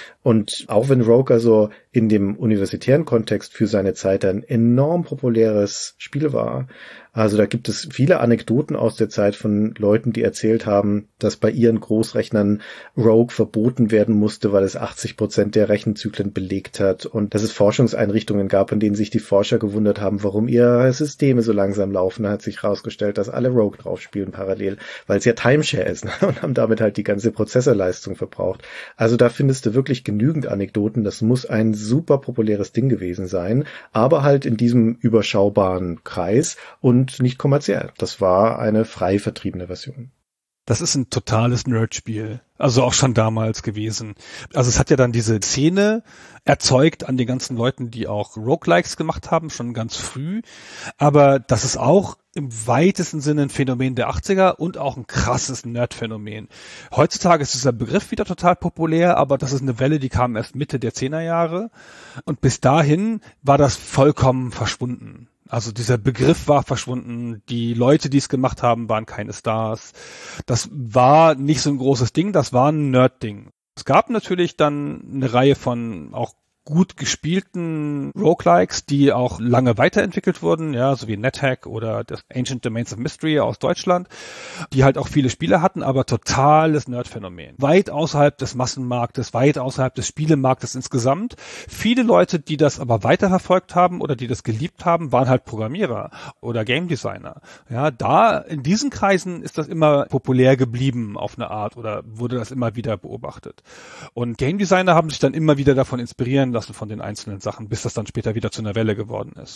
Und auch wenn Rogue also in dem universitären Kontext für seine Zeit ein enorm populäres Spiel war, also da gibt es viele Anekdoten aus der Zeit von Leuten, die erzählt haben, dass bei ihren Großrechnern Rogue verboten werden musste, weil es achtzig Prozent der Rechenzyklen belegt hat und dass es Forschungseinrichtungen gab, in denen sich die Forscher gewundert haben, warum ihre Systeme so langsam laufen. Da hat sich herausgestellt, dass alle Rogue drauf spielen parallel, weil es ja Timeshare ist, ne? Und haben damit halt die ganze Prozessorleistung verbraucht. Also da findest du wirklich genügend Anekdoten. Das muss ein super populäres Ding gewesen sein, aber halt in diesem überschaubaren Kreis und nicht kommerziell. Das war eine frei vertriebene Version. Das ist ein totales Nerdspiel. Also auch schon damals gewesen. Also es hat ja dann diese Szene erzeugt an den ganzen Leuten, die auch Roguelikes gemacht haben, schon ganz früh. Aber das ist auch im weitesten Sinne ein Phänomen der achtziger und auch ein krasses Nerdphänomen. Heutzutage ist dieser Begriff wieder total populär, aber das ist eine Welle, die kam erst Mitte der zehner Jahre. Und bis dahin war das vollkommen verschwunden. Also dieser Begriff war verschwunden, die Leute, die es gemacht haben, waren keine Stars. Das war nicht so ein großes Ding, das war ein Nerd-Ding. Es gab natürlich dann eine Reihe von auch gut gespielten Roguelikes, die auch lange weiterentwickelt wurden, ja, so wie NetHack oder das Ancient Domains of Mystery aus Deutschland, die halt auch viele Spieler hatten, aber totales Nerdphänomen. Weit außerhalb des Massenmarktes, weit außerhalb des Spielemarktes insgesamt. Viele Leute, die das aber weiterverfolgt haben oder die das geliebt haben, waren halt Programmierer oder Game Designer. Ja, da in diesen Kreisen ist das immer populär geblieben auf eine Art oder wurde das immer wieder beobachtet. Und Game Designer haben sich dann immer wieder davon inspirieren lassen von den einzelnen Sachen, bis das dann später wieder zu einer Welle geworden ist.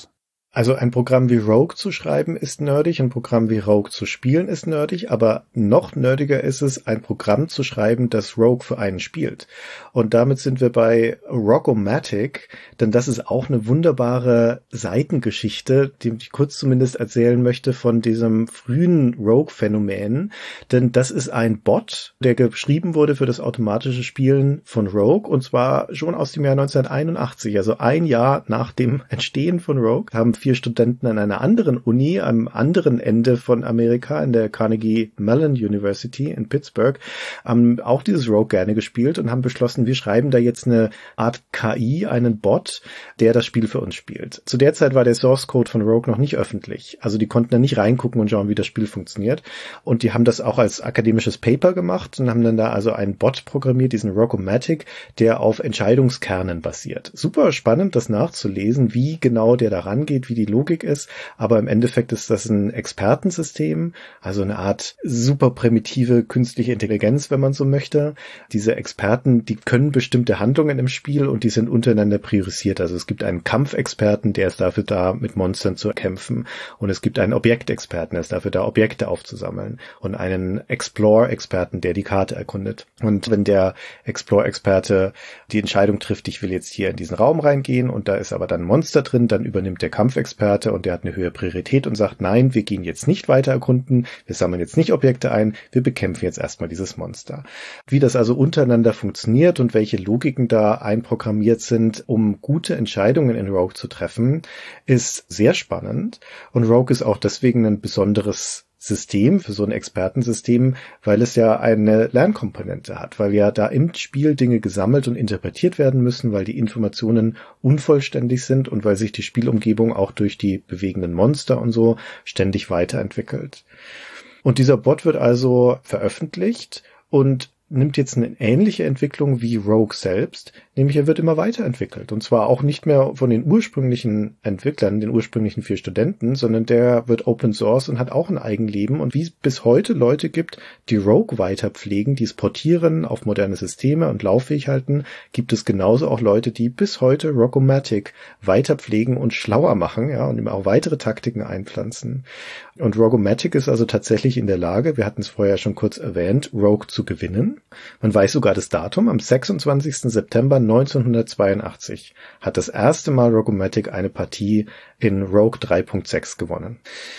Also ein Programm wie Rogue zu schreiben ist nerdig, ein Programm wie Rogue zu spielen ist nerdig, aber noch nerdiger ist es, ein Programm zu schreiben, das Rogue für einen spielt. Und damit sind wir bei Rogue-O-Matic, denn das ist auch eine wunderbare Seitengeschichte, die ich kurz zumindest erzählen möchte von diesem frühen Rogue-Phänomen. Denn das ist ein Bot, der geschrieben wurde für das automatische Spielen von Rogue, und zwar schon aus dem Jahr neunzehnhunderteinundachtzig, also ein Jahr nach dem Entstehen von Rogue, haben vier Studenten an einer anderen Uni am anderen Ende von Amerika, in der Carnegie Mellon University in Pittsburgh, haben auch dieses Rogue gerne gespielt und haben beschlossen, wir schreiben da jetzt eine Art K I, einen Bot, der das Spiel für uns spielt. Zu der Zeit war der Source Code von Rogue noch nicht öffentlich. Also die konnten da nicht reingucken und schauen, wie das Spiel funktioniert. Und die haben das auch als akademisches Paper gemacht und haben dann da also einen Bot programmiert, diesen Rogue-O-Matic, der auf Entscheidungskernen basiert. Super spannend, das nachzulesen, wie genau der da rangeht, wie die Logik ist, aber im Endeffekt ist das ein Expertensystem, also eine Art super primitive künstliche Intelligenz, wenn man so möchte. Diese Experten, die können bestimmte Handlungen im Spiel und die sind untereinander priorisiert. Also es gibt einen Kampfexperten, der ist dafür da, mit Monstern zu kämpfen, und es gibt einen Objektexperten, der ist dafür da, Objekte aufzusammeln, und einen Explore-Experten, der die Karte erkundet. Und wenn der Explore-Experte die Entscheidung trifft, ich will jetzt hier in diesen Raum reingehen und da ist aber dann ein Monster drin, dann übernimmt der Kampf Experte und der hat eine höhere Priorität und sagt, nein, wir gehen jetzt nicht weiter erkunden, wir sammeln jetzt nicht Objekte ein, wir bekämpfen jetzt erstmal dieses Monster. Wie das also untereinander funktioniert und welche Logiken da einprogrammiert sind, um gute Entscheidungen in Rogue zu treffen, ist sehr spannend, und Rogue ist auch deswegen ein besonderes System, für so ein Expertensystem, weil es ja eine Lernkomponente hat, weil ja da im Spiel Dinge gesammelt und interpretiert werden müssen, weil die Informationen unvollständig sind und weil sich die Spielumgebung auch durch die bewegenden Monster und so ständig weiterentwickelt. Und dieser Bot wird also veröffentlicht und nimmt jetzt eine ähnliche Entwicklung wie Rogue selbst, nämlich er wird immer weiterentwickelt. Und zwar auch nicht mehr von den ursprünglichen Entwicklern, den ursprünglichen vier Studenten, sondern der wird Open Source und hat auch ein Eigenleben. Und wie es bis heute Leute gibt, die Rogue weiter pflegen, die es portieren auf moderne Systeme und lauffähig halten, gibt es genauso auch Leute, die bis heute Rogue-O-Matic weiter pflegen und schlauer machen, ja, und immer auch weitere Taktiken einpflanzen. Und Rogue-O-Matic ist also tatsächlich in der Lage, wir hatten es vorher schon kurz erwähnt, Rogue zu gewinnen. Man weiß sogar das Datum, am sechsundzwanzigsten September neunzehnhundertzweiundachtzig hat das erste Mal Rogue-O-Matic eine Partie in Rogue drei Punkt sechs gewonnen.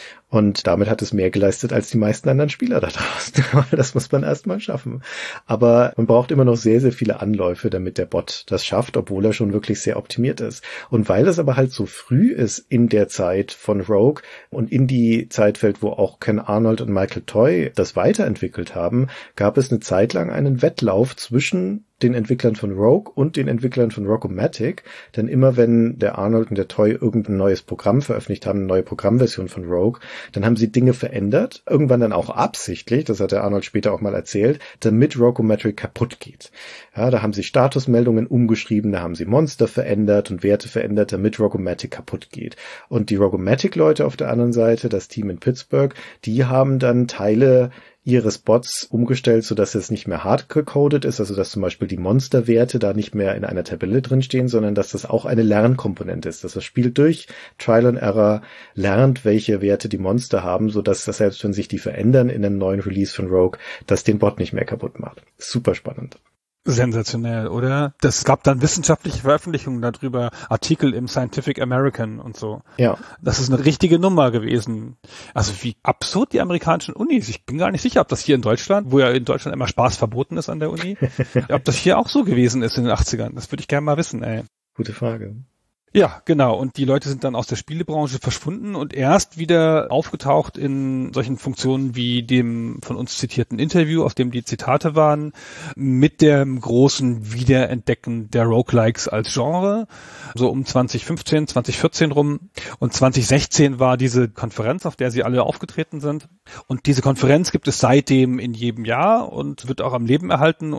Und damit hat es mehr geleistet als die meisten anderen Spieler da draußen. Das muss man erstmal schaffen. Aber man braucht immer noch sehr, sehr viele Anläufe, damit der Bot das schafft, obwohl er schon wirklich sehr optimiert ist. Und weil es aber halt so früh ist in der Zeit von Rogue und in die Zeit fällt, wo auch Ken Arnold und Michael Toy das weiterentwickelt haben, gab es eine Zeit lang einen Wettlauf zwischen den Entwicklern von Rogue und den Entwicklern von Rogue-O-Matic, denn immer wenn der Arnold und der Toy irgendein neues Programm veröffentlicht haben, eine neue Programmversion von Rogue, dann haben sie Dinge verändert, irgendwann dann auch absichtlich, das hat der Arnold später auch mal erzählt, damit Rogue-O-Matic kaputt geht. Ja, da haben sie Statusmeldungen umgeschrieben, da haben sie Monster verändert und Werte verändert, damit Rogue-O-Matic kaputt geht. Und die Rogue-O-Matic-Leute auf der anderen Seite, das Team in Pittsburgh, die haben dann Teile ihres Bots umgestellt, sodass es nicht mehr hard gecoded ist, also dass zum Beispiel die Monsterwerte da nicht mehr in einer Tabelle drinstehen, sondern dass das auch eine Lernkomponente ist, dass das Spiel durch Trial and Error lernt, welche Werte die Monster haben, sodass das selbst wenn sich die verändern in einem neuen Release von Rogue, das den Bot nicht mehr kaputt macht. Super spannend. Sensationell, oder? Das gab dann wissenschaftliche Veröffentlichungen darüber, Artikel im Scientific American und so. Ja. Das ist eine richtige Nummer gewesen. Also wie absurd die amerikanischen Unis. Ich bin gar nicht sicher, ob das hier in Deutschland, wo ja in Deutschland immer Spaß verboten ist an der Uni, ob das hier auch so gewesen ist in den achtzigern. Das würde ich gerne mal wissen, ey. Gute Frage. Ja, genau. Und die Leute sind dann aus der Spielebranche verschwunden und erst wieder aufgetaucht in solchen Funktionen wie dem von uns zitierten Interview, aus dem die Zitate waren, mit dem großen Wiederentdecken der Roguelikes als Genre, so um zwanzig fünfzehn, zwanzig vierzehn rum. Und zwanzig sechzehn war diese Konferenz, auf der sie alle aufgetreten sind. Und diese Konferenz gibt es seitdem in jedem Jahr und wird auch am Leben erhalten und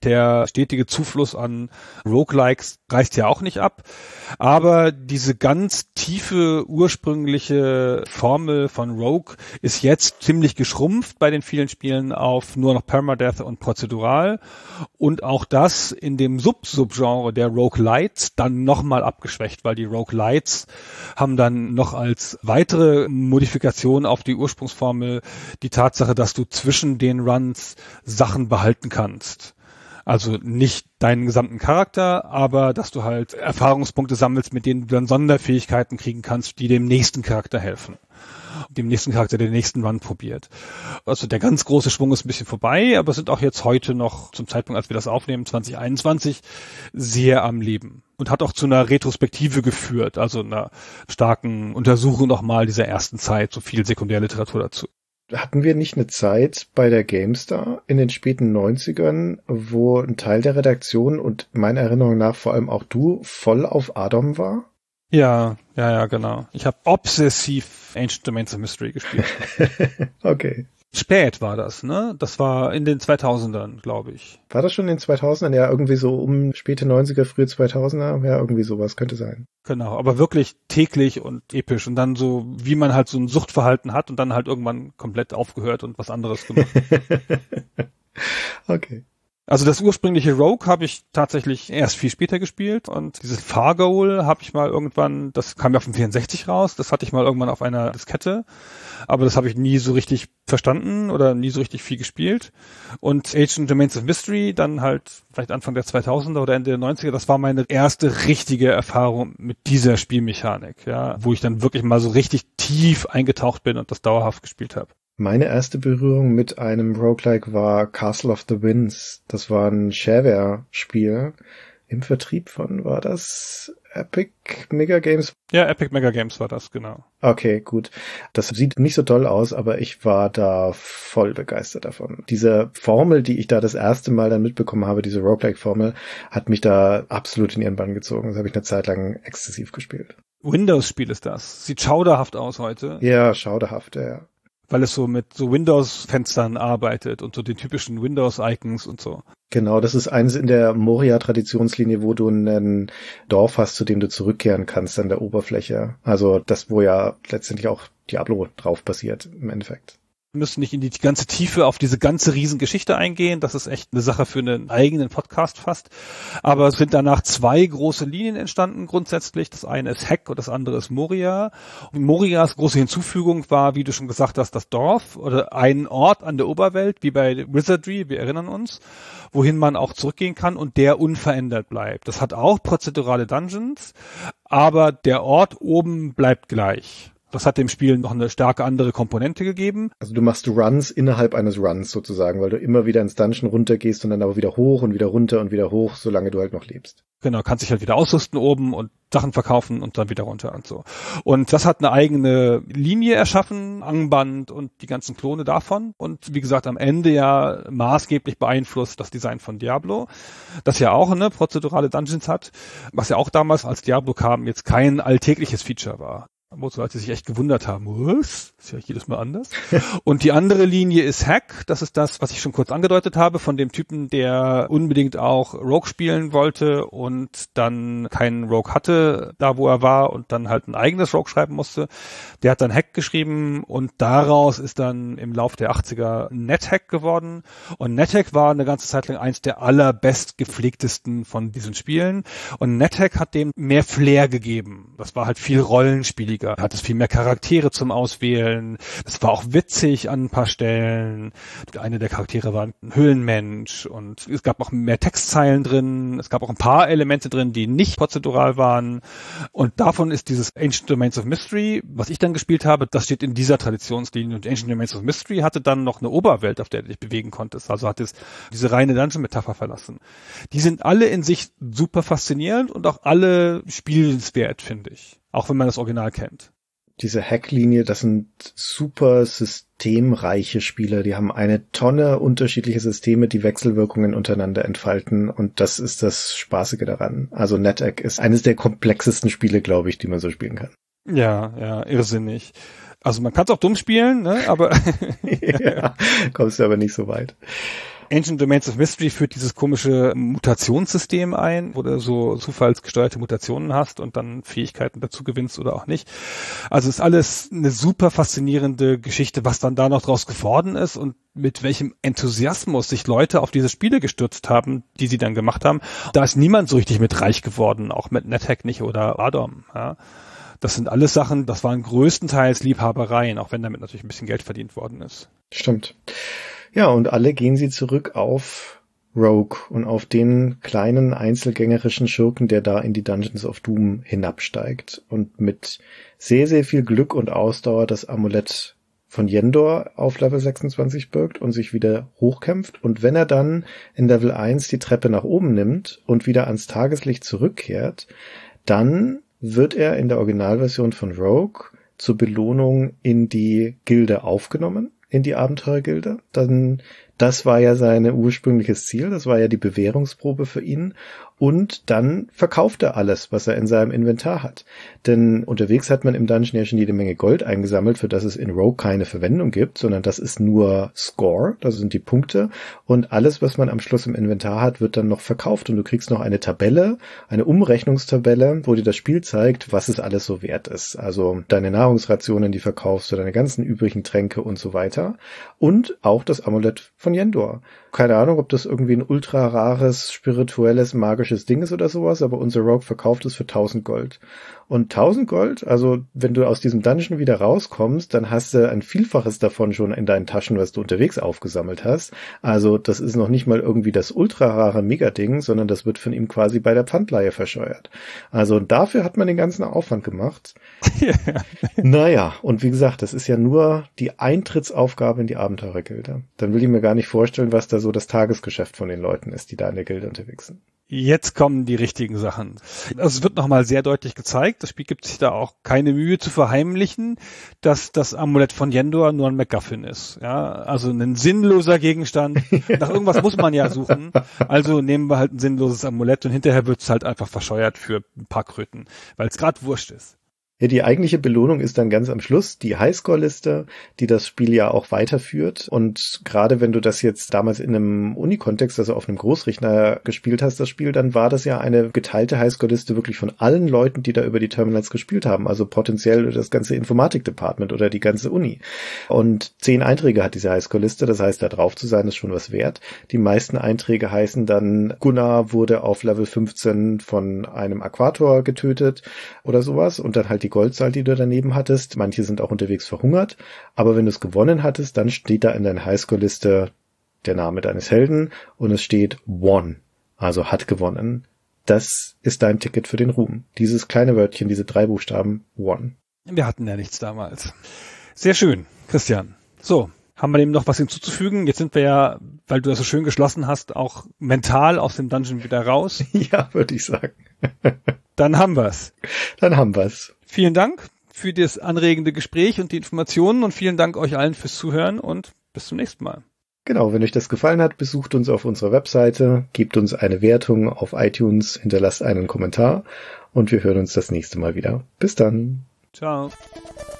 Der stetige Zufluss an Roguelikes reißt ja auch nicht ab. Aber diese ganz tiefe ursprüngliche Formel von Rogue ist jetzt ziemlich geschrumpft bei den vielen Spielen auf nur noch Permadeath und prozedural. Und auch das in dem Sub-Subgenre der Roguelites dann nochmal abgeschwächt, weil die Roguelites haben dann noch als weitere Modifikation auf die Ursprungsformel die Tatsache, dass du zwischen den Runs Sachen behalten kannst. Also nicht deinen gesamten Charakter, aber dass du halt Erfahrungspunkte sammelst, mit denen du dann Sonderfähigkeiten kriegen kannst, die dem nächsten Charakter helfen. Dem nächsten Charakter, der den nächsten Run probiert. Also der ganz große Schwung ist ein bisschen vorbei, aber sind auch jetzt heute noch, zum Zeitpunkt, als wir das aufnehmen, zwanzig einundzwanzig, sehr am Leben. Und hat auch zu einer Retrospektive geführt, also einer starken Untersuchung nochmal dieser ersten Zeit, so viel Sekundärliteratur dazu. Hatten wir nicht eine Zeit bei der GameStar in den späten neunzigern, wo ein Teil der Redaktion und meiner Erinnerung nach vor allem auch du voll auf Adam war? Ja, ja, ja, genau. Ich habe obsessiv Ancient Domains of Mystery gespielt. Okay. Spät war das, ne? Das war in den zweitausendern, glaube ich. War das schon in den zweitausendern? Ja, irgendwie so um späte neunziger, frühe zweitausender? Ja, irgendwie sowas könnte sein. Genau, aber wirklich täglich und episch und dann so, wie man halt so ein Suchtverhalten hat und dann halt irgendwann komplett aufgehört und was anderes gemacht. Okay. Also das ursprüngliche Rogue habe ich tatsächlich erst viel später gespielt und dieses Far Goal habe ich mal irgendwann, das kam ja auf dem vierundsechzig raus, das hatte ich mal irgendwann auf einer Diskette, aber das habe ich nie so richtig verstanden oder nie so richtig viel gespielt. Und Ancient Domains of Mystery, dann halt vielleicht Anfang der zweitausender oder Ende der neunziger, das war meine erste richtige Erfahrung mit dieser Spielmechanik, ja, wo ich dann wirklich mal so richtig tief eingetaucht bin und das dauerhaft gespielt habe. Meine erste Berührung mit einem Roguelike war Castle of the Winds. Das war ein Shareware-Spiel im Vertrieb von, war das Epic Mega Games? Ja, Epic Mega Games war das, genau. Okay, gut. Das sieht nicht so toll aus, aber ich war da voll begeistert davon. Diese Formel, die ich da das erste Mal dann mitbekommen habe, diese Roguelike-Formel, hat mich da absolut in ihren Bann gezogen. Das habe ich eine Zeit lang exzessiv gespielt. Windows-Spiel ist das. Sieht schauderhaft aus heute. Ja, schauderhaft, ja. Weil es so mit so Windows-Fenstern arbeitet und so den typischen Windows-Icons und so. Genau, das ist eines in der Moria-Traditionslinie, wo du ein Dorf hast, zu dem du zurückkehren kannst an der Oberfläche. Also das, wo ja letztendlich auch Diablo drauf basiert im Endeffekt. Wir müssen nicht in die ganze Tiefe auf diese ganze Riesengeschichte eingehen. Das ist echt eine Sache für einen eigenen Podcast fast. Aber es sind danach zwei große Linien entstanden grundsätzlich. Das eine ist Heck und das andere ist Moria. Und Morias große Hinzufügung war, wie du schon gesagt hast, das Dorf oder ein Ort an der Oberwelt, wie bei Wizardry, wir erinnern uns, wohin man auch zurückgehen kann und der unverändert bleibt. Das hat auch prozedurale Dungeons, aber der Ort oben bleibt gleich. Das hat dem Spiel noch eine starke andere Komponente gegeben. Also du machst Runs innerhalb eines Runs sozusagen, weil du immer wieder ins Dungeon runtergehst und dann aber wieder hoch und wieder runter und wieder hoch, solange du halt noch lebst. Genau, kannst dich halt wieder ausrüsten oben und Sachen verkaufen und dann wieder runter und so. Und das hat eine eigene Linie erschaffen, Angband und die ganzen Klone davon. Und wie gesagt, am Ende ja maßgeblich beeinflusst das Design von Diablo, das ja auch eine prozedurale Dungeons hat, was ja auch damals, als Diablo kam, jetzt kein alltägliches Feature war. Wo so Leute sich echt gewundert haben, was? Ist ja jedes Mal anders. Und die andere Linie ist Hack. Das ist das, was ich schon kurz angedeutet habe, von dem Typen, der unbedingt auch Rogue spielen wollte und dann keinen Rogue hatte, da wo er war und dann halt ein eigenes Rogue schreiben musste. Der hat dann Hack geschrieben und daraus ist dann im Lauf der achtziger NetHack geworden. Und NetHack war eine ganze Zeit lang eins der allerbest gepflegtesten von diesen Spielen. Und NetHack hat dem mehr Flair gegeben. Das war halt viel rollenspieliger. Hat es viel mehr Charaktere zum Auswählen. Das war auch witzig an ein paar Stellen. Eine der Charaktere war ein Höhlenmensch und es gab auch mehr Textzeilen drin. Es gab auch ein paar Elemente drin, die nicht prozedural waren. Und davon ist dieses Ancient Domains of Mystery, was ich dann gespielt habe, das steht in dieser Traditionslinie. Und Ancient Domains of Mystery hatte dann noch eine Oberwelt, auf der du dich bewegen konntest. Also hat es diese reine Dungeon-Metapher verlassen. Die sind alle in sich super faszinierend und auch alle spielenswert, finde ich. Auch wenn man das Original kennt. Diese Hack-Linie, das sind super systemreiche Spiele. Die haben eine Tonne unterschiedliche Systeme, die Wechselwirkungen untereinander entfalten. Und das ist das Spaßige daran. Also NetHack ist eines der komplexesten Spiele, glaube ich, die man so spielen kann. Ja, ja, irrsinnig. Also man kann es auch dumm spielen, ne? Aber ja, kommst du aber nicht so weit. Ancient Domains of Mystery führt dieses komische Mutationssystem ein, wo du so zufallsgesteuerte Mutationen hast und dann Fähigkeiten dazu gewinnst oder auch nicht. Also ist alles eine super faszinierende Geschichte, was dann da noch draus geworden ist und mit welchem Enthusiasmus sich Leute auf diese Spiele gestürzt haben, die sie dann gemacht haben. Da ist niemand so richtig mit reich geworden, auch mit NetHack nicht oder Adam. Ja. Das sind alles Sachen, das waren größtenteils Liebhabereien, auch wenn damit natürlich ein bisschen Geld verdient worden ist. Stimmt. Ja, und alle gehen sie zurück auf Rogue und auf den kleinen einzelgängerischen Schurken, der da in die Dungeons of Doom hinabsteigt und mit sehr, sehr viel Glück und Ausdauer das Amulett von Yendor auf Level sechsundzwanzig birgt und sich wieder hochkämpft. Und wenn er dann in Level eins die Treppe nach oben nimmt und wieder ans Tageslicht zurückkehrt, dann wird er in der Originalversion von Rogue zur Belohnung in die Gilde aufgenommen, in die Abenteurergilde. Dann, das war ja sein ursprüngliches Ziel, das war ja die Bewährungsprobe für ihn. Und dann verkauft er alles, was er in seinem Inventar hat. Denn unterwegs hat man im Dungeon ja schon jede Menge Gold eingesammelt, für das es in Rogue keine Verwendung gibt, sondern das ist nur Score, das sind die Punkte. Und alles, was man am Schluss im Inventar hat, wird dann noch verkauft. Und du kriegst noch eine Tabelle, eine Umrechnungstabelle, wo dir das Spiel zeigt, was es alles so wert ist. Also deine Nahrungsrationen, die verkaufst du, deine ganzen übrigen Tränke und so weiter. Und auch das Amulett von Yendor. Keine Ahnung, ob das irgendwie ein ultra rares, spirituelles, magisches Ding ist oder sowas, aber unser Rogue verkauft es für tausend Gold. Und tausend Gold, also wenn du aus diesem Dungeon wieder rauskommst, dann hast du ein Vielfaches davon schon in deinen Taschen, was du unterwegs aufgesammelt hast. Also das ist noch nicht mal irgendwie das ultra rare Megading, sondern das wird von ihm quasi bei der Pfandleihe verscheuert. Also dafür hat man den ganzen Aufwand gemacht. Naja, und wie gesagt, das ist ja nur die Eintrittsaufgabe in die Abenteurergilde. Dann will ich mir gar nicht vorstellen, was da so das Tagesgeschäft von den Leuten ist, die da in der Gilde unterwegs sind. Jetzt kommen die richtigen Sachen. Also es wird nochmal sehr deutlich gezeigt. Das Spiel gibt sich da auch keine Mühe zu verheimlichen, dass das Amulett von Yendor nur ein MacGuffin ist. Ja, also ein sinnloser Gegenstand. Nach irgendwas muss man ja suchen. Also nehmen wir halt ein sinnloses Amulett und hinterher wird es halt einfach verscheuert für ein paar Kröten, weil es gerade wurscht ist. Ja, die eigentliche Belohnung ist dann ganz am Schluss die Highscore-Liste, die das Spiel ja auch weiterführt. Und gerade wenn du das jetzt damals in einem Uni-Kontext, also auf einem Großrechner gespielt hast, das Spiel, dann war das ja eine geteilte Highscore-Liste wirklich von allen Leuten, die da über die Terminals gespielt haben. Also potenziell das ganze Informatik-Department oder die ganze Uni. Und zehn Einträge hat diese Highscore-Liste, das heißt, da drauf zu sein, ist schon was wert. Die meisten Einträge heißen dann, Gunnar wurde auf Level fünfzehn von einem Aquator getötet oder sowas und dann halt die Goldzahl, die du daneben hattest. Manche sind auch unterwegs verhungert. Aber wenn du es gewonnen hattest, dann steht da in deiner Highscore-Liste der Name deines Helden und es steht Won, also hat gewonnen. Das ist dein Ticket für den Ruhm. Dieses kleine Wörtchen, diese drei Buchstaben, Won. Wir hatten ja nichts damals. Sehr schön, Christian. So, haben wir dem noch was hinzuzufügen? Jetzt sind wir ja, weil du das so schön geschlossen hast, auch mental aus dem Dungeon wieder raus. Ja, würde ich sagen. Dann haben wir's. Dann haben wir's. Vielen Dank für das anregende Gespräch und die Informationen und vielen Dank euch allen fürs Zuhören und bis zum nächsten Mal. Genau, wenn euch das gefallen hat, besucht uns auf unserer Webseite, gebt uns eine Wertung auf iTunes, hinterlasst einen Kommentar und wir hören uns das nächste Mal wieder. Bis dann. Ciao.